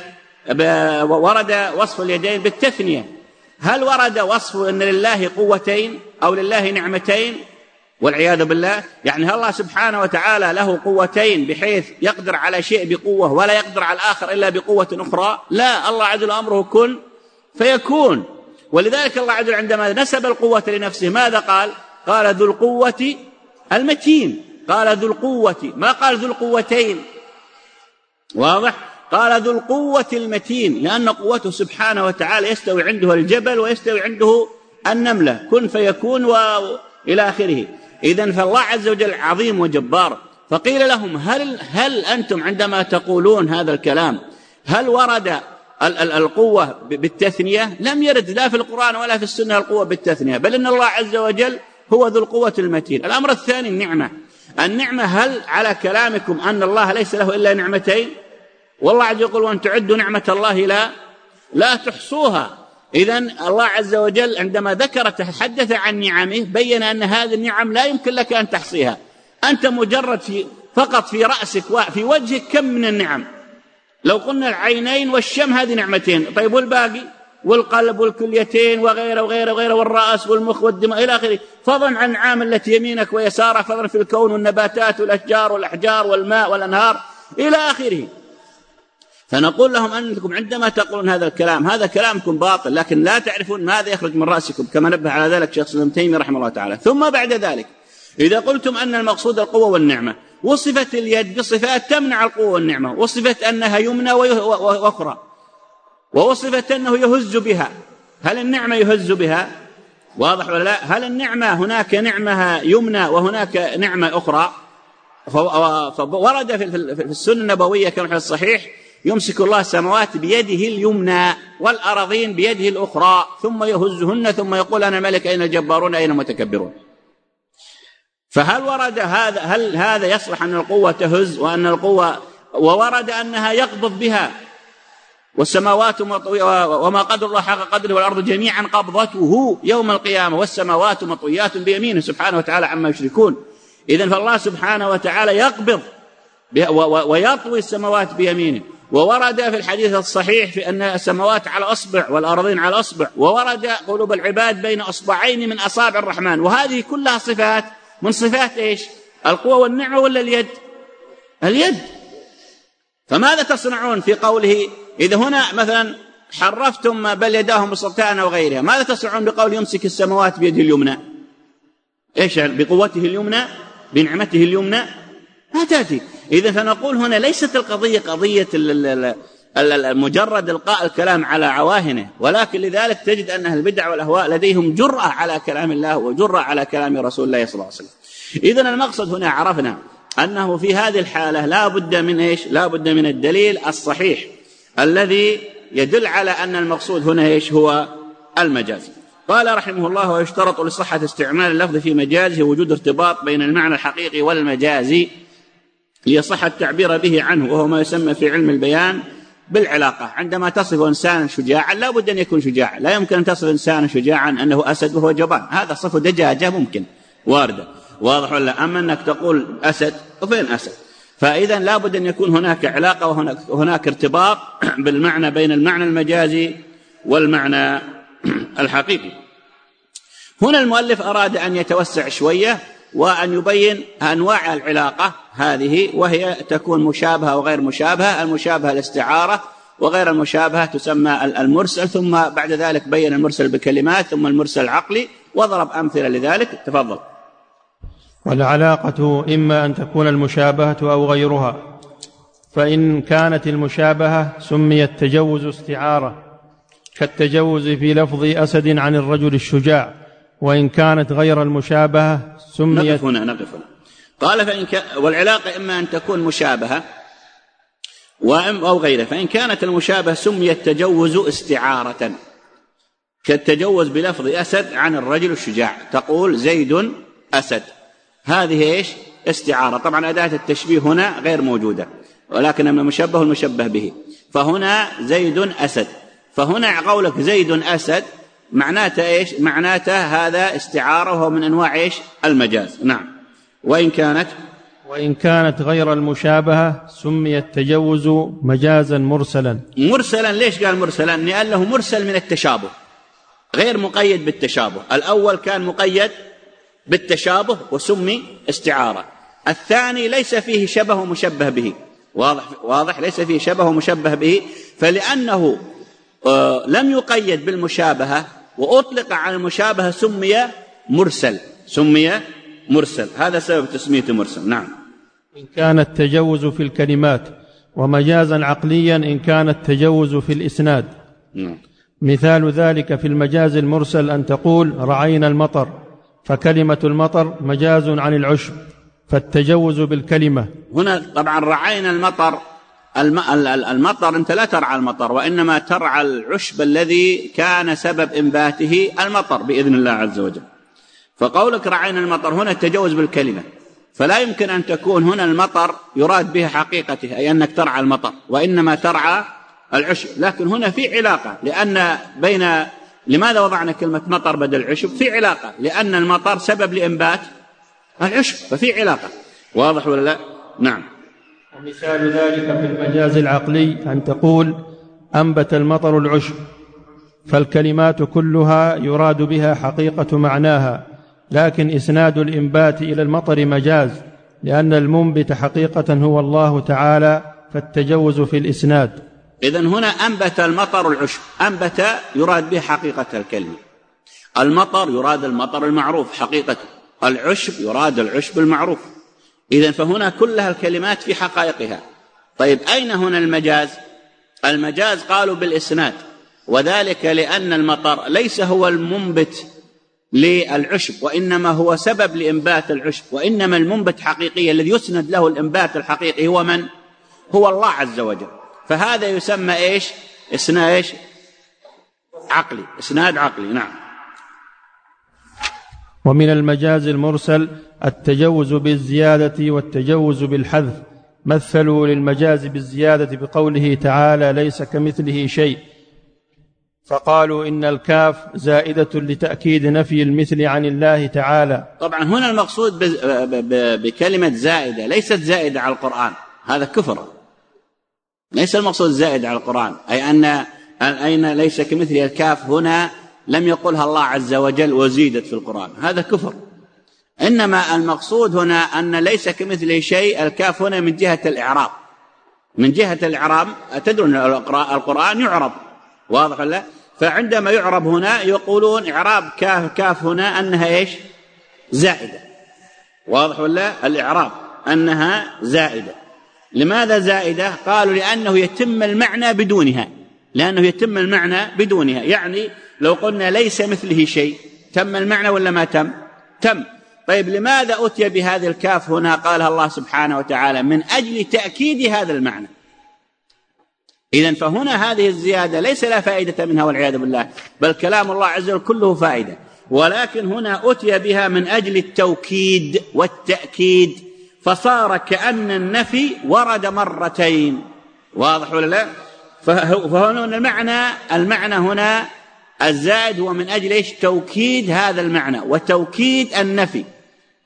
ورد وصف اليدين بالتثنية. هل ورد وصف أن لله قوتين أو لله نعمتين؟ والعياذ بالله. يعني الله سبحانه وتعالى له قوتين بحيث يقدر على شيء بقوة ولا يقدر على الآخر إلا بقوة أخرى؟ لا، الله عز وجل أمره كن فيكون. ولذلك الله عز وجل عندما نسب القوة لنفسه ماذا قال؟ قال ذو القوة المتين. قال ذو القوة، ما قال ذو القوتين. واضح؟ قال ذو القوة المتين، لأن قوته سبحانه وتعالى يستوي عنده الجبل ويستوي عنده النملة، كن فيكون وإلى آخره. إذن فالله عز وجل عظيم وجبار. فقيل لهم هل أنتم عندما تقولون هذا الكلام هل ورد القوة بالتثنية؟ لم يرد لا في القرآن ولا في السنة القوة بالتثنية، بل إن الله عز وجل هو ذو القوة المتين. الأمر الثاني النعمة هل على كلامكم أن الله ليس له إلا نعمتين؟ والله عز وجل يقول وأن تعدوا نعمة الله لا تحصوها. إذن الله عز وجل عندما تحدث عن نعمه بين أن هذه النعم لا يمكن لك أن تحصيها. أنت مجرد فقط في رأسك وفي وجهك كم من النعم. لو قلنا العينين والشم هذه نعمتين، طيب والباقي؟ والقلب والكليتين وغيره وغيره وغيره، والرأس والمخ والدماء إلى آخره، فضلا عن النعم التي يمينك ويسارك، فضلا في الكون والنباتات والأشجار والأحجار والماء والأنهار إلى آخره. فنقول لهم أنكم عندما تقولون هذا الكلام هذا كلامكم باطل، لكن لا تعرفون ماذا يخرج من رأسكم، كما نبه على ذلك شيخ ابن تيمية رحمه الله تعالى. ثم بعد ذلك إذا قلتم أن المقصود القوة والنعمة، وصفت اليد بصفات تمنع القوة والنعمة، وصفت أنها يمنى وأخرى، ووصفت أنه يهز بها. هل النعمة يهز بها؟ واضح ولا لا؟ هل النعمة هناك نعمة يمنى وهناك نعمة أخرى؟ فورد في السنة النبوية كما في الصحيح يمسك الله السماوات بيده اليمنى والأراضين بيده الأخرى ثم يهزهن ثم يقول أنا ملك أين الجبارون أين المتكبرون. فهل ورد هل هذا يصلح أن القوة تهز وأن القوة، وورد أنها يقبض بها والسماوات وما قدر الله حق قدره والأرض جميعا قبضته يوم القيامة والسماوات مطويات بيمينه سبحانه وتعالى عما يشركون. إذن فالله سبحانه وتعالى يقبض ويطوي السماوات بيمينه. وورد في الحديث الصحيح في أن السماوات على أصبع والأرضين على أصبع، وورد قلوب العباد بين أصبعين من أصابع الرحمن. وهذه كلها صفات من صفات إيش؟ القوة والنعمة ولا اليد. فماذا تصنعون في قوله إذا هنا مثلا حرفتم بل يداه مبسوطتان أو غيرها، ماذا تصنعون بقول يمسك السماوات بيده اليمنى؟ إيش بقوته اليمنى بنعمته اليمنى؟ ما تأتي. إذن فنقول هنا ليست القضية قضية مجرد إلقاء الكلام على عواهنه، ولكن لذلك تجد أن أهل البدع والأهواء لديهم جرأة على كلام الله وجرأة على كلام رسول الله صلى الله عليه وسلم. إذن المقصد هنا عرفنا أنه في هذه الحالة لا بد من إيش؟ لا بد من الدليل الصحيح الذي يدل على أن المقصود هنا إيش؟ هو المجاز. قال رحمه الله ويشترط لصحة استعمال اللفظ في مجازه وجود ارتباط بين المعنى الحقيقي والمجازي ليصح التعبير به عنه، وهو ما يسمى في علم البيان بالعلاقة. عندما تصف إنسانا شجاعا لا بد أن يكون شجاعا، لا يمكن أن تصف إنسانا شجاعا أنه أسد وهو جبان، هذا صف دجاجة ممكن واردة، واضح ولا؟ أما أنك تقول أسد وفين أسد؟ فإذا لا بد أن يكون هناك علاقة وهناك ارتباط بالمعنى بين المعنى المجازي والمعنى الحقيقي. هنا المؤلف أراد أن يتوسع شوية وأن يبين أنواع العلاقة هذه، وهي تكون مشابهة وغير مشابهة. المشابهة الاستعارة، وغير المشابهة تسمى المرسل. ثم بعد ذلك بين المرسل بكلمات، ثم المرسل العقلي، وضرب أمثلة لذلك. تفضل. والعلاقة إما أن تكون المشابهة أو غيرها، فإن كانت المشابهة سمي التجوز استعارة، كالتجوز في لفظ أسد عن الرجل الشجاع. وإن كانت غير المشابهة سميت. نقف هنا. قال والعلاقة إما أن تكون مشابهة أو غيرها، فإن كانت المشابهة سمي التجوز استعارة، كالتجوز بلفظ أسد عن الرجل الشجاع. تقول زيد أسد، هذه إيش؟ استعارة. طبعا أداة التشبيه هنا غير موجودة، ولكن المشبه المشبه به. فهنا زيد أسد، فهنا قولك زيد أسد معناته إيش؟ معناته هذا استعارة، وهو من أنواع إيش؟ المجاز. نعم. وإن كانت غير المشابهة سمي التجوز مجازا مرسلا. مرسلا ليش قال مرسلا؟ لأنه مرسل من التشابه، غير مقيد بالتشابه. الأول كان مقيد بالتشابه وسمي استعارة. الثاني ليس فيه شبه مشبه به. واضح ليس فيه شبه مشبه به، فلأنه لم يقيد بالمشابهة وأطلق على المشابهة سمي مرسل. هذا سبب تسميته مرسل. نعم. إن كان التجوز في الكلمات، ومجازا عقليا إن كان التجوز في الإسناد. مثال ذلك في المجاز المرسل أن تقول رعينا المطر، فكلمة المطر مجاز عن العشب، فالتجوز بالكلمة. هنا طبعا رعينا المطر، المطر أنت لا ترعى المطر، وإنما ترعى العشب الذي كان سبب إنباته المطر بإذن الله عز وجل. فقولك رعينا المطر هنا التجوز بالكلمة، فلا يمكن أن تكون هنا المطر يراد به حقيقته أي أنك ترعى المطر، وإنما ترعى العشب. لكن هنا في علاقة، لأن لماذا وضعنا كلمة مطر بدل عشب؟ في علاقة، لأن المطر سبب لإنبات العشب، ففي علاقة. واضح ولا لا؟ نعم. ومثال ذلك في المجاز العقلي أن تقول أنبت المطر العشب، فالكلمات كلها يراد بها حقيقة معناها، لكن إسناد الإنبات إلى المطر مجاز، لأن المنبت حقيقة هو الله تعالى، فالتجوز في الإسناد. إذن هنا أنبت المطر العشب، أنبت يراد به حقيقة الكلمة، المطر يراد المطر المعروف حقيقته، العشب يراد العشب المعروف. إذن فهنا كلها الكلمات في حقائقها. طيب أين هنا المجاز؟ المجاز قالوا بالإسناد، وذلك لأن المطر ليس هو المنبت للعشب، وإنما هو سبب لإنبات العشب، وإنما المنبت حقيقي الذي يسند له الإنبات الحقيقي هو من؟ هو الله عز وجل. فهذا يسمى إيش؟ إسناد عقلي، إسناد عقلي. نعم. ومن المجاز المرسل التجوز بالزيادة والتجوز بالحذف. مثلوا للمجاز بالزيادة بقوله تعالى ليس كمثله شيء، فقالوا إن الكاف زائدة لتأكيد نفي المثل عن الله تعالى. طبعا هنا المقصود بكلمة زائدة ليست زائدة على القرآن، هذا كفر. ليس المقصود زائدة على القرآن، أي أين ليس كمثله الكاف هنا لم يقلها الله عز وجل وزيدت في القرآن، هذا كفر. إنما المقصود هنا أن ليس كمثله شيء، الكاف هنا من جهة الإعراب، من جهة الإعراب. تدرون القرآن يعرب، واضح ولا؟ فعندما يعرب هنا يقولون إعراب كاف هنا أنها إيش؟ زائدة. واضح ولا؟ الإعراب أنها زائدة. لماذا زائدة؟ قالوا لأنه يتم المعنى بدونها، لأنه يتم المعنى بدونها. يعني لو قلنا ليس مثله شيء تم المعنى ولا ما تم؟ تم. طيب لماذا أتي بهذه الكاف هنا؟ قالها الله سبحانه وتعالى من أجل تأكيد هذا المعنى. إذن فهنا هذه الزيادة ليس لا فائدة منها والعياذ بالله، بل كلام الله عز وجل كله فائدة، ولكن هنا أتي بها من أجل التوكيد والتأكيد، فصار كأن النفي ورد مرتين. واضح ولا لا؟ فهنا المعنى هنا الزائد هو من أجل إيش؟ توكيد هذا المعنى وتوكيد النفي.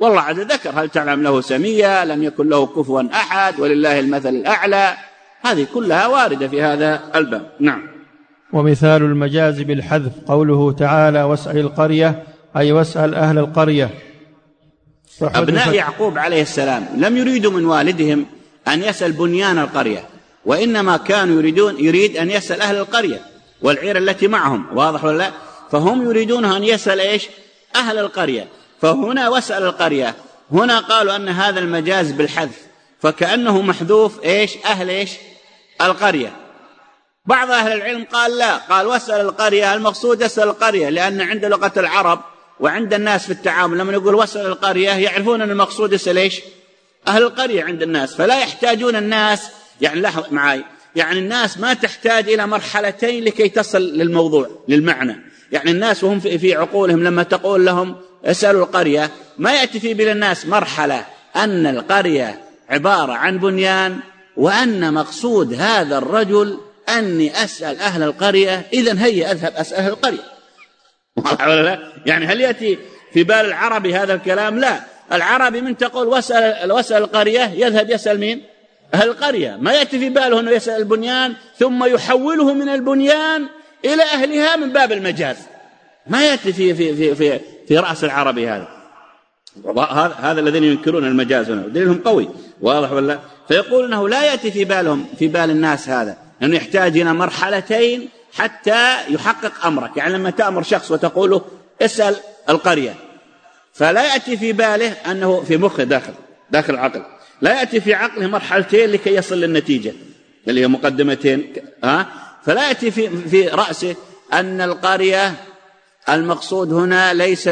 والله عز ذكر هل تعلم له سميا، لم يكن له كفوا أحد، ولله المثل الأعلى. هذه كلها واردة في هذا الباب. نعم. ومثال المجاز بالحذف قوله تعالى واسأل القرية، أي واسأل أهل القرية. أبناء يعقوب عليه السلام لم يريدوا من والدهم أن يسأل بنيان القرية، وإنما كانوا يريد أن يسأل أهل القرية والعير التي معهم، واضح ولا لا؟ فهم يريدون أن يسأل إيش؟ أهل القرية. فهنا واسأل القرية، هنا قالوا أن هذا المجاز بالحذف، فكأنه محذوف إيش؟ أهل إيش؟ القرية. بعض أهل العلم قال لا، قال واسأل القرية، المقصود اسأل القرية، لأن عند لغة العرب وعند الناس في التعامل لما يقول واسأل القرية يعرفون أن المقصود اسأل إيش؟ أهل القرية عند الناس، فلا يحتاجون الناس، يعني لاحظ معي، يعني الناس ما تحتاج إلى مرحلتين لكي تصل للموضوع للمعنى. يعني الناس وهم في عقولهم لما تقول لهم اسألوا القرية ما يأتي في بال الناس مرحلة أن القرية عبارة عن بنيان، وأن مقصود هذا الرجل أني أسأل أهل القرية، إذن هيا أذهب أسأل أهل القرية. ولا لا؟ يعني هل يأتي في بال العربي هذا الكلام؟ لا، العربي من تقول واسأل القرية يذهب يسأل مين؟ أهل القرية. ما يأتي في باله أنه يسأل البنيان ثم يحوله من البنيان إلى أهلها من باب المجاز، ما يأتي في رأس العربي هذا الذين ينكرون المجاز هنا دليلهم قوي، واضح ولا؟ فيقول أنه لا يأتي في بال الناس هذا، أنه يحتاج إلى مرحلتين حتى يحقق أمرك. يعني لما تأمر شخص وتقول له اسأل القرية، فلا يأتي في باله أنه في مخه داخل العقل، لا يأتي في عقله مرحلتين لكي يصل للنتيجة اللي هي مقدمتين، فلا يأتي في رأسه أن القرية المقصود هنا ليس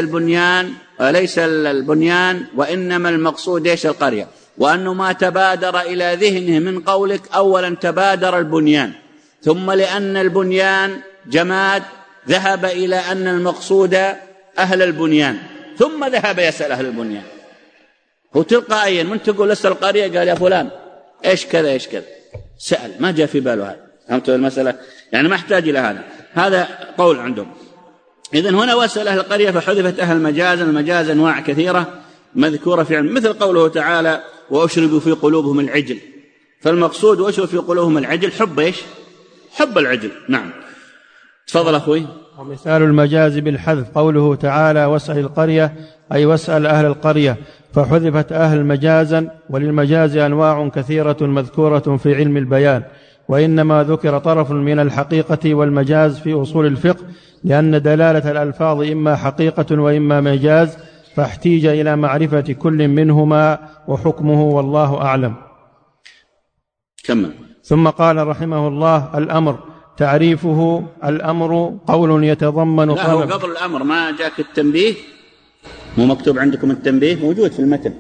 البنيان وإنما المقصود إيش؟ القرية. وأنه ما تبادر إلى ذهنه من قولك أولا تبادر البنيان، ثم لأن البنيان جماد ذهب إلى أن المقصود أهل البنيان، ثم ذهب يسأل أهل البنيان. هو تلقائيا من تقول اسأل القرية قال يا فلان إيش كذا إيش كذا، سأل، ما جاء في باله هذا. فهمت المسألة؟ يعني ما احتاج إلى هذا قول عندهم. إذن هنا واسأل أهل القرية فحذفت أهل المجاز. المجاز أنواع كثيرة مذكورة في علم، مثل قوله تعالى وأشربوا في قلوبهم العجل، فالمقصود وأشربوا في قلوبهم العجل حب إيش؟ حب العجل. نعم. تفضل أخوي. ومثال المجاز بالحذف قوله تعالى واسأل القرية، أي واسأل أهل القرية، فحذفت أهل مجازا. وللمجاز أنواع كثيرة مذكورة في علم البيان، وإنما ذكر طرف من الحقيقة والمجاز في أصول الفقه، لأن دلالة الألفاظ إما حقيقة وإما مجاز، فاحتيج إلى معرفة كل منهما وحكمه، والله أعلم. كمل. ثم قال رحمه الله الأمر تعريفه الأمر قول يتضمن لا، هو قبل الأمر ما جاك التنبيه؟ مو مكتوب عندكم التنبيه؟ موجود في المتن.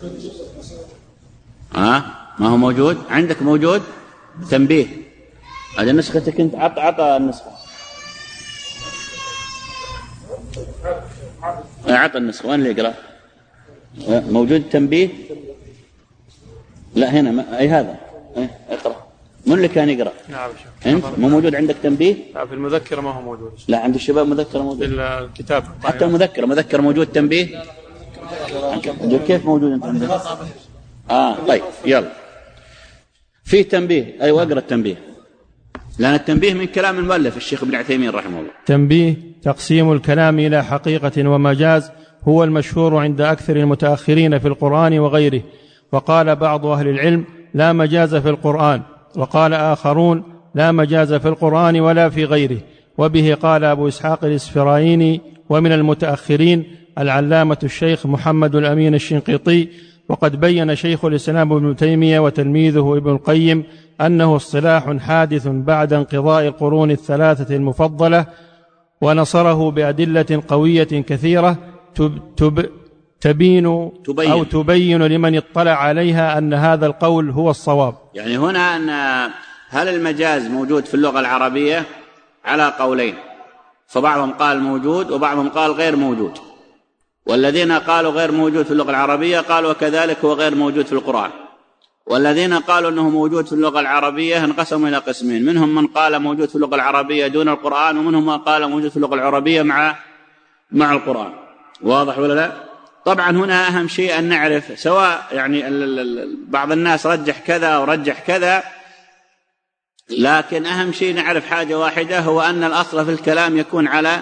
ما هو موجود عندك؟ موجود تنبيه. هذه نسختك انت، عطى النسخة، عطى النسخة. وين اللي يقرأ؟ موجود التنبيه؟ لا هنا أي هذا اقرأ. من اللي كان يقرأ؟ نعم. أنت مو موجود عندك تنبيه؟ لا، في المذكرة ما هو موجود. لا، عند الشباب مذكرة موجود. الكتاب حتى المذكرة موجود تنبيه؟ كيف موجود أنت عندك؟ طيب يلا. في تنبيه، أيوة اقرأ التنبيه، لأن التنبيه من كلام المؤلف الشيخ ابن عثيمين رحمه الله. تنبيه تقسيم الكلام إلى حقيقة ومجاز هو المشهور عند أكثر المتأخرين في القرآن وغيره، وقال بعض أهل العلم لا مجاز في القرآن، وقال آخرون لا مجاز في القرآن ولا في غيره. وبه قال أبو إسحاق الإسفرايني، ومن المتأخرين العلامة الشيخ محمد الأمين الشنقيطي. وقد بين شيخ الإسلام ابن تيمية وتلميذه ابن القيم أنه اصطلاح حادث بعد انقضاء القرون الثلاثة المفضلة، ونصره بأدلة قوية كثيرة تبين لمن اطلع عليها أن هذا القول هو الصواب. يعني هنا أن هل المجاز موجود في اللغة العربية؟ على قولين، فبعضهم قال موجود وبعضهم قال غير موجود. والذين قالوا غير موجود في اللغة العربية قالوا وكذلك هو غير موجود في القرآن. والذين قالوا أنه موجود في اللغة العربية انقسموا إلى قسمين، منهم من قال موجود في اللغة العربية دون القرآن، ومنهم من قال موجود في اللغة العربية مع القرآن. واضح ولا لا؟ طبعا هنا أهم شيء أن نعرف، سواء يعني بعض الناس رجح كذا ورجح كذا، لكن أهم شيء نعرف حاجة واحدة، هو أن الأصل في الكلام يكون على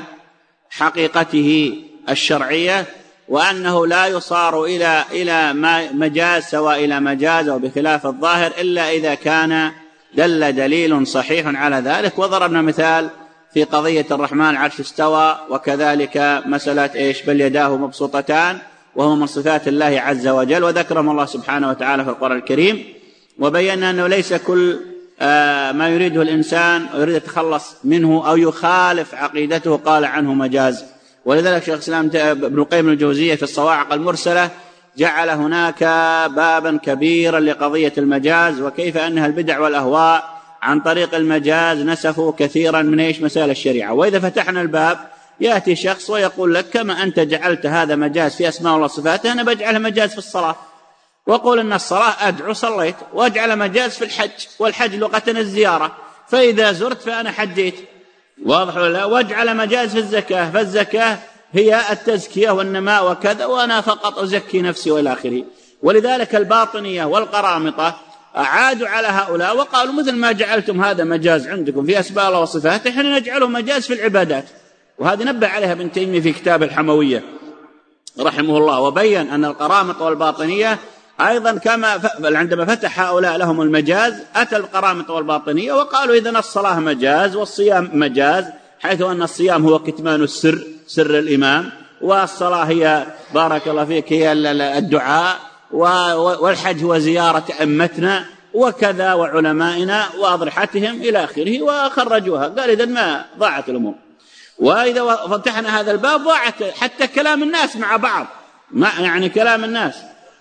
حقيقته الشرعية، وأنه لا يصار إلى مجاز، سواء إلى مجاز أو بخلاف الظاهر، إلا إذا كان دل دليل صحيح على ذلك. وضربنا مثال في قضية الرحمن عرش استوى، وكذلك مسألة بل يداه مبسوطتان، وهو من صفات الله عز وجل، وذكرهم الله سبحانه وتعالى في القرآن الكريم، وبينا أنه ليس كل ما يريده الإنسان ويريد يتخلص منه أو يخالف عقيدته قال عنه مجاز. ولذلك شيخ الإسلام ابن القيم الجوزية في الصواعق المرسلة جعل هناك بابا كبيرا لقضية المجاز، وكيف أنها البدع والأهواء عن طريق المجاز نسفوا كثيرا من مسائل الشريعة. وإذا فتحنا الباب يأتي شخص ويقول لك كما أنت جعلت هذا مجاز في أسماء الله وصفاته، أنا بجعلها مجاز في الصلاة، وأقول أن الصلاة أدعو صليت، وأجعل مجاز في الحج، والحج لغة الزيارة، فإذا زرت فأنا حجيت، واضح ولا لا؟ وأجعل مجاز في الزكاة، فالزكاة هي التزكية والنماء وكذا، وأنا فقط أزكي نفسي وإلى آخره. ولذلك الباطنية والقرامطة عادوا على هؤلاء وقالوا مثل ما جعلتم هذا مجاز عندكم في أسماء الله وصفاته، إحنا نجعله مجاز في العبادات. وهذه نبه عليها ابن تيمية في كتاب الحموية رحمه الله، وبين أن القرامطة والباطنية أيضا كما عندما فتح هؤلاء لهم المجاز، أتى القرامطة والباطنية وقالوا إذن الصلاة مجاز والصيام مجاز، حيث أن الصيام هو كتمان السر، سر الإمام، والصلاة هي بارك الله فيك هي الدعاء، والحج هو زيارة أئمتنا وكذا وعلمائنا وأضرحتهم إلى آخره، وخرجوها. قال إذن ما ضاعت الأمور. وإذا فتحنا هذا الباب ضاعت حتى كلام الناس مع بعض، يعني كلام الناس.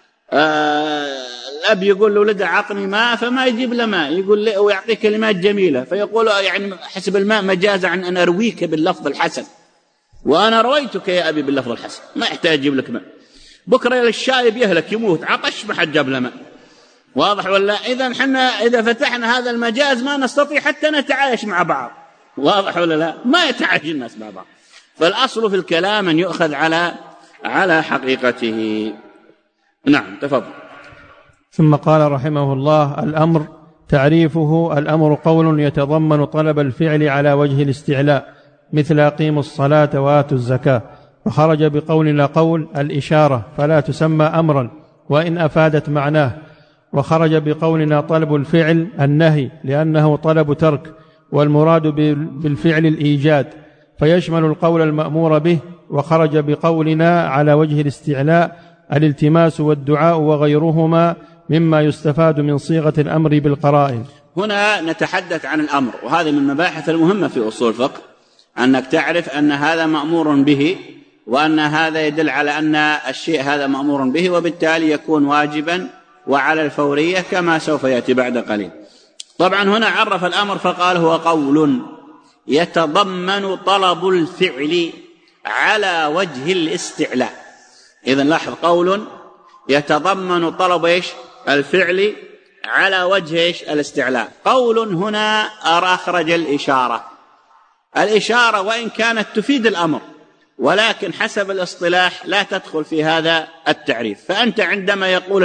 الأب يقول له ولده عطني ماء، فما يجيب له ماء، يقول له ويعطيه كلمات جميلة، فيقول يعني حسب الماء مجاز عن أن أرويك باللفظ الحسن، وأنا رويتك يا أبي باللفظ الحسن، ما يحتاج أجيب لك ماء. بكرة الشايب يهلك يموت عطش ما حد جاب له ماء، واضح ولا؟ إذا حنا إذا فتحنا هذا المجاز ما نستطيع حتى نتعايش مع بعض، واضح ولا لا؟ ما يتعايش الناس مع بعض. فالأصل في الكلام أن يؤخذ على حقيقته. نعم تفضل. ثم قال رحمه الله: الأمر تعريفه: الأمر قول يتضمن طلب الفعل على وجه الاستعلاء، مثل أقيموا الصلاة وآتوا الزكاة. فخرج بقولنا قول الإشارة فلا تسمى أمرا وإن أفادت معناه. وخرج بقولنا طلب الفعل النهي، لأنه طلب ترك، والمراد بالفعل الإيجاد، فيشمل القول المأمور به. وخرج بقولنا على وجه الاستعلاء الالتماس والدعاء وغيرهما مما يستفاد من صيغة الأمر بالقرائن. هنا نتحدث عن الأمر، وهذه من المباحث المهمة في أصول الفقه، أنك تعرف أن هذا مأمور به، وأن هذا يدل على أن الشيء هذا مأمور به، وبالتالي يكون واجبا وعلى الفورية كما سوف يأتي بعد قليل. طبعا هنا عرف الأمر فقال هو قول يتضمن طلب الفعل على وجه الاستعلاء. إذن لاحظ، قول يتضمن طلب الفعل على وجه الاستعلاء. قول هنا أخرج الإشارة وإن كانت تفيد الأمر، ولكن حسب الاصطلاح لا تدخل في هذا التعريف. فأنت عندما يقول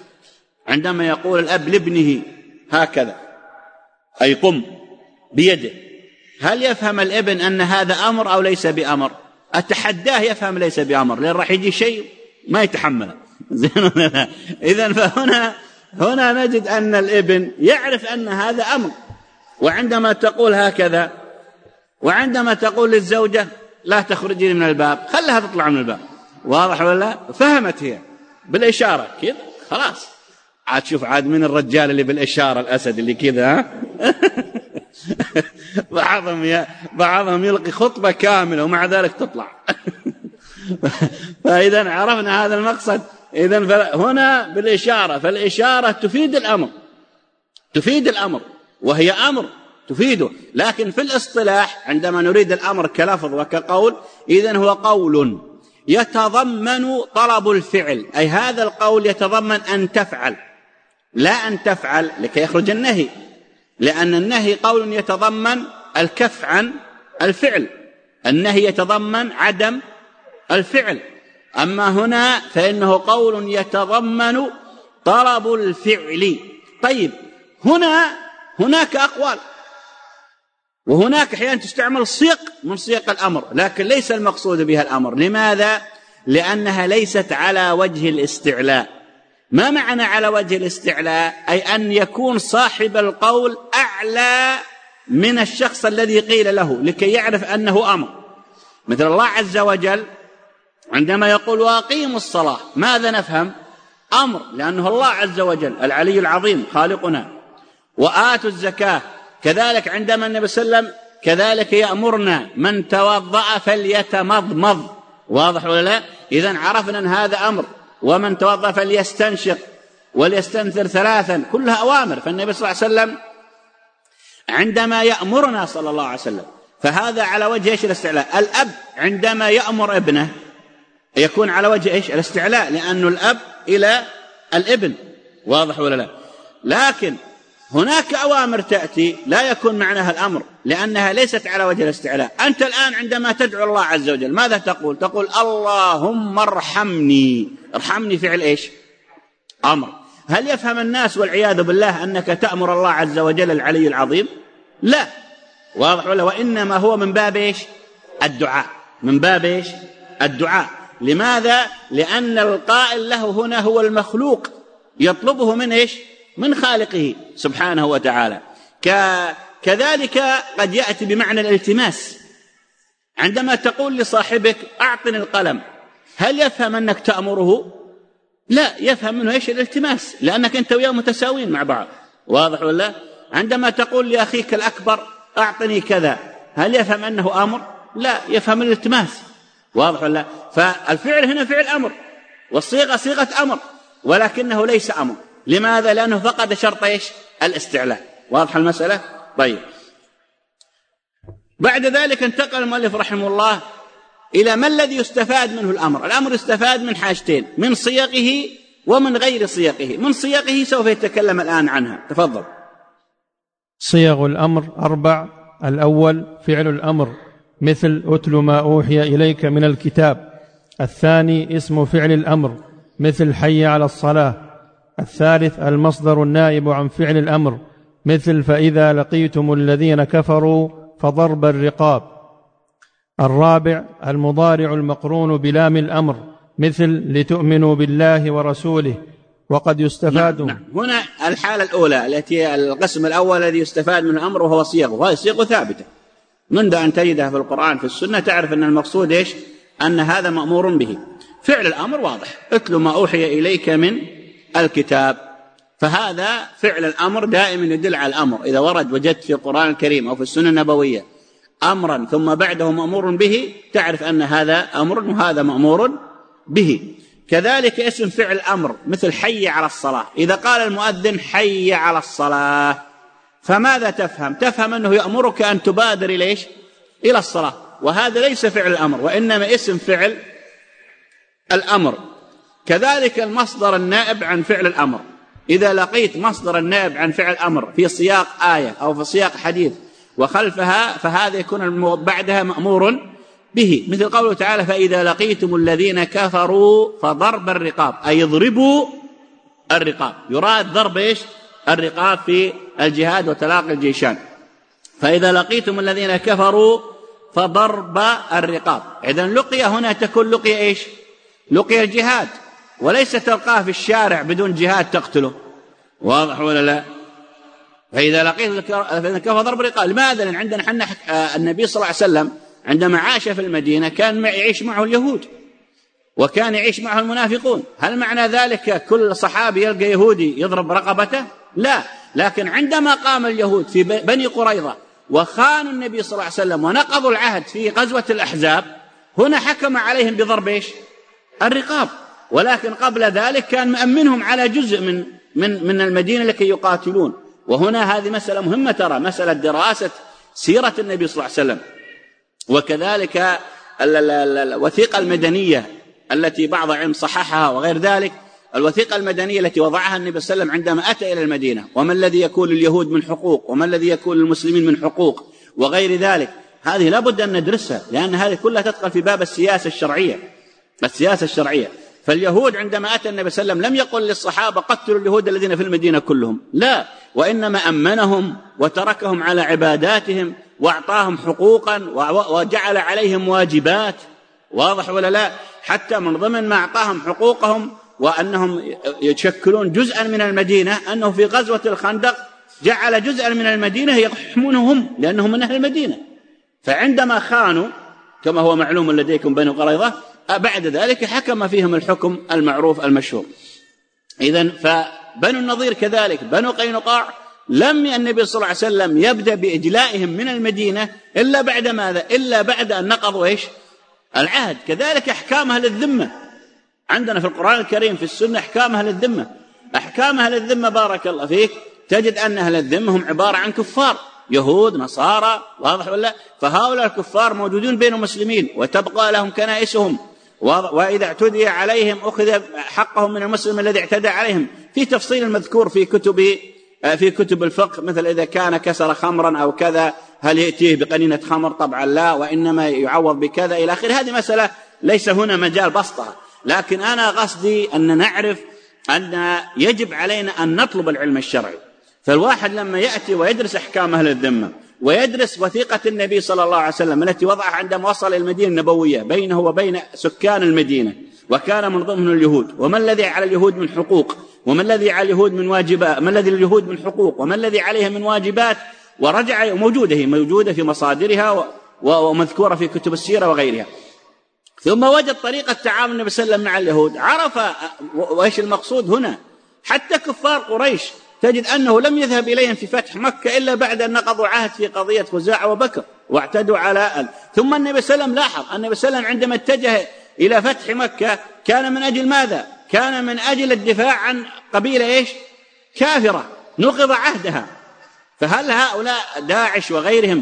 الأب لابنه هكذا، أي قم بيده، هل يفهم الابن أن هذا أمر أو ليس بأمر؟ أتحداه يفهم ليس بأمر، لأن راح يجي شيء ما يتحمله. إذن فهنا نجد أن الابن يعرف أن هذا أمر. وعندما تقول هكذا، وعندما تقول للزوجة لا تخرجي من الباب، خلها تطلع من الباب، واضح ولا؟ فهمت هي بالإشارة كذا، خلاص. عاد شوف عاد من الرجال اللي بالإشارة، الأسد اللي كذا بعضهم يلقي خطبة كاملة ومع ذلك تطلع. فإذا عرفنا هذا المقصد. إذن هنا بالإشارة، فالإشارة تفيد الأمر وهي أمر تفيده، لكن في الاصطلاح عندما نريد الأمر كلفظ وكقول، إذن هو قول يتضمن طلب الفعل، أي هذا القول يتضمن أن تفعل، لا أن تفعل لكي يخرج النهي، لأن النهي قول يتضمن الكف عن الفعل، النهي يتضمن عدم الفعل، أما هنا فإنه قول يتضمن طلب الفعل. طيب هناك أقوال، وهناك أحيانا تستعمل صيغ من صيغ الأمر، لكن ليس المقصود بها الأمر. لماذا؟ لأنها ليست على وجه الاستعلاء. ما معنى على وجه الاستعلاء؟ أي أن يكون صاحب القول أعلى من الشخص الذي قيل له لكي يعرف أنه أمر. مثل الله عز وجل عندما يقول وأقيموا الصلاة، ماذا نفهم؟ أمر، لأنه الله عز وجل العلي العظيم خالقنا. وآتوا الزكاة، كذلك عندما النبي صلى الله عليه وسلم كذلك يأمرنا من توضأ فليتمضمض. واضح ولا لا؟ إذن عرفنا أن هذا أمر. ومن توضأ فليستنشق وليستنثر ثلاثا، كلها أوامر. فالنبي صلى الله عليه وسلم عندما يأمرنا صلى الله عليه وسلم فهذا على وجه إيش؟ الاستعلاء. الأب عندما يأمر ابنه يكون على وجه إيش؟ الاستعلاء، لأنه الأب إلى الابن. واضح ولا لا؟ لكن هناك أوامر تأتي لا يكون معناها الأمر، لأنها ليست على وجه الاستعلاء. أنت الآن عندما تدعو الله عز وجل ماذا تقول؟ تقول اللهم ارحمني. ارحمني فعل إيش؟ أمر. هل يفهم الناس والعياذ بالله أنك تأمر الله عز وجل العلي العظيم؟ لا. واضح ولا؟ وإنما هو من باب إيش؟ الدعاء. من باب إيش؟ الدعاء. لماذا؟ لأن القائل له هنا هو المخلوق يطلبه من إيش؟ من خالقه سبحانه وتعالى. كذلك قد يأتي بمعنى الالتماس. عندما تقول لصاحبك أعطني القلم، هل يفهم أنك تأمره؟ لا، يفهم منه إيش؟ الالتماس، لأنك أنت وياه متساوين مع بعض. واضح ولا؟ عندما تقول لأخيك الأكبر أعطني كذا، هل يفهم أنه أمر؟ لا، يفهم الالتماس. واضح ولا؟ فالفعل هنا فعل أمر، والصيغة صيغة أمر، ولكنه ليس أمر. لماذا؟ لأنه فقد شرط إيش؟ الاستعلاء. واضح المسألة؟ طيب، بعد ذلك انتقل المؤلف رحمه الله إلى ما الذي يستفاد منه الأمر. الأمر يستفاد من حاجتين، من صيغه ومن غير صيغه. من صيغه سوف يتكلم الآن عنها. تفضل. صيغ الأمر 4. الأول فعل الأمر، مثل أتل ما أوحي إليك من الكتاب. الثاني اسم فعل الأمر، مثل حي على الصلاة. الثالث المصدر النائب عن فعل الأمر، مثل فإذا لقيتم الذين كفروا فضرب الرقاب. الرابع المضارع المقرون بلام الأمر، مثل لتؤمنوا بالله ورسوله. وقد يستفاد نعم. هنا الحالة الأولى التي القسم الأول الذي يستفاد من الأمر وهو صيغه، وهذه صيغه ثابتة منذ أن تجدها في القرآن في السنة، تعرف أن المقصود إيش؟ أن هذا مأمور به. فعل الأمر واضح، اتل ما أوحي إليك من الكتاب، فهذا فعل الأمر دائما يدل على الأمر. إذا ورد وجدت في القرآن الكريم أو في السنة النبوية أمرا ثم بعده مأمور به، تعرف أن هذا أمر وهذا مأمور به. كذلك اسم فعل الأمر، مثل حي على الصلاة. إذا قال المؤذن حي على الصلاة فماذا تفهم؟ تفهم أنه يأمرك أن تبادر إلى الصلاة، وهذا ليس فعل الأمر وإنما اسم فعل الأمر. كذلك المصدر النائب عن فعل الأمر، إذا لقيت مصدر النائب عن فعل الأمر في سياق آية أو في سياق حديث وخلفها، فهذا يكون بعدها مأمور به. مثل قوله تعالى فإذا لقيتم الذين كفروا فضرب الرقاب، أي يضربوا الرقاب. يراد ضرب إيش؟ الرقاب في الجهاد وتلاقي الجيشان. فإذا لقيتم الذين كفروا فضرب الرقاب. إذن لقية هنا تكون لقية إيش؟ لقية الجهاد، وليس تلقاه في الشارع بدون جهاد تقتله. واضح ولا لا؟ فإذا لقيت الذين كفروا ضرب الرقاب. لماذا؟ لأن عندنا حنا النبي صلى الله عليه وسلم عندما عاش في المدينة كان يعيش معه اليهود وكان يعيش معه المنافقون. هل معنى ذلك كل صحابي يلقى يهودي يضرب رقبته؟ لا، لكن عندما قام اليهود في بني قريظة وخانوا النبي صلى الله عليه وسلم ونقضوا العهد في غزوة الأحزاب، هنا حكم عليهم بضرب إيش؟ الرقاب. ولكن قبل ذلك كان مأمنهم على جزء من المدينة لكي يقاتلون. وهنا هذه مسألة مهمة، ترى مسألة دراسة سيرة النبي صلى الله عليه وسلم. وكذلك الوثيقة المدنية التي بعض علم صححها وغير ذلك، الوثيقة المدنية التي وضعها النبي صلى الله عليه وسلم عندما أتى إلى المدينة، وما الذي يكون لليهود من حقوق وما الذي يكون للمسلمين من حقوق وغير ذلك، هذه لابد أن ندرسها، لأن هذه كلها تدخل في باب السياسة الشرعية. السياسة الشرعية. فاليهود عندما أتى النبي صلى الله عليه وسلم لم يقل للصحابة قتلوا اليهود الذين في المدينة كلهم، لا، وإنما أمنهم وتركهم على عباداتهم وأعطاهم حقوقا وجعل عليهم واجبات. واضح ولا لا؟ حتى من ضمن ما أعطاهم حقوقهم وأنهم يشكلون جزءا من المدينة، أنه في غزوة الخندق جعل جزءا من المدينة يحمونهم لأنهم من أهل المدينة. فعندما خانوا كما هو معلوم لديكم بنو قريظة، بعد ذلك حكم فيهم الحكم المعروف المشهور. إذن فبنو النضير كذلك، بنو قينقاع لم النبي صلى الله عليه وسلم يبدأ بإجلائهم من المدينة إلا بعد ماذا؟ إلا بعد أن نقضوا إيش؟ العهد. كذلك أحكام أهل الذمة عندنا في القرآن الكريم، في السنة أحكام أهل الذمة. أحكام أهل الذمة بارك الله فيك تجد أن أهل الذمة هم عبارة عن كفار، يهود نصارى، واضح ولا؟ فهؤلاء الكفار موجودون بين المسلمين وتبقى لهم كنائسهم، وإذا اعتدي عليهم أخذ حقهم من المسلم الذي اعتدى عليهم، في تفصيل المذكور في كتب الفقه، مثل إذا كان كسر خمرا أو كذا هل يأتيه بقنينة خمر؟ طبعا لا، وإنما يعوض بكذا إلى آخره. هذه مسألة ليس هنا مجال بسطها، لكن أنا قصدي أن نعرف أن يجب علينا أن نطلب العلم الشرعي. فالواحد لما يأتي ويدرس أحكام أهل الذمة ويدرس وثيقة النبي صلى الله عليه وسلم التي وضعها عندما وصل إلى المدينة النبوية بينه وبين سكان المدينة، وكان من ضمن اليهود، وما الذي على اليهود من حقوق، وما الذي على اليهود من واجبات، ما الذي لليهود من حقوق، وما الذي عليهم من واجبات، ورجع موجودة في مصادرها ومذكورة في كتب السيرة وغيرها. ثم وجد طريقة تعامل النبي صلى الله عليه وسلم مع اليهود، عرف وإيش المقصود هنا. حتى كفار قريش تجد أنه لم يذهب إليهم في فتح مكة إلا بعد أن نقضوا عهد في قضية خزاعة وبكر واعتدوا على ثم النبي صلى الله عليه وسلم لاحظ النبي صلى الله عليه وسلم عندما اتجه إلى فتح مكة كان من أجل ماذا؟ كان من أجل الدفاع عن قبيلة إيش؟ كافرة نقض عهدها. فهل هؤلاء داعش وغيرهم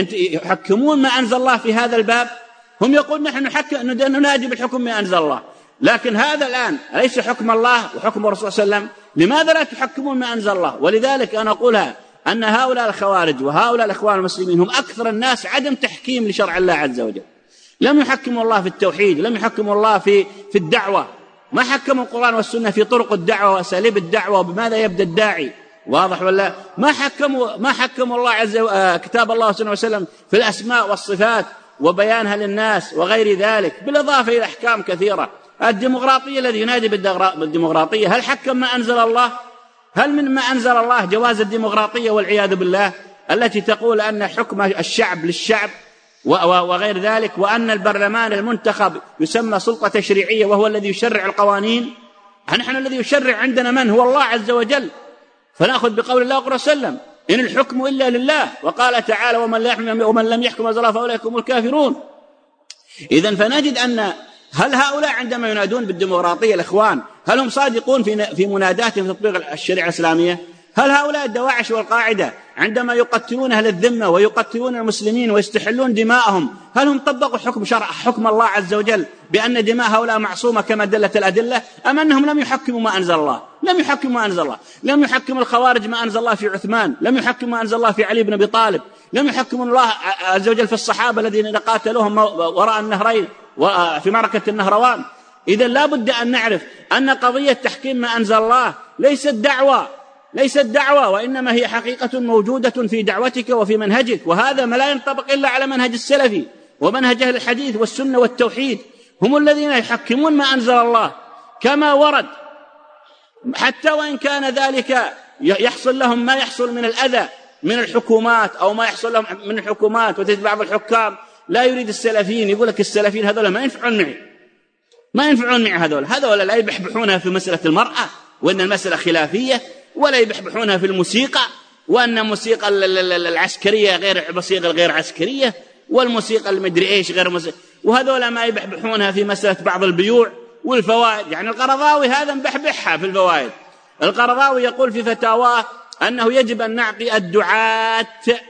يحكمون ما أنزل الله في هذا الباب؟ هم يقول نحن ننادي بالحكم ما أنزل الله، لكن هذا الآن أليس حكم الله وحكم الرسول صلى الله عليه وسلم؟ لماذا لا تحكمون ما أنزل الله؟ ولذلك أنا أقولها أن هؤلاء الخوارج وهؤلاء الإخوان المسلمين هم أكثر الناس عدم تحكيم لشرع الله عز وجل. لم يحكموا الله في التوحيد، لم يحكموا الله في الدعوة، ما حكموا القرآن والسنة في طرق الدعوة وأساليب الدعوة وبماذا يبدأ الداعي، واضح ولا؟ ما حكموا الله عز وجل كتاب الله صلى الله عليه وسلم في الأسماء والصفات وبيانها للناس وغير ذلك، بالإضافة إلى أحكام كثيرة. الديمقراطية الذي ينادي بالديمقراطية هل حكم ما أنزل الله؟ هل من ما أنزل الله جواز الديمقراطية والعياذ بالله التي تقول أن حكم الشعب للشعب وغير ذلك، وأن البرلمان المنتخب يسمى سلطة تشريعية وهو الذي يشرع القوانين؟ نحن الذي يشرع عندنا من هو الله عز وجل، فنأخذ بقول الله وقول وسلم إن الحكم إلا لله، وقال تعالى ومن لم يحكم أنزل الله فأولئك هم الكافرون. إذن فنجد أن هل هؤلاء عندما ينادون بالديمقراطية الإخوان هل هم صادقون في مناداتهم في تطبيق الشريعة الإسلامية؟ هل هؤلاء الدواعش والقاعدة عندما يقتلون أهل الذمة ويقتلون المسلمين ويستحلون دماءهم هل هم طبقوا حكم الله عز وجل بأن دماء هؤلاء معصومة كما دلت الأدلة، أم أنهم لم يحكموا ما أنزل الله؟ لم يحكموا ما أنزل الله. لم يحكم الخوارج ما أنزل الله في عثمان، لم يحكم ما أنزل الله في علي بن أبي طالب، لم يحكم الله عز وجل في الصحابة الذين قاتلوهم وراء النهرين وفي معركة النهروان. إذن لا بد أن نعرف أن قضية تحكيم ما أنزل الله ليست دعوة، وإنما هي حقيقة موجودة في دعوتك وفي منهجك، وهذا ما لا ينطبق إلا على منهج السلفي ومنهج أهل الحديث والسنة والتوحيد. هم الذين يحكمون ما أنزل الله كما ورد، حتى وإن كان ذلك يحصل لهم ما يحصل من الأذى من الحكومات أو ما يحصل لهم من الحكومات. وتجد بعض الحكام لا يريد السلفيين، يقول لك السلفيين هذول ما ينفعون معي هذول لا يبحبحونها في مسألة المرأة وأن المسألة خلافية، ولا يبحبحونها في الموسيقى وأن الموسيقى العسكرية غير الموسيقى الغير عسكرية، والموسيقى المدري إيش غير موسيقى، وهذول ما يبحبحونها في مسألة بعض البيوع والفوائد. يعني القرضاوي هذا مبحبحها في الفوائد. القرضاوي يقول في فتاواه أنه يجب أن نعطي الدعاة،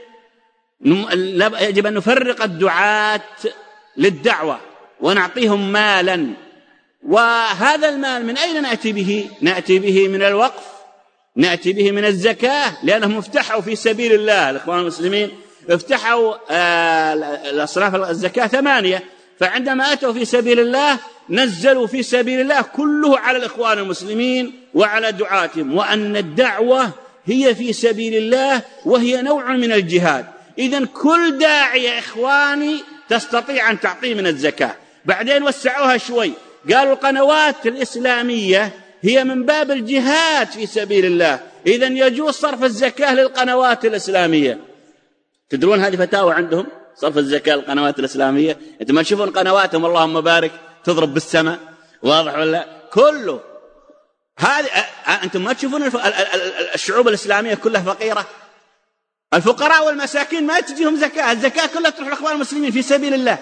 يجب أن نفرق الدعاة للدعوة ونعطيهم مالا، وهذا المال من أين نأتي به؟ نأتي به من الوقف، نأتي به من الزكاة، لأنهم افتحوا في سبيل الله. الإخوان المسلمين افتحوا الأصناف الزكاة 8، فعندما أتوا في سبيل الله نزلوا في سبيل الله كله على الإخوان المسلمين وعلى دعاتهم، وأن الدعوة هي في سبيل الله وهي نوع من الجهاد. إذن كل داعية إخواني تستطيع أن تعطيه من الزكاة. بعدين وسعوها شوي، قالوا القنوات الإسلامية هي من باب الجهاد في سبيل الله، إذن يجوز صرف الزكاة للقنوات الإسلامية. تدرون هذه فتاوى عندهم صرف الزكاة للقنوات الإسلامية؟ أنتم ما تشوفون قنواتهم اللهم بارك تضرب بالسماء، واضح ولا كله هذه؟ أنتم ما تشوفون الشعوب الإسلامية كلها فقيرة؟ الفقراء والمساكين ما تجيهم زكاة، الزكاة كلها تروح للإخوان المسلمين في سبيل الله،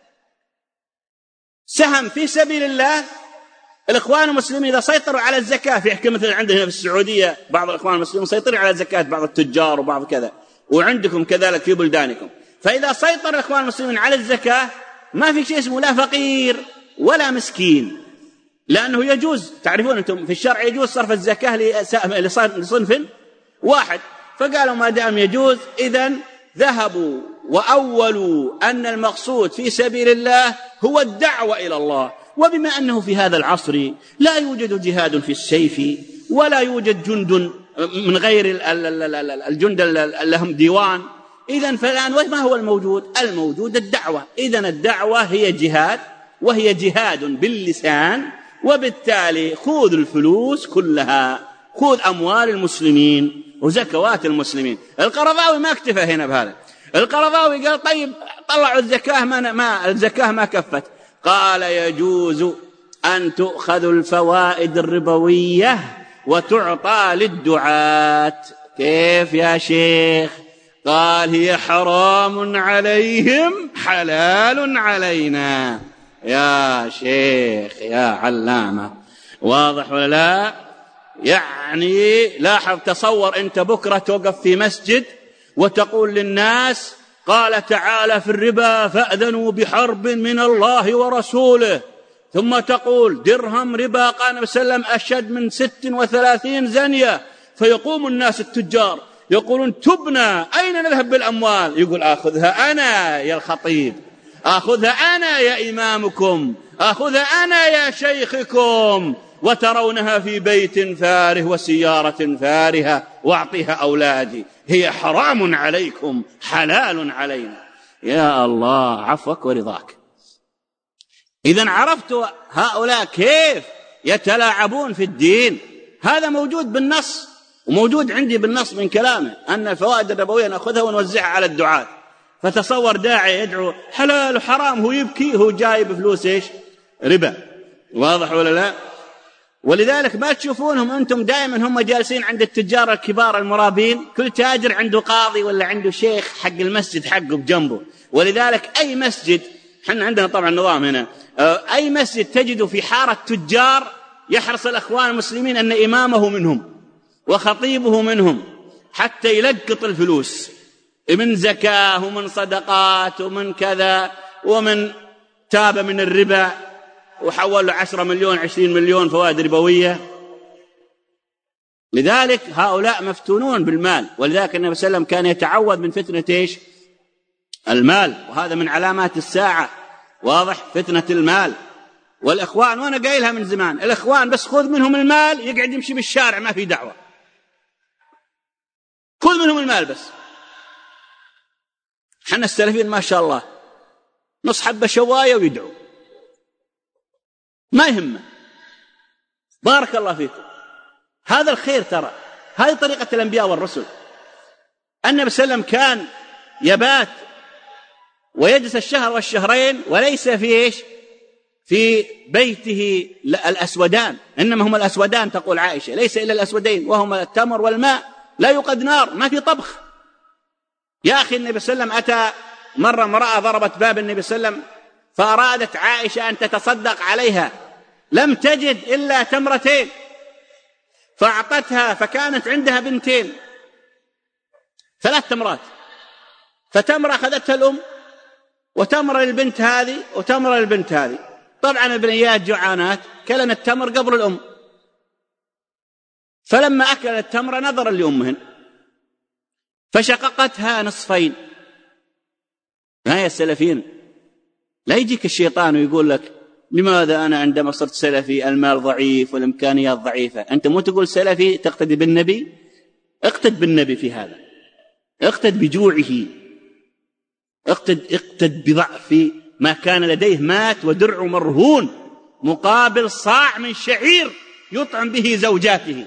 سهم في سبيل الله. الإخوان المسلمين إذا سيطروا على الزكاة، في حكم مثل عندنا في السعودية بعض الإخوان المسلمين سيطروا على الزكاة، بعض التجار وبعض كذا، وعندكم كذلك في بلدانكم. فإذا سيطر الإخوان المسلمين على الزكاة ما في شيء اسمه لا فقير ولا مسكين، لأنه يجوز، تعرفون أنتم في الشرع يجوز صرف الزكاة لصنف واحد، فقالوا ما دام يجوز إذن ذهبوا وأولوا أن المقصود في سبيل الله هو الدعوة إلى الله. وبما أنه في هذا العصر لا يوجد جهاد في السيف ولا يوجد جند من غير الجند لهم ديوان، إذن فالآن ما هو الموجود؟ الموجود الدعوة. إذن الدعوة هي جهاد، وهي جهاد باللسان، وبالتالي خذ الفلوس كلها، خذ أموال المسلمين وزكوات المسلمين. القرضاوي ما اكتفى هنا بهذا، القرضاوي قال طيب طلعوا الزكاة، الزكاة ما كفت، قال يجوز أن تؤخذ الفوائد الربوية وتعطى للدعاة. كيف يا شيخ؟ قال هي حرام عليهم حلال علينا. يا شيخ يا علامة، واضح ولا لا؟ يعني لاحظ، تصور أنت بكرة توقف في مسجد وتقول للناس قال تعالى في الربا فأذنوا بحرب من الله ورسوله، ثم تقول درهم ربا قال النبي صلى الله عليه وسلم أشد من 36 زنية، فيقوم الناس التجار يقولون تبنا أين نذهب بالأموال؟ يقول آخذها أنا يا الخطيب، آخذها أنا يا إمامكم، آخذها أنا يا شيخكم، وترونها في بيت فاره وسيارة فارهة وأعطيها أولادي، هي حرام عليكم حلال علينا. يا الله عفوك ورضاك. إذن عرفت هؤلاء كيف يتلاعبون في الدين. هذا موجود بالنص، وموجود عندي بالنص من كلامه أن الفوائد الربوية نأخذها ونوزعها على الدعاة. فتصور داعي يدعو حلال وحرام، هو يبكي، هو جايب فلوس إيش؟ ربا. واضح ولا لا؟ ولذلك ما تشوفونهم أنتم دائما هم جالسين عند التجار الكبار المرابين، كل تاجر عنده قاضي ولا عنده شيخ حق المسجد حقه بجنبه. ولذلك أي مسجد، حنا عندنا طبعا نظام هنا، أي مسجد تجده في حارة تجار يحرص الأخوان المسلمين أن إمامه منهم وخطيبه منهم، حتى يلقط الفلوس من زكاة ومن صدقات ومن كذا، ومن تاب من الربا وحول له 10 مليون 20 مليون فوائد ربوية. لذلك هؤلاء مفتونون بالمال. ولذلك النبي صلى الله عليه وسلم كان يتعوذ من فتنة إيش؟ المال، وهذا من علامات الساعة. واضح؟ فتنة المال. والإخوان، وأنا قايلها من زمان، الإخوان بس خذ منهم المال يقعد يمشي بالشارع ما في دعوة، خذ منهم المال بس. حنا السلفيين ما شاء الله نص حبة شواية ويدعو، ما يهمه. بارك الله فيكم. هذا الخير، ترى هذه طريقة الأنبياء والرسل. النبي صلى الله عليه وسلم كان يبات ويجلس الشهر والشهرين وليس في إيش؟ في بيته الأسودان، إنما هم الأسودان تقول عائشة، ليس إلا الأسودين وهما التمر والماء، لا يوقد نار، ما في طبخ. يا أخي النبي صلى الله عليه وسلم أتى مرة امرأة ضربت باب النبي صلى الله عليه وسلم، فأرادت عائشة أن تتصدق عليها، لم تجد إلا تمرتين فأعطتها، فكانت عندها بنتين 3 تمرات، فتمرة أخذتها الأم وتمرة للبنت هذه وتمرة للبنت هذه. طبعا البنيات جوعانات كلن التمر قبل الأم، فلما أكل التمر نظرا لأمهن فشققتها نصفين. ما هي السلفين لا يجيك الشيطان ويقول لك لماذا أنا عندما صرت سلفي المال ضعيف والإمكانيات ضعيفة؟ أنت مو تقول سلفي تقتدي بالنبي؟ اقتد بالنبي في هذا، اقتد بجوعه، اقتد بضعف ما كان لديه، مات ودرع مرهون مقابل صاع من شعير يطعم به زوجاته.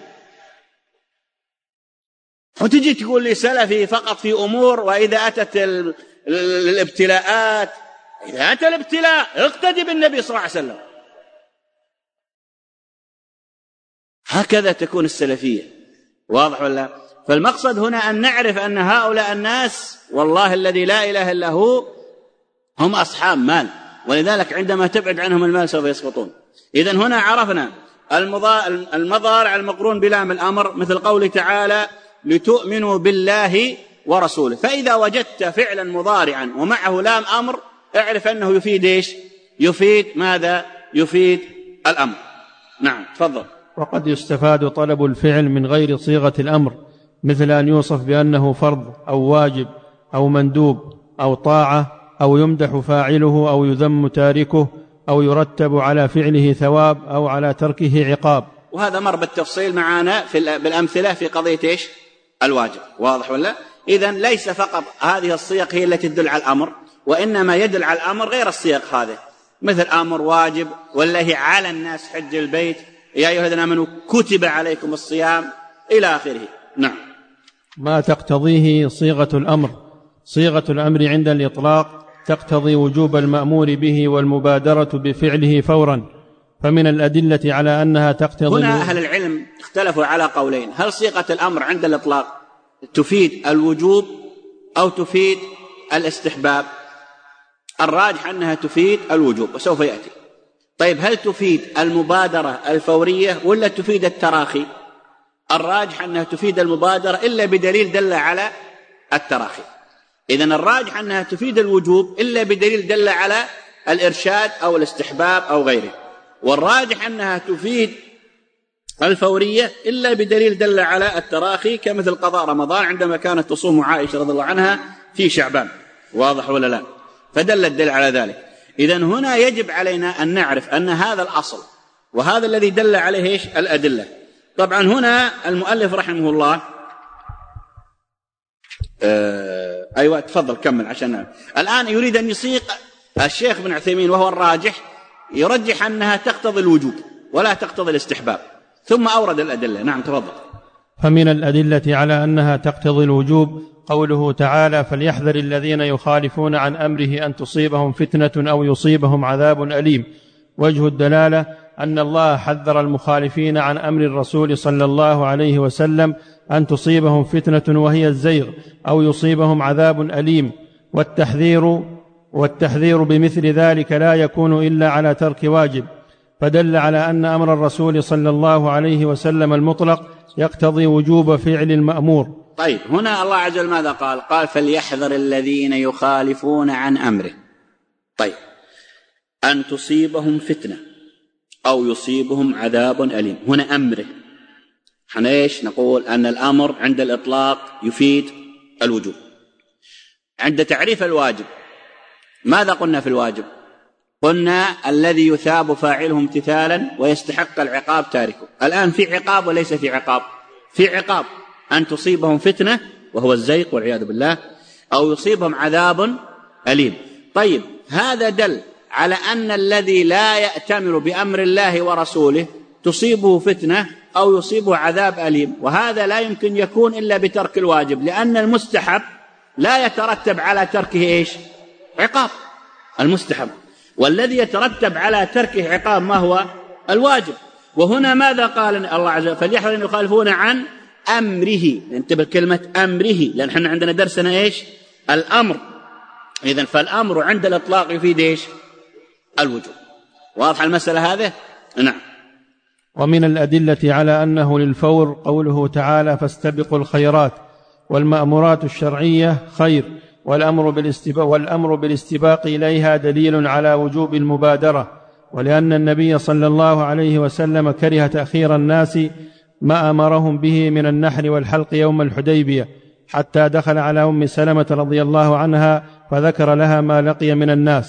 وتجي تقول لي سلفي فقط في أمور، وإذا أتت الابتلاءات، إذا أتى الابتلاء اقتدي بالنبي صلى الله عليه وسلم. هكذا تكون السلفية. واضح ولا؟ فالمقصد هنا أن نعرف أن هؤلاء الناس والله الذي لا إله إلا هو هم أصحاب مال، ولذلك عندما تبعد عنهم المال سوف يسقطون. إذن هنا عرفنا المضارع المقرون بلام الأمر، مثل قوله تعالى لتؤمنوا بالله ورسوله. فإذا وجدت فعلا مضارعا ومعه لام أمر اعرف أنه يفيد إيش؟ يفيد ماذا؟ يفيد الأمر. نعم تفضل. وقد يستفاد طلب الفعل من غير صيغة الأمر، مثل أن يوصف بأنه فرض أو واجب أو مندوب أو طاعة، أو يمدح فاعله أو يذم تاركه، أو يرتب على فعله ثواب أو على تركه عقاب. وهذا مر بالتفصيل معنا بالأمثلة في قضية إيش؟ الواجب. واضح ولا؟ إذن ليس فقط هذه الصيغ هي التي تدل على الأمر، وإنما يدل على الأمر غير الصيغ هذه، مثل أمر واجب، والله على الناس حج البيت، يا أيها الذين آمنوا كتب عليكم الصيام، إلى آخره. نعم. ما تقتضيه صيغة الأمر. صيغة الأمر عند الإطلاق تقتضي وجوب المأمور به والمبادرة بفعله فورا، فمن الأدلة على أنها تقتضي. هنا أهل العلم اختلفوا على قولين: هل صيغة الأمر عند الإطلاق تفيد الوجوب أو تفيد الاستحباب؟ الراجح أنها تفيد الوجوب، وسوف يأتي. طيب هل تفيد المبادرة الفورية ولا تفيد التراخي؟ الراجح أنها تفيد المبادرة إلا بدليل دل على التراخي. إذن الراجح أنها تفيد الوجوب إلا بدليل دل على الإرشاد أو الاستحباب أو غيره، والراجح أنها تفيد الفورية إلا بدليل دل على التراخي، كمثل قضاء رمضان عندما كانت تصوم عائشة رضي الله عنها في شعبان. واضح ولا لا؟ فدل الدليل على ذلك. إذن هنا يجب علينا أن نعرف أن هذا الأصل، وهذا الذي دل عليه إيش؟ الأدلة. طبعا هنا المؤلف رحمه الله أيوة تفضل كمل عشان نعرف. الآن يريد أن يصيغ الشيخ بن عثيمين، وهو الراجح، يرجح أنها تقتضي الوجوب ولا تقتضي الاستحباب، ثم أورد الأدلة. نعم تفضل. فمن الأدلة على أنها تقتضي الوجوب قوله تعالى: فليحذر الذين يخالفون عن أمره أن تصيبهم فتنة أو يصيبهم عذاب أليم. وجه الدلالة أن الله حذر المخالفين عن أمر الرسول صلى الله عليه وسلم أن تصيبهم فتنة وهي الزيغ أو يصيبهم عذاب أليم، والتحذير بمثل ذلك لا يكون إلا على ترك واجب، فدل على أن أمر الرسول صلى الله عليه وسلم المطلق يقتضي وجوب فعل المأمور. طيب هنا الله عز وجل ماذا قال؟ قال: فليحذر الذين يخالفون عن أمره. طيب أن تصيبهم فتنة أو يصيبهم عذاب أليم، هنا أمره. حنيش نقول أن الأمر عند الإطلاق يفيد الوجوب. عند تعريف الواجب ماذا قلنا في الواجب؟ قلنا الذي يثاب فاعله امتثالا ويستحق العقاب تاركه. الآن في عقاب وليس في عقاب؟ في عقاب، أن تصيبهم فتنة وهو الزيغ والعياذ بالله، أو يصيبهم عذاب أليم. طيب هذا دل على أن الذي لا يأتمر بأمر الله ورسوله تصيبه فتنة أو يصيبه عذاب أليم، وهذا لا يمكن يكون إلا بترك الواجب، لأن المستحب لا يترتب على تركه إيش؟ عقاب المستحب، والذي يترتب على تركه عقاب ما هو؟ الواجب. وهنا ماذا قال الله عز وجل؟ فليحذر أن يخالفون عن أمره. انتبه كلمة أمره، لأن احنا عندنا درسنا إيش؟ الأمر. إذن فالأمر عند الإطلاق يفيد إيش؟ الوجوب. واضح المسألة هذه؟ نعم. ومن الأدلة على أنه للفور قوله تعالى: فاستبقوا الخيرات. والمأمورات الشرعية خير، والأمر بالاستباق إليها دليل على وجوب المبادرة، ولأن النبي صلى الله عليه وسلم كره تأخير الناس ما أمرهم به من النحر والحلق يوم الحديبية، حتى دخل على أم سلمة رضي الله عنها فذكر لها ما لقي من الناس،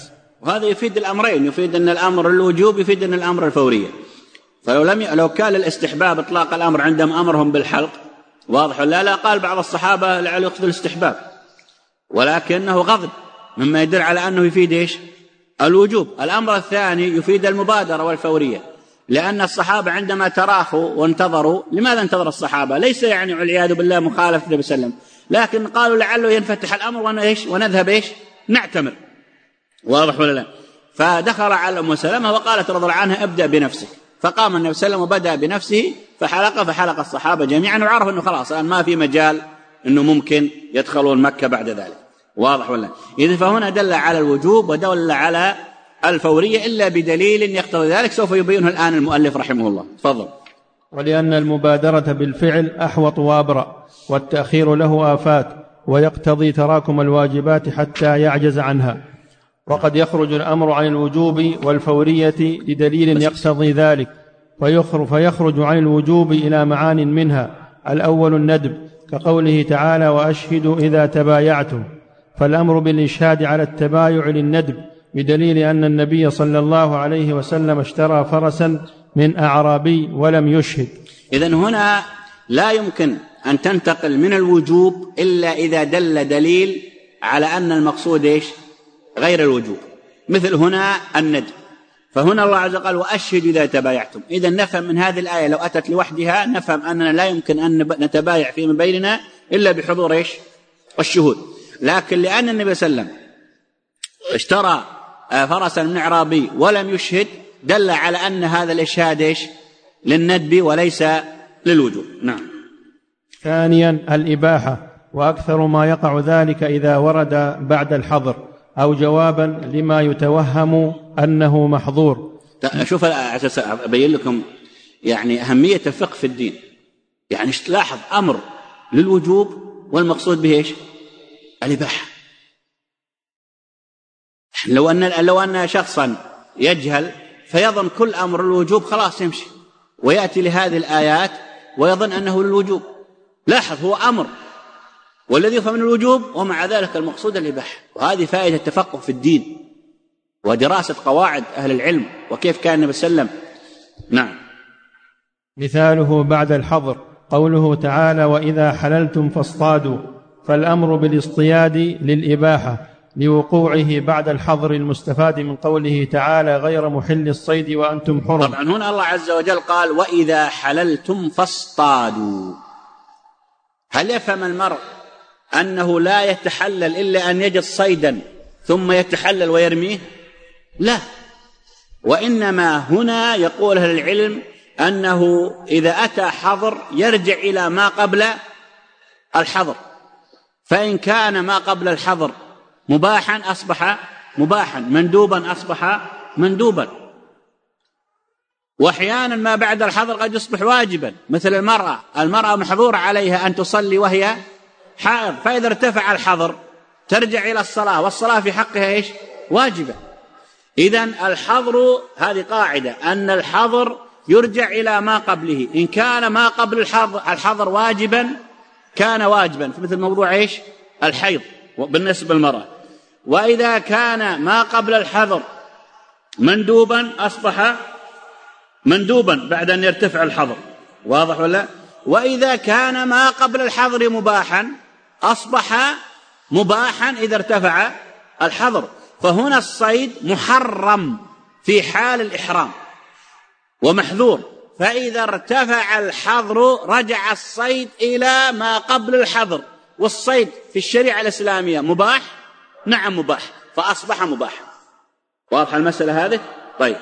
وهذا يفيد الأمرين، يفيد أن الأمر الوجوب، يفيد أن الأمر الفورية. لو كان الاستحباب إطلاق الأمر عندما أمرهم بالحلق واضح ولا لا، قال بعض الصحابة لعله يقصد الاستحباب، ولكنه غضب مما يدل على أنه يفيد إيش؟ الوجوب. الأمر الثاني يفيد المبادرة والفورية، لأن الصحابة عندما تراخوا وانتظروا، لماذا انتظر الصحابة؟ ليس يعني والعياذ بالله مخالفة النبي صلى الله عليه وسلم، لكن قالوا لعله ينفتح الأمر ونذهب إيش؟ نعتمر، واضح ولا لا؟ فدخل على أم سلمة وقالت رضي الله عنها ابدأ بنفسك، فقام النبي صلى الله عليه وسلم وبدأ بنفسه فحلق الصحابة جميعا، وعرفوا أنه خلاص الآن ما في مجال أنه ممكن يدخلون مكة بعد ذلك، واضح ولا؟ إذن فهنا دل على الوجوب ودل على الفورية إلا بدليل يقتضي ذلك، سوف يبينه الآن المؤلف رحمه الله. تفضل. ولأن المبادرة بالفعل أحوط وأبرأ، والتأخير له آفات، ويقتضي تراكم الواجبات حتى يعجز عنها، وقد يخرج الأمر عن الوجوب والفورية لدليل يقتضي ذلك، فيخرج عن الوجوب إلى معان منها. الأول الندب، كقوله تعالى وأشهدوا إذا تبايعتم، فالأمر بالإشهاد على التبايع للندب، بدليل أن النبي صلى الله عليه وسلم اشترى فرسا من أعرابي ولم يشهد. إذن هنا لا يمكن أن تنتقل من الوجوب إلا إذا دل دليل على أن المقصود إيش؟ غير الوجوب، مثل هنا الندب، فهنا الله عز وجل قال وأشهد إذا تبايعتم. إذن نفهم من هذه الآية لو أتت لوحدها نفهم أننا لا يمكن أن نتبايع فيما بيننا إلا بحضور إيش؟ الشهود. لكن لأن النبي صلى الله عليه وسلم اشترى فرسا من أعرابي ولم يشهد دل على أن هذا الإشهاد إيش؟ للندب وليس للوجوب. نعم. ثانيا الإباحة، وأكثر ما يقع ذلك إذا ورد بعد الحظر أو جوابا لما يتوهم أنه محظور. شوف أبين لكم يعني أهمية الفقه في الدين، يعني تلاحظ أمر للوجوب والمقصود به إيش؟ الإباحة. لو أن شخصا يجهل فيظن كل أمر الوجوب خلاص يمشي، ويأتي لهذه الآيات ويظن أنه للوجوب. لاحظ هو أمر والذي يفهم من الوجوب، ومع ذلك المقصود الإباحة. وهذه فائدة التفقه في الدين ودراسة قواعد أهل العلم وكيف كان النبي صلى الله عليه وسلم. نعم. مثاله بعد الحظر قوله تعالى وإذا حللتم فاصطادوا، فالأمر بالاصطياد للإباحة لوقوعه بعد الحظر المستفاد من قوله تعالى غير محل الصيد وأنتم حرم. طبعا هنا الله عز وجل قال وإذا حللتم فاصطادوا. هل يفهم المرء أنه لا يتحلل إلا أن يجد صيدا ثم يتحلل ويرميه؟ لا، وإنما هنا يقول أهل العلم أنه إذا أتى حظر يرجع إلى ما قبل الحظر، فإن كان ما قبل الحظر مباحا أصبح مباحا، مندوبا أصبح مندوبا، وأحيانا ما بعد الحظر قد يصبح واجبا، مثل المرأة محظور عليها أن تصلي وهي حائض، فإذا ارتفع الحظر ترجع إلى الصلاة، والصلاة في حقها إيش؟ واجبة. إذن الحظر، هذه قاعدة أن الحظر يرجع إلى ما قبله، إن كان ما قبل الحظر واجبا كان واجبا، مثل موضوع إيش؟ الحيض بالنسبة للمرأة. وإذا كان ما قبل الحظر مندوبا أصبح مندوبا بعد أن يرتفع الحظر، واضح ولا؟ وإذا كان ما قبل الحظر مباحا أصبح مباحا إذا ارتفع الحظر. فهنا الصيد محرم في حال الإحرام ومحذور، فإذا ارتفع الحظر رجع الصيد إلى ما قبل الحظر. والصيد في الشريعة الإسلامية مباح؟ نعم مباح، فأصبح مباحا. واضح المسألة هذه؟ طيب.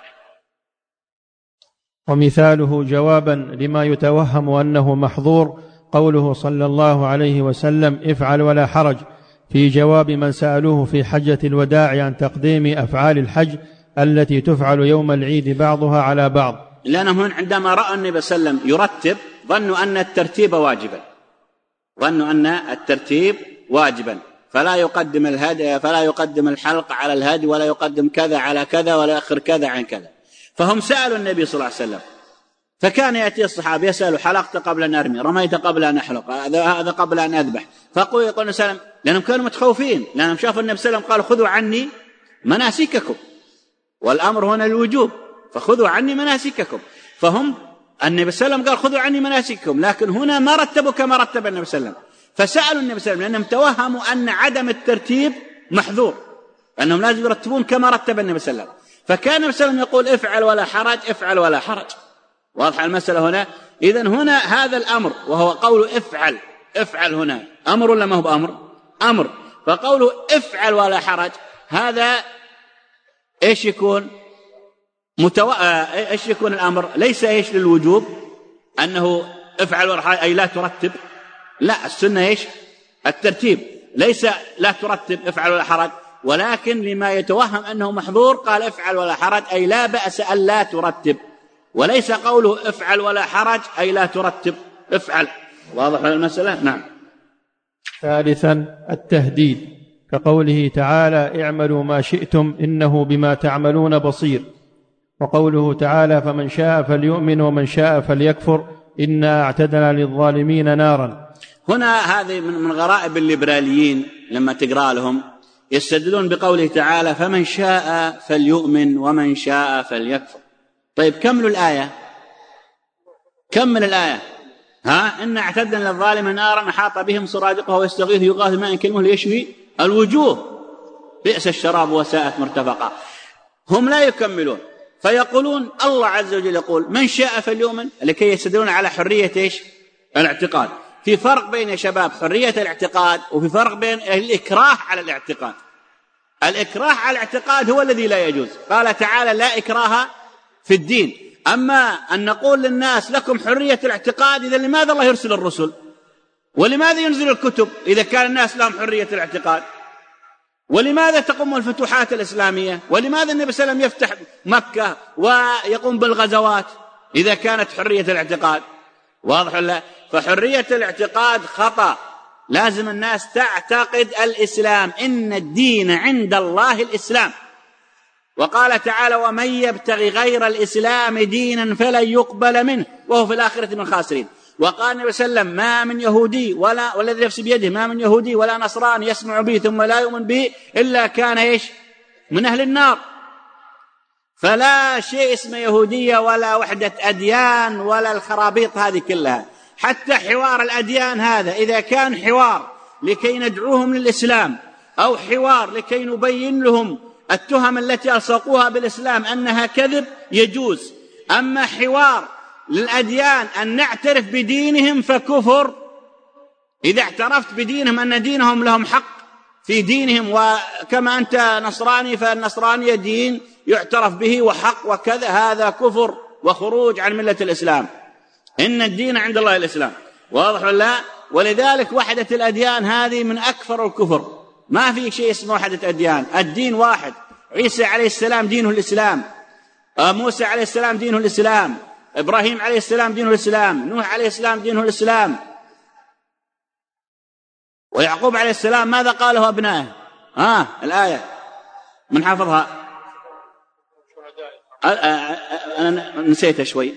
ومثاله جوابا لما يتوهم أنه محظور قوله صلى الله عليه وسلم افعل ولا حرج، في جواب من سألوه في حجة الوداع عن تقديم أفعال الحج التي تفعل يوم العيد بعضها على بعض. لأنهم عندما رأى النبي صلى الله عليه وسلم يرتب ظنوا أن الترتيب واجبا، ظنوا أن الترتيب واجبا، فلا يقدم الهدي، فلا يقدم الحلق على الهدي، ولا يقدم كذا على كذا، ولا يأخر كذا عن كذا. فهم سألوا النبي صلى الله عليه وسلم، فكان يأتي الصحابة يسألوا حلقت قبل أن أرمي، رميت قبل أن أحلق، هذا قبل أن أذبح، فقول يقول النبي صلى الله عليه وسلم، لأنهم كانوا متخوفين، لأنهم شافوا النبي صلى الله عليه وسلم قال خذوا عني مناسككم، والأمر هنا الوجوب، فخذوا عني مناسككم. فهم النبي صلى الله عليه وسلم قال خذوا عني مناسككم، لكن هنا ما رتبوا كما رتب النبي صلى الله عليه وسلم، فسألوا النبي صلى الله عليه وسلم لأنهم توهموا أن عدم الترتيب محذور، أنهم لازم يرتبون كما رتب النبي صلى الله عليه وسلم. فكان النبي صلى الله عليه وسلم يقول افعل ولا حرج، افعل ولا حرج. واضح المسألة هنا؟ إذن هنا هذا الأمر وهو قول افعل، افعل هنا أمر ولا ما هو بأمر؟ أمر. فقوله افعل ولا حرج هذا ايش يكون؟ ايش يكون الأمر؟ ليس ايش للوجوب أنه افعل ولا حرج أي لا ترتب، لا، السنة ايش؟ الترتيب، ليس لا ترتب افعل ولا حرج، ولكن لما يتوهم أنه محظور قال افعل ولا حرج أي لا بأس أن لا ترتب، وليس قوله افعل ولا حرج أي لا ترتب، افعل. واضح المسألة؟ نعم. ثالثا التهديد، كقوله تعالى اعملوا ما شئتم إنه بما تعملون بصير، وقوله تعالى فمن شاء فليؤمن ومن شاء فليكفر إنا اعتدنا للظالمين نارا. هنا هذه من غرائب الليبراليين لما تقرأ لهم يستدلون بقوله تعالى فمن شاء فليؤمن ومن شاء فليكفر. طيب كملوا الآية، كمل الآية. إن اعتدنا للظالمين نارا أحاط بهم سرادقها ويستغيث يغاث ماء كالمهل يشوي الوجوه بئس الشراب وساءت مرتفقا. هم لا يكملون فيقولون الله عز وجل يقول من شاء فليؤمن لكي يستدلون على حرية ايش؟ الاعتقاد. في فرق بين يا شباب حرية الاعتقاد وفي فرق بين الإكراه على الاعتقاد. الإكراه على الاعتقاد هو الذي لا يجوز، قال تعالى لا إكراه في الدين. أما أن نقول للناس لكم حرية الاعتقاد، إذا لماذا الله يرسل الرسل؟ ولماذا ينزل الكتب إذا كان الناس لهم حرية الاعتقاد؟ ولماذا تقوم الفتوحات الإسلامية؟ ولماذا النبي صلى الله عليه وسلم يفتح مكة ويقوم بالغزوات إذا كانت حرية الاعتقاد؟ واضح ولا؟ فحرية الاعتقاد خطأ، لازم الناس تعتقد الإسلام، إن الدين عند الله الإسلام. وقال تعالى ومن يبتغي غير الإسلام دينا فلن يقبل منه وهو في الآخرة من الخاسرين. وقال النبي صلى الله عليه وسلم ما من يهودي والذي نفسي بيده ما من يهودي ولا نصراني يسمع به ثم لا يؤمن به إلا كان إيش؟ من أهل النار. فلا شيء اسمه يهودية ولا وحدة أديان ولا الخرابيط هذه كلها. حتى حوار الأديان هذا إذا كان حوار لكي ندعوهم للإسلام أو حوار لكي نبين لهم التهم التي ألصقوها بالإسلام أنها كذب يجوز. أما حوار للأديان أن نعترف بدينهم فكفر. إذا اعترفت بدينهم أن دينهم لهم حق في دينهم، وكما أنت نصراني فالنصرانية دين يعترف به وحق وكذا، هذا كفر وخروج عن ملة الإسلام. إن الدين عند الله الإسلام. واضح ولا؟ ولذلك وحدة الأديان هذه من أكثر الكفر. ما في شيء اسمه وحدة أديان، الدين واحد. عيسى عليه السلام دينه الإسلام، موسى عليه السلام دينه الإسلام، إبراهيم عليه السلام دينه الإسلام، نوح عليه السلام دينه الإسلام، ويعقوب عليه السلام ماذا قاله أبنائه؟ الآية من حفظها؟ أنا نسيتها شوي.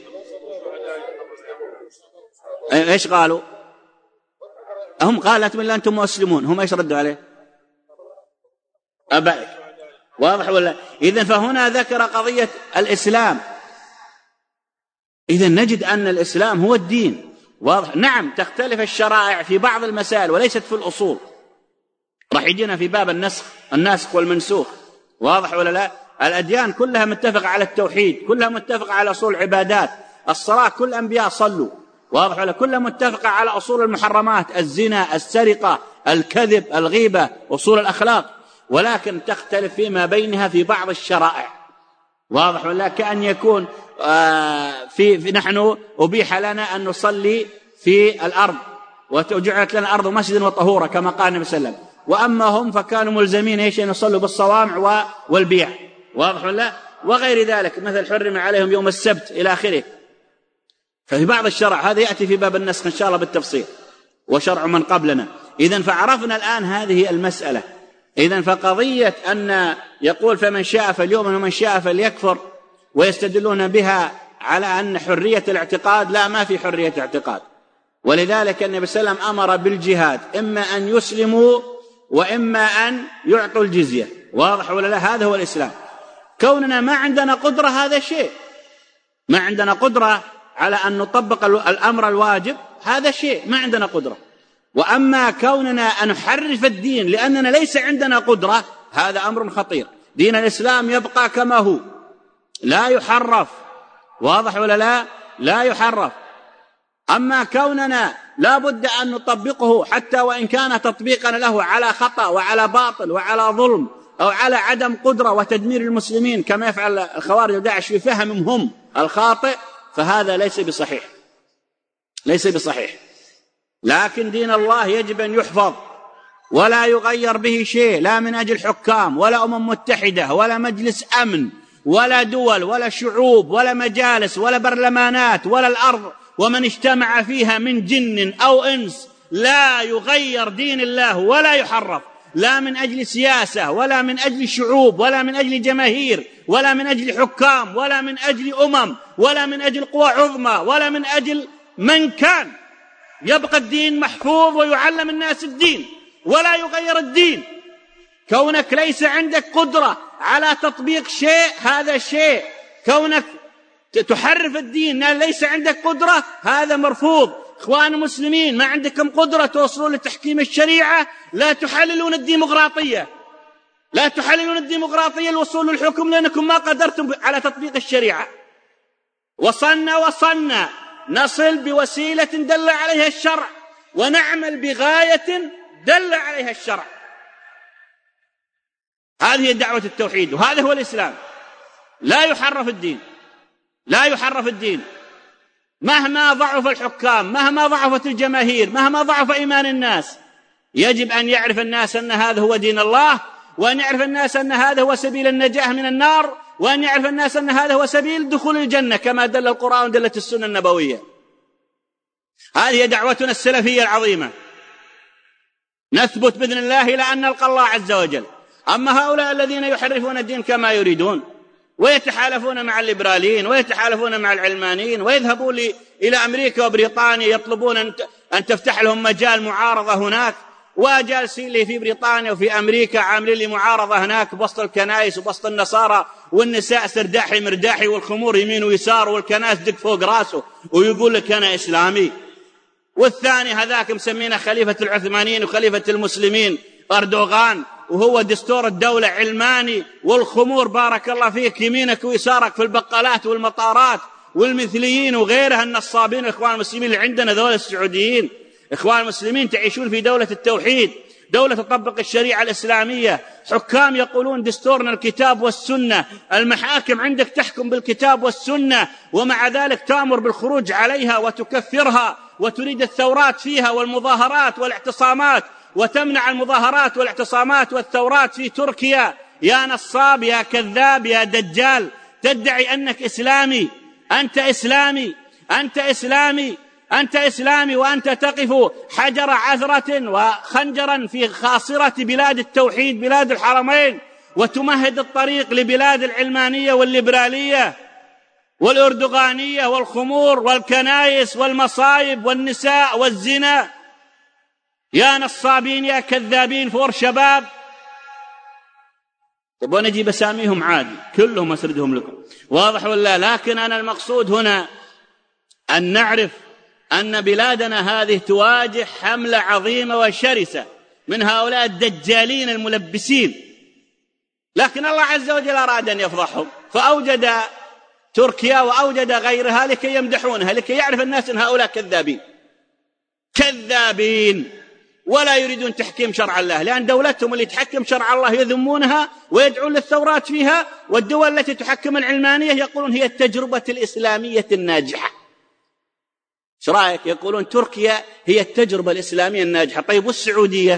إيش قالوا؟ هم قالت من لا أنتم مسلمون، هم إيش ردوا عليه؟ أبائك. واضح ولا؟ إذن فهنا ذكر قضية الإسلام. إذن نجد أن الإسلام هو الدين. واضح؟ نعم تختلف الشرائع في بعض المسائل وليست في الأصول. راح يجينا في باب الناسخ والمنسوخ. واضح ولا لا؟ الأديان كلها متفقة على التوحيد، كلها متفقة على أصول العبادات. الصلاة كل الأنبياء صلوا. واضح ولا؟ كلها متفقة على أصول المحرمات، الزنا، السرقة، الكذب، الغيبة، أصول الأخلاق، ولكن تختلف فيما بينها في بعض الشرائع. واضح ولا؟ كأن يكون في نحن أبيح لنا أن نصلي في الأرض وجعلت لنا الأرض مسجدا وطهورا كما قال النبي صلى الله عليه وسلم، وأما هم فكانوا ملزمين أن يصلوا بالصوامع والبيع. واضح ولا؟ وغير ذلك مثل حرم عليهم يوم السبت إلى آخره. ففي بعض الشرع هذا يأتي في باب النسخ إن شاء الله بالتفصيل وشرع من قبلنا. إذن فعرفنا الآن هذه المسألة. إذن فقضية أن يقول فمن شاء فليؤمن ومن شاء فليكفر ويستدلون بها على أن حرية الاعتقاد، لا، ما في حرية اعتقاد. ولذلك النبي صلى الله عليه وسلم أمر بالجهاد، إما أن يسلموا وإما أن يعطوا الجزية. واضح ولا لا؟ هذا هو الإسلام. كوننا ما عندنا قدرة هذا شيء، ما عندنا قدرة على أن نطبق الأمر الواجب هذا شيء، ما عندنا قدرة. وأما كوننا أن نحرف الدين لأننا ليس عندنا قدرة هذا أمر خطير. دين الإسلام يبقى كما هو لا يحرف، واضح ولا لا؟ لا يحرف. أما كوننا لا بد أن نطبقه حتى وإن كان تطبيقا له على خطأ وعلى باطل وعلى ظلم أو على عدم قدرة وتدمير المسلمين كما يفعل الخوارج وداعش في فهمهم الخاطئ، فهذا ليس بصحيح، ليس بصحيح. لكن دين الله يجب أن يحفظ ولا يغير به شيء، لا من أجل حكام ولا أمم متحدة ولا مجلس أمن ولا دول ولا شعوب ولا مجالس ولا برلمانات ولا الأرض ومن اجتمع فيها من جن أو إنس، لا يغير دين الله ولا يحرف، لا من أجل سياسة ولا من أجل شعوب ولا من أجل جماهير ولا من أجل حكام ولا من أجل أمم ولا من أجل قوى عظمى ولا من أجل من كان. يبقى الدين محفوظ ويعلم الناس الدين ولا يغير الدين. كونك ليس عندك قدرة على تطبيق شيء هذا شيء، كونك تحرف الدين ليس عندك قدرة هذا مرفوض. إخوان المسلمين ما عندكم قدرة توصلون لتحكيم الشريعة، لا تحللون الديمقراطية، لا تحللون الديمقراطية الوصول للحكم لأنكم ما قدرتم على تطبيق الشريعة. وصلنا نصل بوسيلة دل عليها الشرع ونعمل بغاية دل عليها الشرع. هذه دعوة التوحيد وهذا هو الإسلام. لا يحرف الدين، لا يحرف الدين مهما ضعف الحكام، مهما ضعفت الجماهير، مهما ضعف إيمان الناس. يجب أن يعرف الناس أن هذا هو دين الله، وأن يعرف الناس أن هذا هو سبيل النجاة من النار، وأن يعرف الناس أن هذا هو سبيل دخول الجنة كما دل القرآن ودلت السنة النبوية. هذه دعوتنا السلفية العظيمة. نثبت بإذن الله إلى أن نلقى الله عز وجل. أما هؤلاء الذين يحرفون الدين كما يريدون ويتحالفون مع الليبراليين ويتحالفون مع العلمانيين ويذهبون إلى أمريكا وبريطانيا يطلبون أن تفتح لهم مجال معارضة هناك، وجالسين لي في بريطانيا وفي أمريكا عاملين لي معارضة هناك بسط الكنائس وبسط النصارى، والنساء سرداحي مرداحي والخمور يمين ويسار والكنائس دق فوق راسه ويقول لك أنا إسلامي. والثاني هذاك مسمينه خليفة العثمانيين وخليفة المسلمين أردوغان، وهو دستور الدولة علماني، والخمور بارك الله فيك يمينك ويسارك في البقالات والمطارات، والمثليين وغيرها النصابين. الإخوان المسلمين اللي عندنا ذول السعوديين، إخوان المسلمين تعيشون في دولة التوحيد، دولة تطبق الشريعة الإسلامية، حكام يقولون دستورنا الكتاب والسنة، المحاكم عندك تحكم بالكتاب والسنة، ومع ذلك تأمر بالخروج عليها وتكفرها وتريد الثورات فيها والمظاهرات والاعتصامات، وتمنع المظاهرات والاعتصامات والثورات في تركيا. يا نصاب يا كذاب يا دجال، تدعي أنك إسلامي، أنت إسلامي، أنت إسلامي، أنت إسلامي، وأنت تقف حجر عثرة وخنجرا في خاصرة بلاد التوحيد بلاد الحرمين، وتمهد الطريق لبلاد العلمانية والليبرالية والأردوغانية والخمور والكنائس والمصايب والنساء والزنا. يا نصابين يا كذابين فور شباب. تبون نجيب أساميهم عادي كلهم أسردهم لكم، واضح ولا؟ لكن أنا المقصود هنا أن نعرف أن بلادنا هذه تواجه حملة عظيمة وشرسة من هؤلاء الدجالين الملبسين، لكن الله عز وجل أراد أن يفضحهم فأوجد تركيا وأوجد غيرها لكي يمدحونها، لكي يعرف الناس أن هؤلاء كذابين كذابين ولا يريدون تحكيم شرع الله، لأن دولتهم اللي تحكم شرع الله يذمونها ويدعون للثورات فيها، والدول التي تحكم العلمانية يقولون هي التجربة الإسلامية الناجحة. ايش رايك؟ يقولون تركيا هي التجربة الإسلامية الناجحة. طيب والسعودية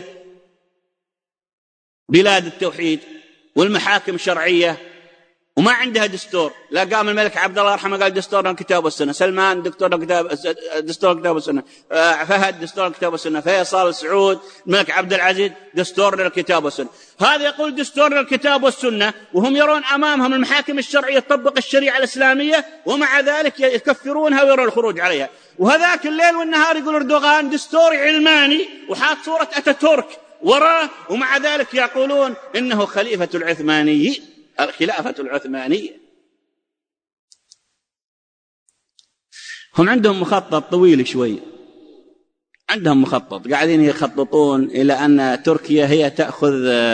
بلاد التوحيد والمحاكم الشرعية وما عندها دستور؟ لا، قام الملك عبد الله رحمه قال دستورنا الكتاب والسنة، سلمان دستور الكتاب والسنة، فهد دستور الكتاب والسنة، فيصل سعود الملك عبد العزيز دستورنا الكتاب والسنة. هذا يقول دستورنا الكتاب والسنة وهم يرون أمامهم المحاكم الشرعية تطبق الشريعة الإسلامية، ومع ذلك يكفرونها ويرون الخروج عليها. وهذاك الليل والنهار يقول أردوغان دستوري علماني وحاط صورة أتاتورك وراه، ومع ذلك يقولون إنه خليفة العثماني، الخلافة العثمانية. هم عندهم مخطط طويل شوي، عندهم مخطط قاعدين يخططون إلى أن تركيا هي تأخذ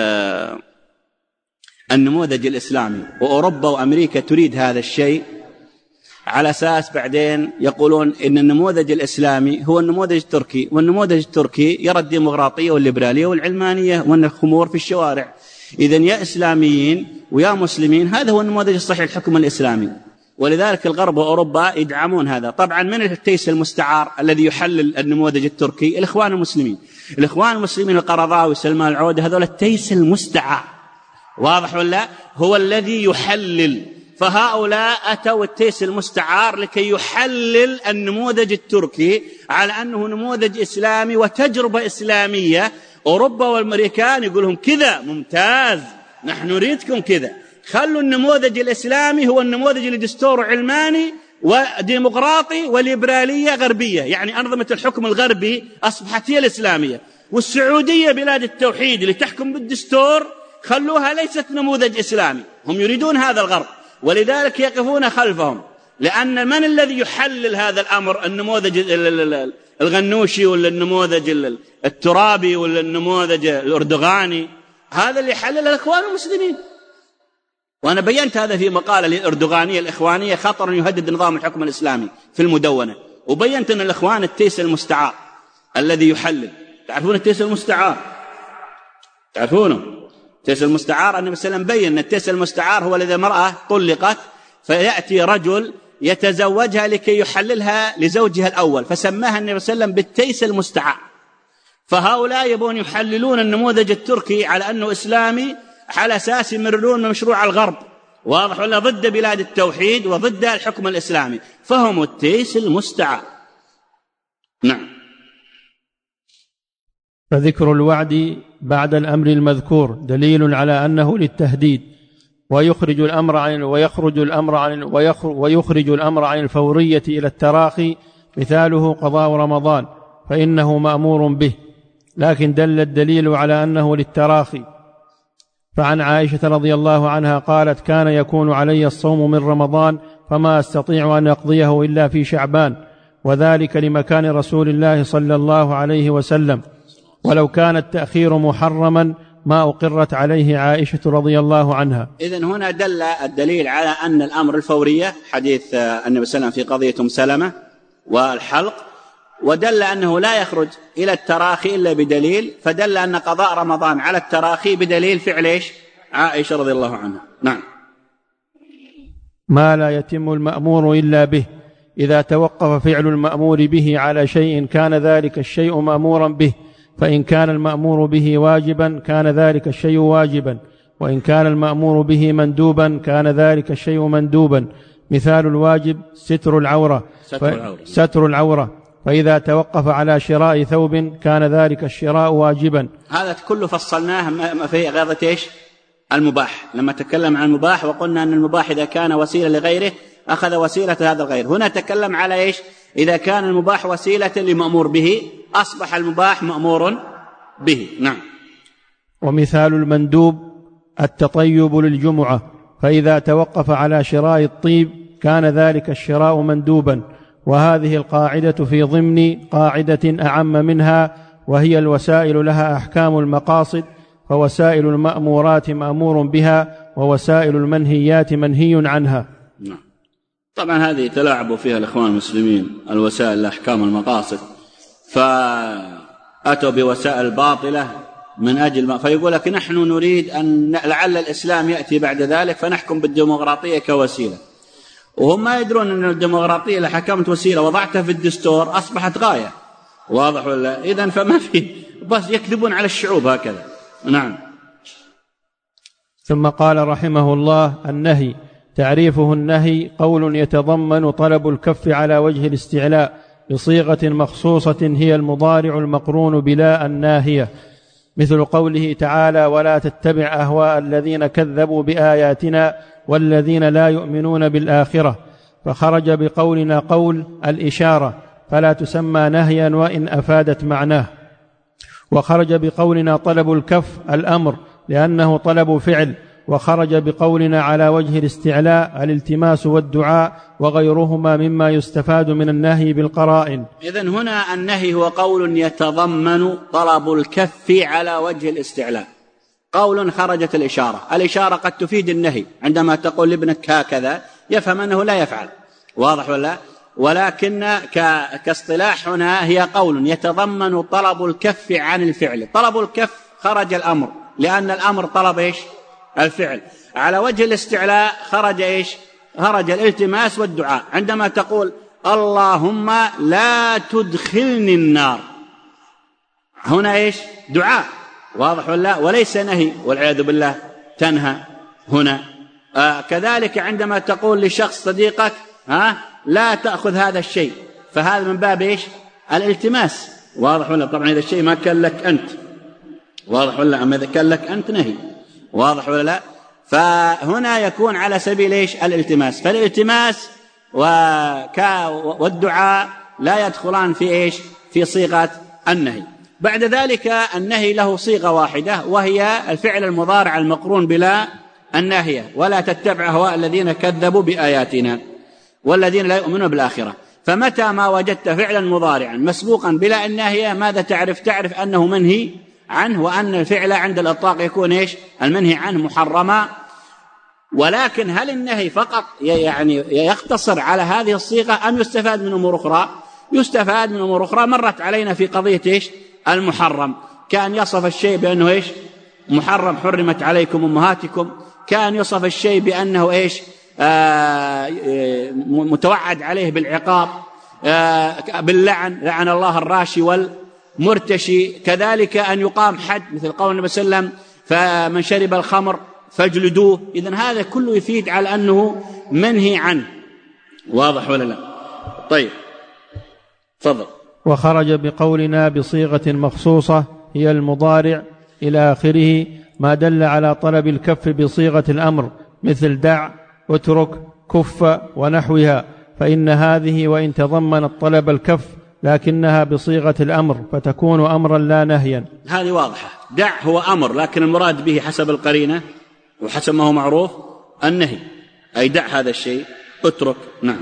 النموذج الإسلامي، وأوروبا وأمريكا تريد هذا الشيء، على أساس بعدين يقولون إن النموذج الإسلامي هو النموذج التركي، والنموذج التركي يرى الديمقراطية والليبرالية والعلمانية وأن الخمور في الشوارع. إذن يا إسلاميين ويا مسلمين هذا هو النموذج الصحيح الحكم الإسلامي. ولذلك الغرب وأوروبا يدعمون هذا. طبعا من التيس المستعار الذي يحلل النموذج التركي؟ الإخوان المسلمين. الإخوان المسلمين القرضاوي سلمان العودة هذول التيس المستعار، واضح ولا؟ هو الذي يحلل. فهؤلاء أتوا التيس المستعار لكي يحلل النموذج التركي على أنه نموذج إسلامي وتجربة إسلامية. أوروبا والأمريكان يقولهم كذا ممتاز، نحن نريدكم كذا، خلوا النموذج الإسلامي هو النموذج لدستور علماني وديمقراطي وليبرالية غربية، يعني أنظمة الحكم الغربي أصبحت هي الإسلامية. والسعودية بلاد التوحيد اللي تحكم بالدستور خلوها ليست نموذج إسلامي. هم يريدون هذا الغرب، ولذلك يقفون خلفهم. لأن من الذي يحلل هذا الأمر؟ النموذج الغنوشي ولا النموذج الترابي ولا النموذج الأردوغاني؟ هذا اللي يحلل الإخوان المسلمين. وأنا بينت هذا في مقالة للأردوغانية الإخوانية خطر يهدد نظام الحكم الإسلامي في المدونة، وبينت أن الإخوان التيس المستعار الذي يحلل. تعرفون التيس المستعار؟ تعرفونه؟ التيس المستعار النبي صلى الله عليه وسلم بين أن التيس المستعار هو الذي امرأة طلقت فيأتي رجل يتزوجها لكي يحللها لزوجها الأول، فسماها النبي صلى الله عليه وسلم بالتيس المستعار. فهؤلاء يبون يحللون النموذج التركي على أنه إسلامي على أساس يمررون مشروع الغرب، واضح ولا؟ ضد بلاد التوحيد وضد الحكم الإسلامي، فهم التيس المستعار. نعم. فذكر الوعد بعد الأمر المذكور دليل على أنه للتهديد، ويخرج الأمر عن الفورية إلى التراخي، مثاله قضاء رمضان فإنه مأمور به، لكن دل الدليل على أنه للتراخي. فعن عائشة رضي الله عنها قالت: كان يكون علي الصوم من رمضان فما أستطيع أن أقضيه إلا في شعبان، وذلك لمكان رسول الله صلى الله عليه وسلم، ولو كان التأخير محرما ما أقرت عليه عائشة رضي الله عنها. إذن هنا دل الدليل على أن الأمر الفورية، حديث النبي صلى الله عليه وسلم في قضية سلمة والحلق، ودل أنه لا يخرج إلى التراخي إلا بدليل، فدل أن قضاء رمضان على التراخي بدليل فعل عائشة رضي الله عنها. نعم. ما لا يتم المأمور إلا به، إذا توقف فعل المأمور به على شيء كان ذلك الشيء مأمورا به، فإن كان المأمور به واجبا كان ذلك الشيء واجبا، وإن كان المأمور به مندوبا كان ذلك الشيء مندوبا. مثال الواجب ستر العورة، فإذا توقف على شراء ثوب كان ذلك الشراء واجبا. هذا كله فصلناه في غاضة إيش؟ المباح، لما تكلم عن المباح وقلنا أن المباح إذا كان وسيلة لغيره أخذ وسيلة هذا الغير. هنا تكلم على إيش؟ إذا كان المباح وسيلة لمأمور به أصبح المباح مأمور به. نعم. ومثال المندوب التطيب للجمعة، فإذا توقف على شراء الطيب كان ذلك الشراء مندوبا. وهذه القاعدة في ضمن قاعدة أعم منها، وهي الوسائل لها أحكام المقاصد، فوسائل المأمورات مأمور بها، ووسائل المنهيات منهي عنها. نعم. طبعا هذه تلاعبوا فيها الإخوان المسلمين، الوسائل لأحكام المقاصد، فأتوا بوسائل باطلة من أجل فيقول لك نحن نريد أن لعل الإسلام يأتي بعد ذلك فنحكم بالديمقراطية كوسيلة، وهم ما يدرون أن الديمقراطية اللي حكمت وسيلة وضعتها في الدستور أصبحت غاية، واضح ولا؟ إذن فما في، بس يكذبون على الشعوب هكذا. نعم. ثم قال رحمه الله: النهي تعريفه: النهي قول يتضمن طلب الكف على وجه الاستعلاء بصيغة مخصوصة هي المضارع المقرون بلا الناهية، مثل قوله تعالى: ولا تتبع أهواء الذين كذبوا بآياتنا والذين لا يؤمنون بالآخرة، فخرج بقولنا قول الإشارة، فلا تسمى نهيا وإن أفادت معناه. وخرج بقولنا طلب الكف الأمر لأنه طلب فعل، وخرج بقولنا على وجه الاستعلاء الالتماس والدعاء وغيرهما مما يستفاد من النهي بالقرائن. إذن هنا النهي هو قول يتضمن طلب الكف على وجه الاستعلاء، قول خرجت الإشارة قد تفيد النهي، عندما تقول لابنك هكذا يفهم أنه لا يفعل، واضح ولا؟ ولكن كاصطلاح هنا هي قول يتضمن طلب الكف عن الفعل. طلب الكف خرج الأمر لأن الأمر طلب إيش؟ الفعل. على وجه الاستعلاء خرج إيش؟ خرج الالتماس والدعاء، عندما تقول اللهم لا تدخلني النار، هنا إيش؟ دعاء، واضح ولا؟ وليس نهي، والعياذ بالله تنهى هنا. كذلك عندما تقول لشخص صديقك لا تأخذ هذا الشيء، فهذا من باب إيش؟ الالتماس، واضح ولا؟ طبعا إذا الشيء ما كان لك أنت، واضح ولا؟ أما إذا كان لك أنت نهي، واضح ولا لا؟ فهنا يكون على سبيل إيش؟ الالتماس. فالالتماس والدعاء لا يدخلان في إيش؟ في صيغة النهي. بعد ذلك النهي له صيغة واحدة، وهي الفعل المضارع المقرون بلا الناهية، ولا تتبع أهواء الذين كذبوا بآياتنا والذين لا يؤمنون بالآخرة. فمتى ما وجدت فعلا مضارعا مسبوقا بلا الناهية ماذا تعرف؟ تعرف أنه منهي عنه، وأن الفعل عند الإطلاق يكون إيش؟ المنهي عنه محرما. ولكن هل النهي فقط يعني يقتصر على هذه الصيغة أم يستفاد من أمور أخرى؟ يستفاد من أمور أخرى مرت علينا في قضية إيش؟ المحرم، كان يصف الشيء بأنه إيش؟ محرم، حرمت عليكم أمهاتكم. كان يصف الشيء بأنه إيش؟ متوعد عليه بالعقاب، باللعن، لعن الله الراشي والمرتشي. كذلك أن يقام حد، مثل قول النبي صلى الله عليه وسلم فمن شرب الخمر فاجلدوه. إذن هذا كله يفيد على أنه منهي عنه، واضح ولا لا؟ طيب تفضل. وخرج بقولنا بصيغة مخصوصة هي المضارع إلى آخره ما دل على طلب الكف بصيغة الأمر، مثل دع، اترك، كف ونحوها، فإن هذه وإن تضمنت طلب الكف لكنها بصيغة الأمر فتكون أمرا لا نهيا. هذه واضحة، دع هو أمر، لكن المراد به حسب القرينة وحسب ما هو معروف النهي، أي دع هذا الشيء، اترك. نعم.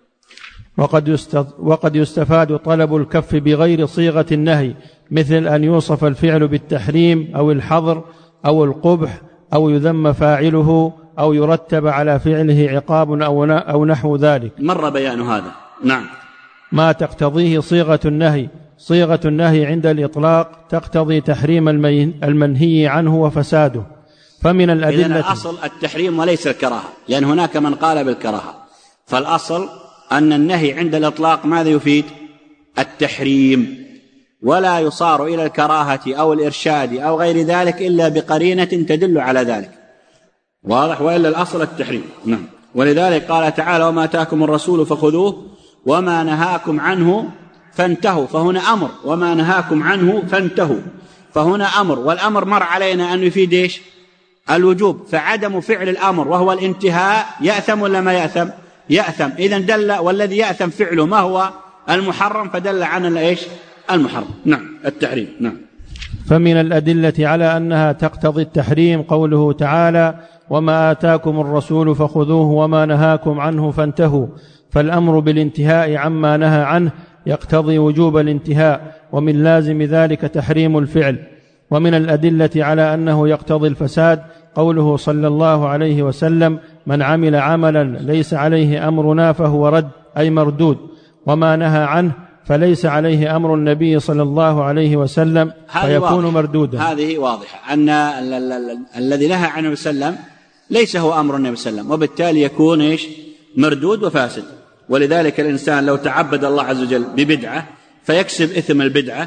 وقد يستفاد طلب الكف بغير صيغة النهي، مثل أن يوصف الفعل بالتحريم أو الحظر أو القبح أو يذم فاعله أو يرتب على فعله عقاب أو نحو ذلك، مر بيان هذا. نعم. ما تقتضيه صيغة النهي. صيغة النهي عند الإطلاق تقتضي تحريم المنهي عنه وفساده. فمن الأدلة إذن الأصل التحريم وليس الكراهة، لأن هناك من قال بالكراهة، فالأصل أن النهي عند الإطلاق ماذا يفيد؟ التحريم، ولا يصار إلى الكراهة أو الإرشاد أو غير ذلك إلا بقرينة تدل على ذلك، واضح؟ وإلا الأصل التحريم. نعم. ولذلك قال تعالى وما آتاكم الرسول فخذوه وما نهاكم عنه فانتهوا، فهنا أمر، وما نهاكم عنه فانتهوا، فهنا أمر، والأمر مر علينا أن يفيد إيش؟ الوجوب، فعدم فعل الأمر وهو الانتهاء يأثم ولا ما يأثم؟ يأثم. إذن دل، والذي يأثم فعله ما هو؟ المحرم، فدل عن إيش؟ المحرم. نعم، التحريم. نعم. فمن الأدلة على أنها تقتضي التحريم قوله تعالى وما آتاكم الرسول فخذوه وما نهاكم عنه فانتهوا، فالأمر بالانتهاء عما نهى عنه يقتضي وجوب الانتهاء، ومن لازم ذلك تحريم الفعل. ومن الأدلة على أنه يقتضي الفساد قوله صلى الله عليه وسلم من عمل عملا ليس عليه أمرنا فهو رد، أي مردود، وما نهى عنه فليس عليه أمر النبي صلى الله عليه وسلم فيكون مردودا. هذه واضحة أن الذي نهى عنه النبي صلى الله عليه وسلم ليس هو أمر النبي صلى الله عليه وسلم، وبالتالي يكون إيش؟ مردود وفاسد. ولذلك الإنسان لو تعبد الله عز وجل ببدعة فيكسب إثم البدعة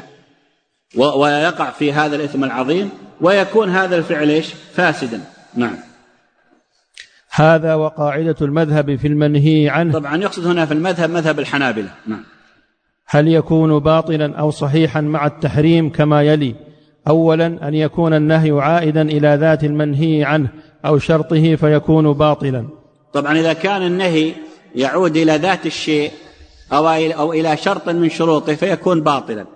ويقع في هذا الإثم العظيم، ويكون هذا الفعل إيش؟ فاسدا. نعم. هذا وقاعدة المذهب في المنهي عنه. طبعا يقصد هنا في المذهب مذهب الحنابلة. نعم. هل يكون باطلا أو صحيحا مع التحريم كما يلي: أولا أن يكون النهي عائدا إلى ذات المنهي عنه أو شرطه فيكون باطلا. طبعا إذا كان النهي يعود إلى ذات الشيء أو إلى شرط من شروطه فيكون باطلا.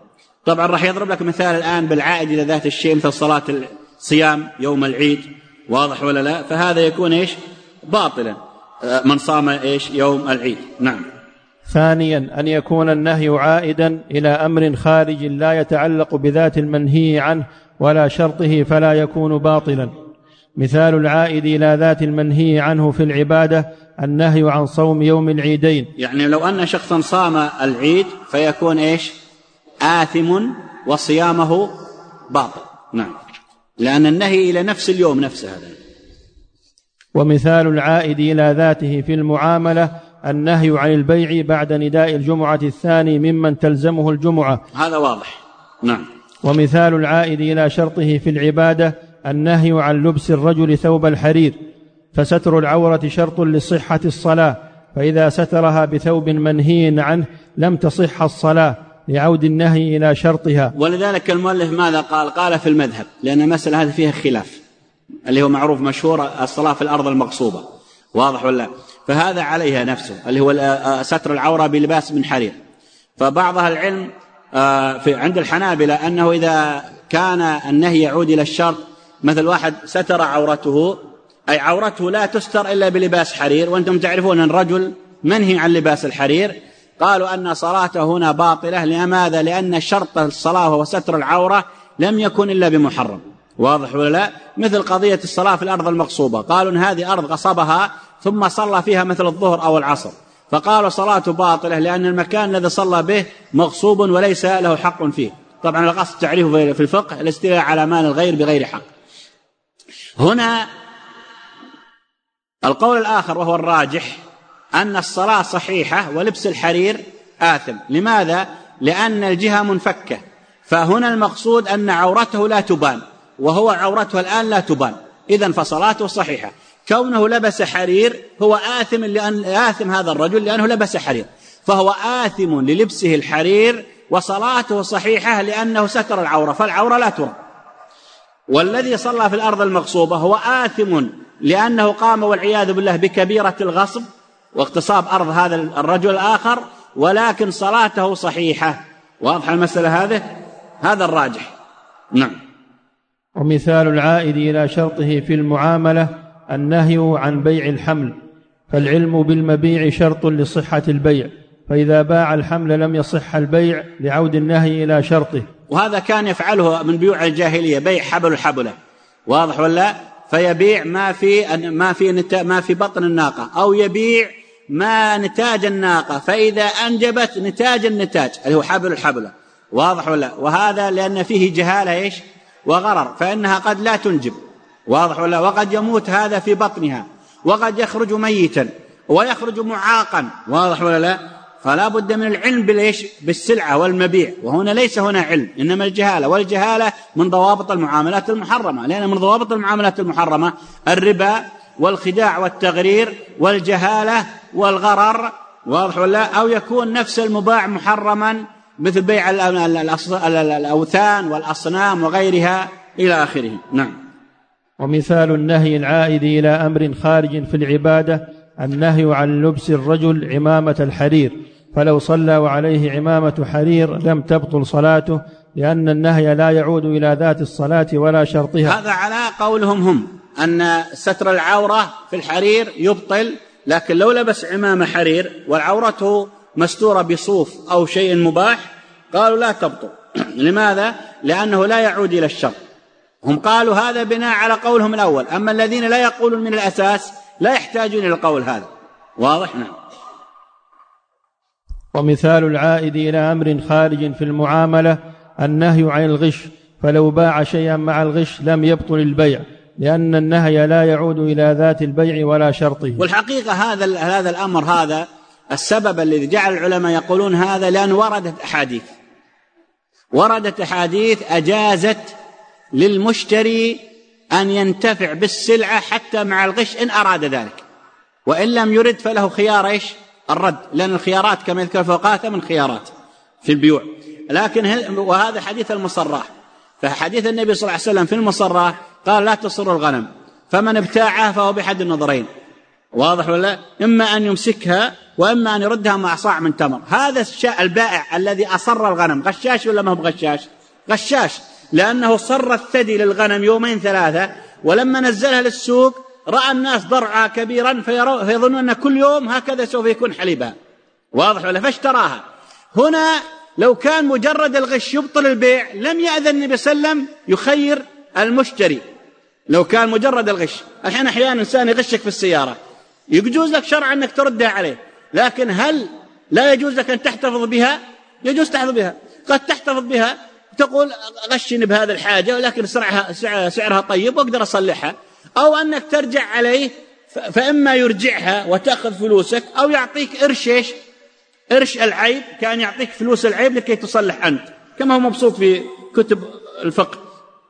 طبعا راح يضرب لك مثال الآن بالعائد إلى ذات الشيء مثل صلاة الصيام يوم العيد، واضح ولا لا؟ فهذا يكون إيش؟ باطلا من صام إيش؟ يوم العيد. نعم. ثانيا أن يكون النهي عائدا إلى أمر خارج لا يتعلق بذات المنهي عنه ولا شرطه فلا يكون باطلا. مثال العائد إلى ذات المنهي عنه في العبادة النهي عن صوم يوم العيدين، يعني لو أن شخصا صام العيد فيكون إيش؟ آثم وصيامه باطل. نعم، لأن النهي إلى نفس اليوم نفسه هذا. ومثال العائد إلى ذاته في المعاملة النهي عن البيع بعد نداء الجمعة الثاني ممن تلزمه الجمعة، هذا واضح. نعم. ومثال العائد إلى شرطه في العبادة النهي عن لبس الرجل ثوب الحرير، فستر العورة شرط لصحة الصلاة، فإذا سترها بثوب منهي عنه لم تصح الصلاة لعود النهي إلى شرطها. ولذلك المؤلف ماذا قال؟ قال في المذهب، لأن المسألة هذه فيها خلاف، اللي هو معروف مشهور الصلاة في الأرض المغصوبة، واضح ولا؟ فهذا عليها نفسه اللي هو ستر العورة بلباس من حرير. فبعض أهل العلم عند الحنابلة أنه إذا كان النهي يعود إلى الشرط، مثل واحد ستر عورته، أي عورته لا تستر إلا بلباس حرير، وأنتم تعرفون أن الرجل منهي عن لباس الحرير، قالوا أن صلاته هنا باطلة. لماذا؟ لأن شرط الصلاة وهو ستر العورة لم يكن إلا بمحرم، واضح ولا لا؟ مثل قضية الصلاة في الأرض المغصوبة، قالوا أن هذه أرض غصبها ثم صلى فيها مثل الظهر أو العصر، فقالوا صلاته باطلة لأن المكان الذي صلى به مغصوب وليس له حق فيه. طبعا القصد تعريفه في الفقه الاستيلاء على مال الغير بغير حق. هنا القول الآخر وهو الراجح أن الصلاة صحيحة ولبس الحرير آثم. لماذا؟ لأن الجهة منفكة، فهنا المقصود أن عورته لا تبان، وهو عورته الآن لا تبان، إذن فصلاته صحيحة. كونه لبس حرير هو آثم، لأن آثم هذا الرجل لأنه لبس حرير، فهو آثم للبسه الحرير، وصلاته صحيحة لأنه ستر العورة، فالعورة لا ترى. والذي صلى في الأرض المغصوبة هو آثم لأنه قام والعياذ بالله بكبيرة الغصب واغتصاب أرض هذا الرجل الآخر، ولكن صلاته صحيحة. واضح المسألة هذا الراجح. نعم. ومثال العائد إلى شرطه في المعاملة النهي عن بيع الحمل، فالعلم بالمبيع شرط لصحة البيع، فإذا باع الحمل لم يصح البيع لعود النهي إلى شرطه. وهذا كان يفعله من بيوع الجاهلية، بيع حبل الحبلة، واضح ولا؟ فيبيع ما في بطن الناقة، أو يبيع ما نتاج الناقة، فإذا أنجبت نتاج النتاج اللي هو حبل الحبلة، واضح ولا؟ وهذا لأن فيه جهالة إيش؟ وغرر، فإنها قد لا تنجب، واضح ولا؟ وقد يموت هذا في بطنها، وقد يخرج ميتا ويخرج معاقا، واضح ولا لا؟ فلا بد من العلم بالسلعة والمبيع، وهنا ليس هنا علم، إنما الجهالة، والجهالة من ضوابط المعاملات المحرمة، لأن من ضوابط المعاملات المحرمة الربا والخداع والتغرير والجهالة والغرر، واضح ولا؟ أو يكون نفس المباع محرما مثل بيع الأوثان والأصنام وغيرها إلى آخره. نعم. ومثال النهي العائد إلى أمر خارج في العبادة النهي عن لبس الرجل عمامة الحرير، فلو صلى وعليه عمامة حرير لم تبطل صلاته، لأن النهي لا يعود إلى ذات الصلاة ولا شرطها. هذا على قولهم هم أن ستر العورة في الحرير يبطل، لكن لو لبس عمامة حرير وعورته مستورة بصوف أو شيء مباح قالوا لا تبطل. لماذا؟ لأنه لا يعود إلى الشرط. هم قالوا هذا بناء على قولهم الأول، أما الذين لا يقولون من الأساس لا يحتاجون إلى القول هذا، واضح؟ نعم. ومثال العائد إلى أمر خارج في المعاملة النهي عن الغش، فلو باع شيئا مع الغش لم يبطل البيع، لأن النهي لا يعود إلى ذات البيع ولا شرطه. والحقيقة هذا الأمر، هذا السبب الذي جعل العلماء يقولون هذا، لأن وردت أحاديث أجازت للمشتري أن ينتفع بالسلعة حتى مع الغش إن أراد ذلك، وإن لم يرد فله خيار الرد، لأن الخيارات كما يذكر فوقها 8 خيارات في البيوع. لكن وهذا حديث المصرة، فحديث النبي صلى الله عليه وسلم في المصرة قال لا تصر الغنم، فمن ابتاعها فهو بحد النظرين، واضح ولا؟ إما أن يمسكها وإما أن يردها مع صاع من تمر. هذا البائع الذي أصر الغنم غشاش ولا ما هو غشاش؟ غشاش، لأنه صر الثدي للغنم 2 3، ولما نزلها للسوق رأى الناس ضرعها كبيرا فيظنون أن كل يوم هكذا سوف يكون حليبها، واضح ولا؟ فاشتراها. هنا لو كان مجرد الغش يبطل البيع لم يأذن النبي صلى الله عليه وسلم يخير المشتري. لو كان مجرد الغش، الحين أحيانا إنسان يغشك في السيارة، يجوز لك شرعا أنك تردها عليه، لكن هل لا يجوز لك أن تحتفظ بها؟ يجوز تحتفظ بها، قد تحتفظ بها تقول غشني بهذه الحاجة ولكن سعرها طيب وأقدر أصلحها، أو أنك ترجع عليه فإما يرجعها وتأخذ فلوسك أو يعطيك إرش العيب، كان يعطيك فلوس العيب لكي تصلح أنت، كما هو مبسوط في كتب الفقه.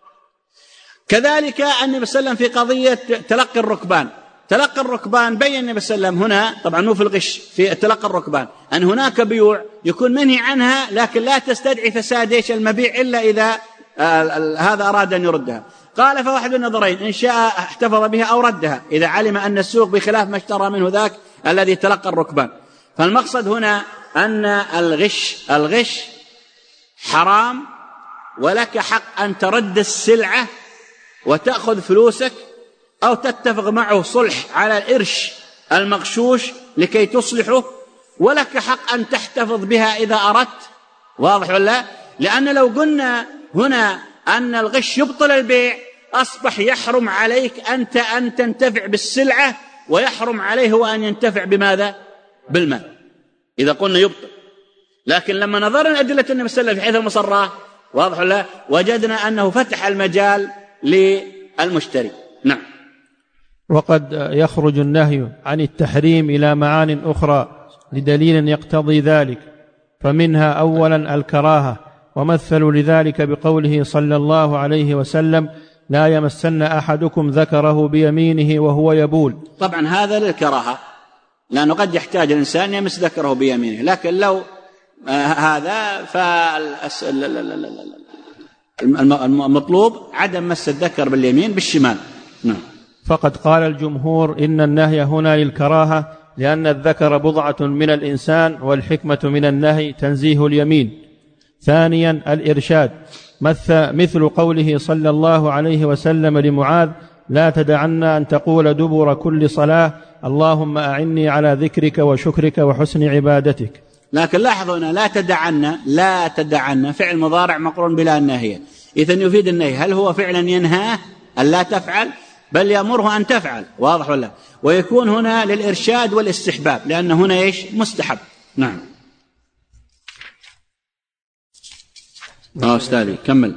كذلك النبي صلى الله عليه وسلم في قضية تلقي الركبان بين النبي صلى الله عليه وسلم هنا، طبعا مو في الغش، في تلقي الركبان أن هناك بيوع يكون منهي عنها لكن لا تستدعي فساد المبيع إلا إذا هذا أراد أن يردها. قال فواحد النظرين، إن شاء احتفظ بها أو ردها إذا علم أن السوق بخلاف ما اشترى منه ذاك الذي تلقى الركبان. فالمقصد هنا أن الغش حرام، ولك حق أن ترد السلعة وتأخذ فلوسك أو تتفق معه صلح على الإرش المغشوش لكي تصلحه، ولك حق أن تحتفظ بها إذا أردت، واضح ولا؟ لأن لو قلنا هنا أن الغش يبطل البيع أصبح يحرم عليك أنت أن تنتفع بالسلعة ويحرم عليه هو أن ينتفع بماذا؟ بالمال، إذا قلنا يبطل. لكن لما نظرنا أدلة النبي صلى الله عليه وسلم في حيث المصرة، واضح ولا؟ وجدنا أنه فتح المجال للمشتري. نعم. وقد يخرج النهي عن التحريم إلى معان أخرى لدليل يقتضي ذلك، فمنها أولا الكراهة، ومثلوا لذلك بقوله صلى الله عليه وسلم: لا يمسن أحدكم ذكره بيمينه وهو يبول. طبعا هذا للكراهة، لأنه قد يحتاج الإنسان يمس ذكره بيمينه، لكن لو هذا المطلوب عدم مس الذكر باليمين بالشمال. نعم. فقد قال الجمهور إن النهي هنا للكراهة، لأن الذكر بضعة من الإنسان، والحكمة من النهي تنزيه اليمين. ثانيا الإرشاد، مثل قوله صلى الله عليه وسلم لمعاذ: لا تدعن أن تقول دبر كل صلاة اللهم أعني على ذكرك وشكرك وحسن عبادتك. لكن لاحظوا هنا لا تدعن فعل مضارع مقرون بلا الناهية، إذن يفيد النهي. هل هو فعلا ينهاه أن لا تفعل؟ بل يأمره أن تفعل، واضح ولا؟ ويكون هنا للإرشاد والاستحباب، لأن هنا مستحب. نعم. أستاذي كمل.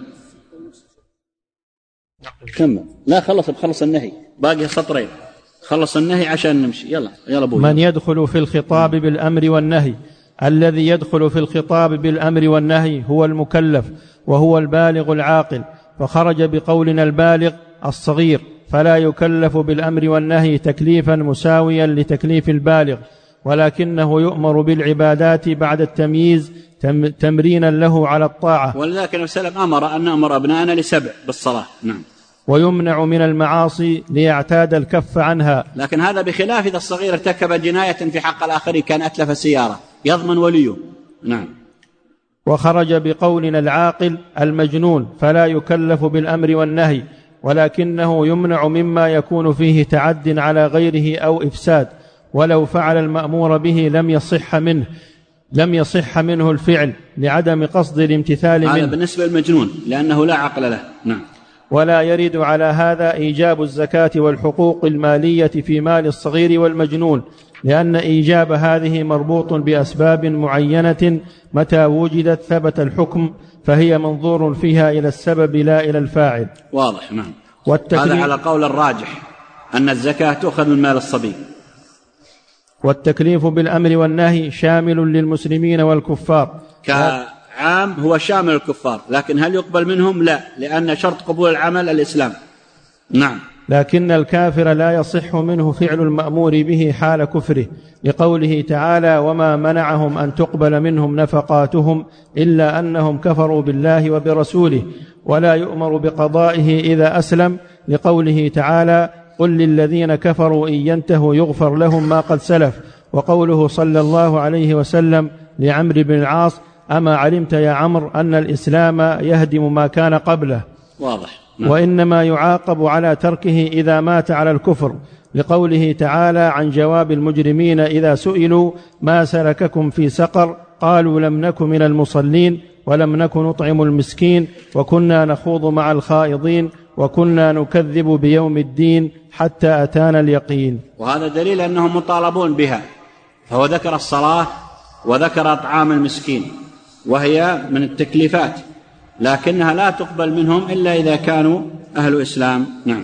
لا خلص النهي، باقي سطرين، خلص النهي عشان نمشي. يلا بوي. من يدخل في الخطاب بالأمر والنهي. الذي يدخل في الخطاب بالأمر والنهي هو المكلف، وهو البالغ العاقل، فخرج بقولنا البالغ الصغير، فلا يكلف بالأمر والنهي تكليفا مساويا لتكليف البالغ، ولكنه يؤمر بالعبادات بعد التمييز تمرينا له على الطاعة. ولذلك النبي صلى الله عليه وسلم أمر أن نأمر أبناءنا ل7 بالصلاة. نعم. ويمنع من المعاصي ليعتاد الكف عنها. لكن هذا بخلاف إذا الصغير ارتكب جناية في حق الآخرين، كان أتلف سيارة، يضمن وليه. نعم. وخرج بقولنا العاقل المجنون، فلا يكلف بالأمر والنهي، ولكنه يمنع مما يكون فيه تعد على غيره أو إفساد، ولو فعل المأمور به لم يصح منه الفعل لعدم قصد الامتثال منه. هذا بالنسبة للمجنون لأنه لا عقل له. نعم. ولا يرد على هذا إيجاب الزكاة والحقوق المالية في مال الصغير والمجنون، لأن إيجاب هذه مربوط بأسباب معينة، متى وجدت ثبت الحكم، فهي منظور فيها إلى السبب لا إلى الفاعل. واضح. نعم. هذا على قول الراجح أن الزكاة تؤخذ من مال الصبي. والتكليف بالأمر والنهي شامل للمسلمين والكفار كعام، هو شامل الكفار، لكن هل يقبل منهم؟ لا، لأن شرط قبول العمل الإسلام. نعم. لكن الكافر لا يصح منه فعل المأمور به حال كفره، لقوله تعالى: وما منعهم أن تقبل منهم نفقاتهم إلا أنهم كفروا بالله وبرسوله، ولا يؤمر بقضائه إذا أسلم، لقوله تعالى: قل للذين كفروا إن ينتهوا يغفر لهم ما قد سلف، وقوله صلى الله عليه وسلم لعمرو بن العاص: أما علمت يا عمرو أن الإسلام يهدم ما كان قبله. واضح. وإنما يعاقب على تركه إذا مات على الكفر، لقوله تعالى عن جواب المجرمين إذا سئلوا: ما سلككم في سقر؟ قالوا: لم نك من المصلين ولم نك نطعم المسكين وكنا نخوض مع الخائضين وكنا نكذب بيوم الدين حتى أتانا اليقين. وهذا دليل أنهم مطالبون بها، فهو ذكر الصلاة وذكر إطعام المسكين، وهي من التكليفات، لكنها لا تقبل منهم إلا إذا كانوا أهل إسلام. نعم.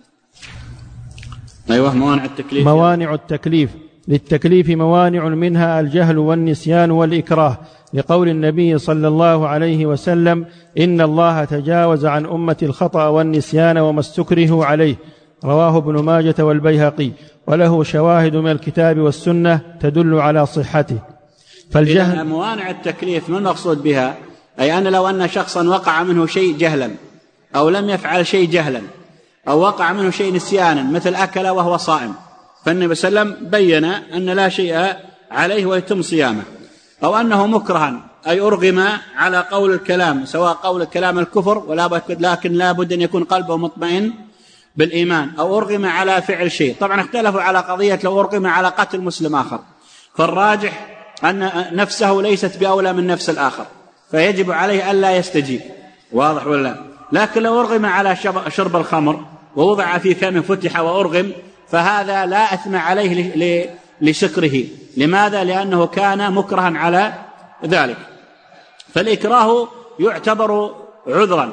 أيوة. موانع التكليف. موانع التكليف: للتكليف موانع، منها الجهل والنسيان والإكراه، لقول النبي صلى الله عليه وسلم: إن الله تجاوز عن أمة الخطأ والنسيان وما استكرهوا عليه، رواه ابن ماجة والبيهقي، وله شواهد من الكتاب والسنة تدل على صحته. فالجهل موانع التكليف ما المقصود بها؟ أي أن لو أن شخصا وقع منه شيء جهلا، أو لم يفعل شيء جهلا، أو وقع منه شيء نسيانا، مثل أكل وهو صائم، فالنبي صلى الله عليه وسلم بين أن لا شيء عليه ويتم صيامه. أو أنه مكرها، أي أرغم على قول الكلام، سواء قول الكلام الكفر لكن لا بد أن يكون قلبه مطمئن بالإيمان، أو أرغم على فعل شيء. طبعا اختلفوا على قضية لو أرغم على قتل مسلم آخر، فالراجح أن نفسه ليست بأولى من نفس الآخر، فيجب عليه ألا يستجيب. واضح ولا؟ لكن لو أرغم على شرب الخمر ووضع في فمه فتح وأرغم، فهذا لا أثم عليه لسكره. لماذا؟ لأنه كان مكرها على ذلك. فالإكراه يعتبر عذرا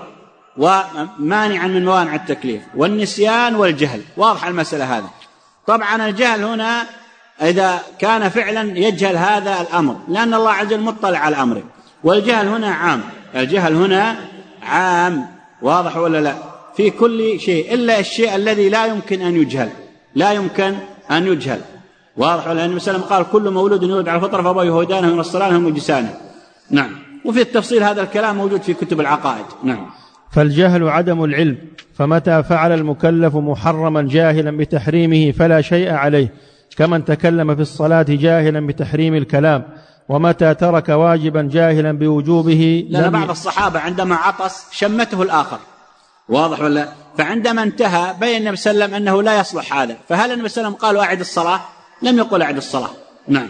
ومانعا من موانع التكليف. والنسيان والجهل، واضح المسألة هذا. طبعا الجهل هنا إذا كان فعلا يجهل هذا الأمر، لأن الله عز وجل مطلع على الأمر. والجهل هنا عام، الجهل هنا عام، واضح ولا لا؟ في كل شيء إلا الشيء الذي لا يمكن أن يجهل، لا يمكن أن يجهل. واضح ولا؟ النبي صلى الله عليه وسلم قال: كل مولود يولد على الفطرة فأبواه يهودانه وينصرانه ويمجسانه. نعم. وفي التفصيل هذا الكلام موجود في كتب العقائد. نعم. فالجهل عدم العلم، فمتى فعل المكلف محرما جاهلا بتحريمه فلا شيء عليه، كمن تكلم في الصلاة جاهلا بتحريم الكلام. ومتى ترك واجبا جاهلا بوجوبه، لأن بعض الصحابة عندما عطس شمته الآخر، واضح ولا؟ فعندما انتهى بين النبي صلى الله عليه وسلم أنه لا يصلح هذا، فهل النبي صلى الله عليه وسلم قال: أعد الصلاة؟ لم يقل أعد الصلاة. نعم.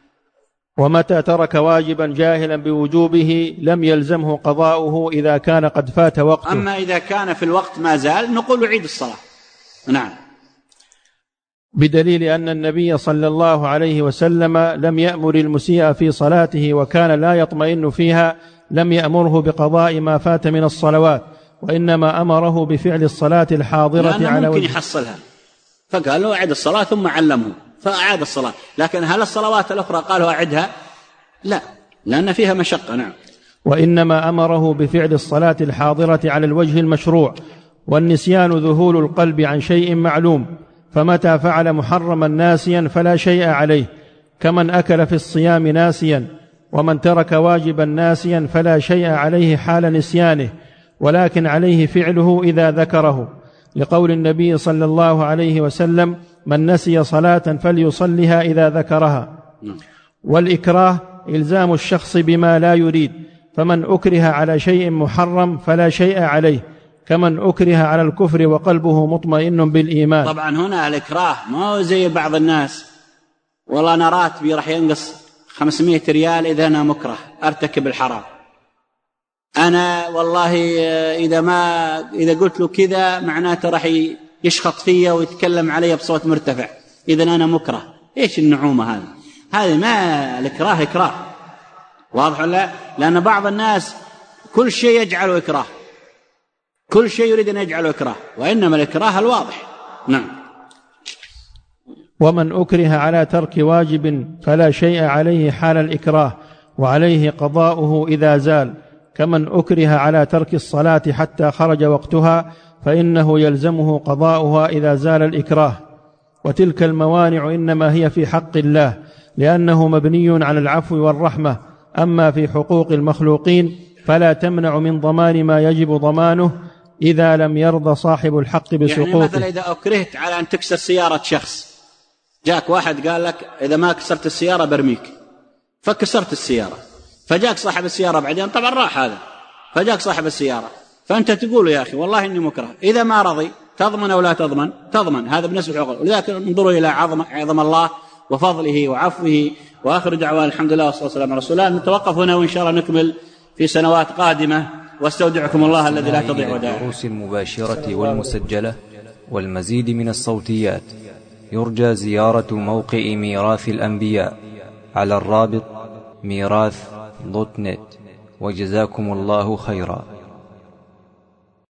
ومتى ترك واجبا جاهلا بوجوبه لم يلزمه قضاؤه إذا كان قد فات وقته. أما إذا كان في الوقت ما زال نقول عيد الصلاة. نعم. بدليل أن النبي صلى الله عليه وسلم لم يأمر المسيء في صلاته وكان لا يطمئن فيها، لم يأمره بقضاء ما فات من الصلوات، وإنما أمره بفعل الصلاة الحاضرة على ممكن يحصلها، فقال له أعد الصلاة ثم علمه فأعاد الصلاة. لكن هل الصلوات الأخرى قالوا أعدها؟ لا، لأن فيها مشقة. نعم. وإنما أمره بفعل الصلاة الحاضرة على الوجه المشروع. والنسيان ذهول القلب عن شيء معلوم، فمتى فعل محرما ناسيا فلا شيء عليه، كمن أكل في الصيام ناسيا. ومن ترك واجبا ناسيا فلا شيء عليه حال نسيانه، ولكن عليه فعله إذا ذكره، لقول النبي صلى الله عليه وسلم: من نسي صلاة فليصلها إذا ذكرها. والإكراه إلزام الشخص بما لا يريد، فمن أكره على شيء محرم فلا شيء عليه، كمن أكره على الكفر وقلبه مطمئن بالإيمان. طبعا هنا الإكراه ما هو زي بعض الناس: والله أنا راتبي راح ينقص 500 ريال إذا أنا مكره أرتكب الحرام، أنا والله إذا قلت له كذا معناته راح يشخط فيا ويتكلم علي بصوت مرتفع، إذا أنا مكره. إيش النعومة هذه ما الإكراه إكراه. واضح ولا؟ لأن بعض الناس كل شيء يجعله إكراه، كل شيء يريد أن يجعله إكراه، وإنما الإكراه الواضح. نعم. ومن أكره على ترك واجب فلا شيء عليه حال الإكراه، وعليه قضاؤه إذا زال، كمن أكره على ترك الصلاة حتى خرج وقتها فإنه يلزمه قضاؤها إذا زال الإكراه. وتلك الموانع إنما هي في حق الله، لأنه مبني على العفو والرحمة. أما في حقوق المخلوقين فلا تمنع من ضمان ما يجب ضمانه إذا لم يرضى صاحب الحق بسقوطه. يعني مثلا إذا أكرهت على أن تكسر سيارة شخص، جاك واحد قال لك إذا ما كسرت السيارة برميك، فكسرت السيارة، فجاك صاحب السيارة بعدين، طبعا راح هذا، فجاك صاحب السيارة، فأنت تقول يا أخي والله إني مكره، إذا ما رضي تضمن أو لا تضمن؟ تضمن. هذا بالنسبة للعقول. ولذلك انظروا إلى عظم الله وفضله وعفوه. وآخر دعوان الحمد لله والصلاة والسلام على رسول الله. نتوقف هنا وإن شاء الله نكمل في سنوات قادمة، واستودعكم الله الذي لا تضيع ودائعه. الدروس المباشرة والمسجلة والمزيد من الصوتيات يرجى زيارة موقع ميراث الأنبياء على الرابط ميراث.net. وجزاكم الله خيرا.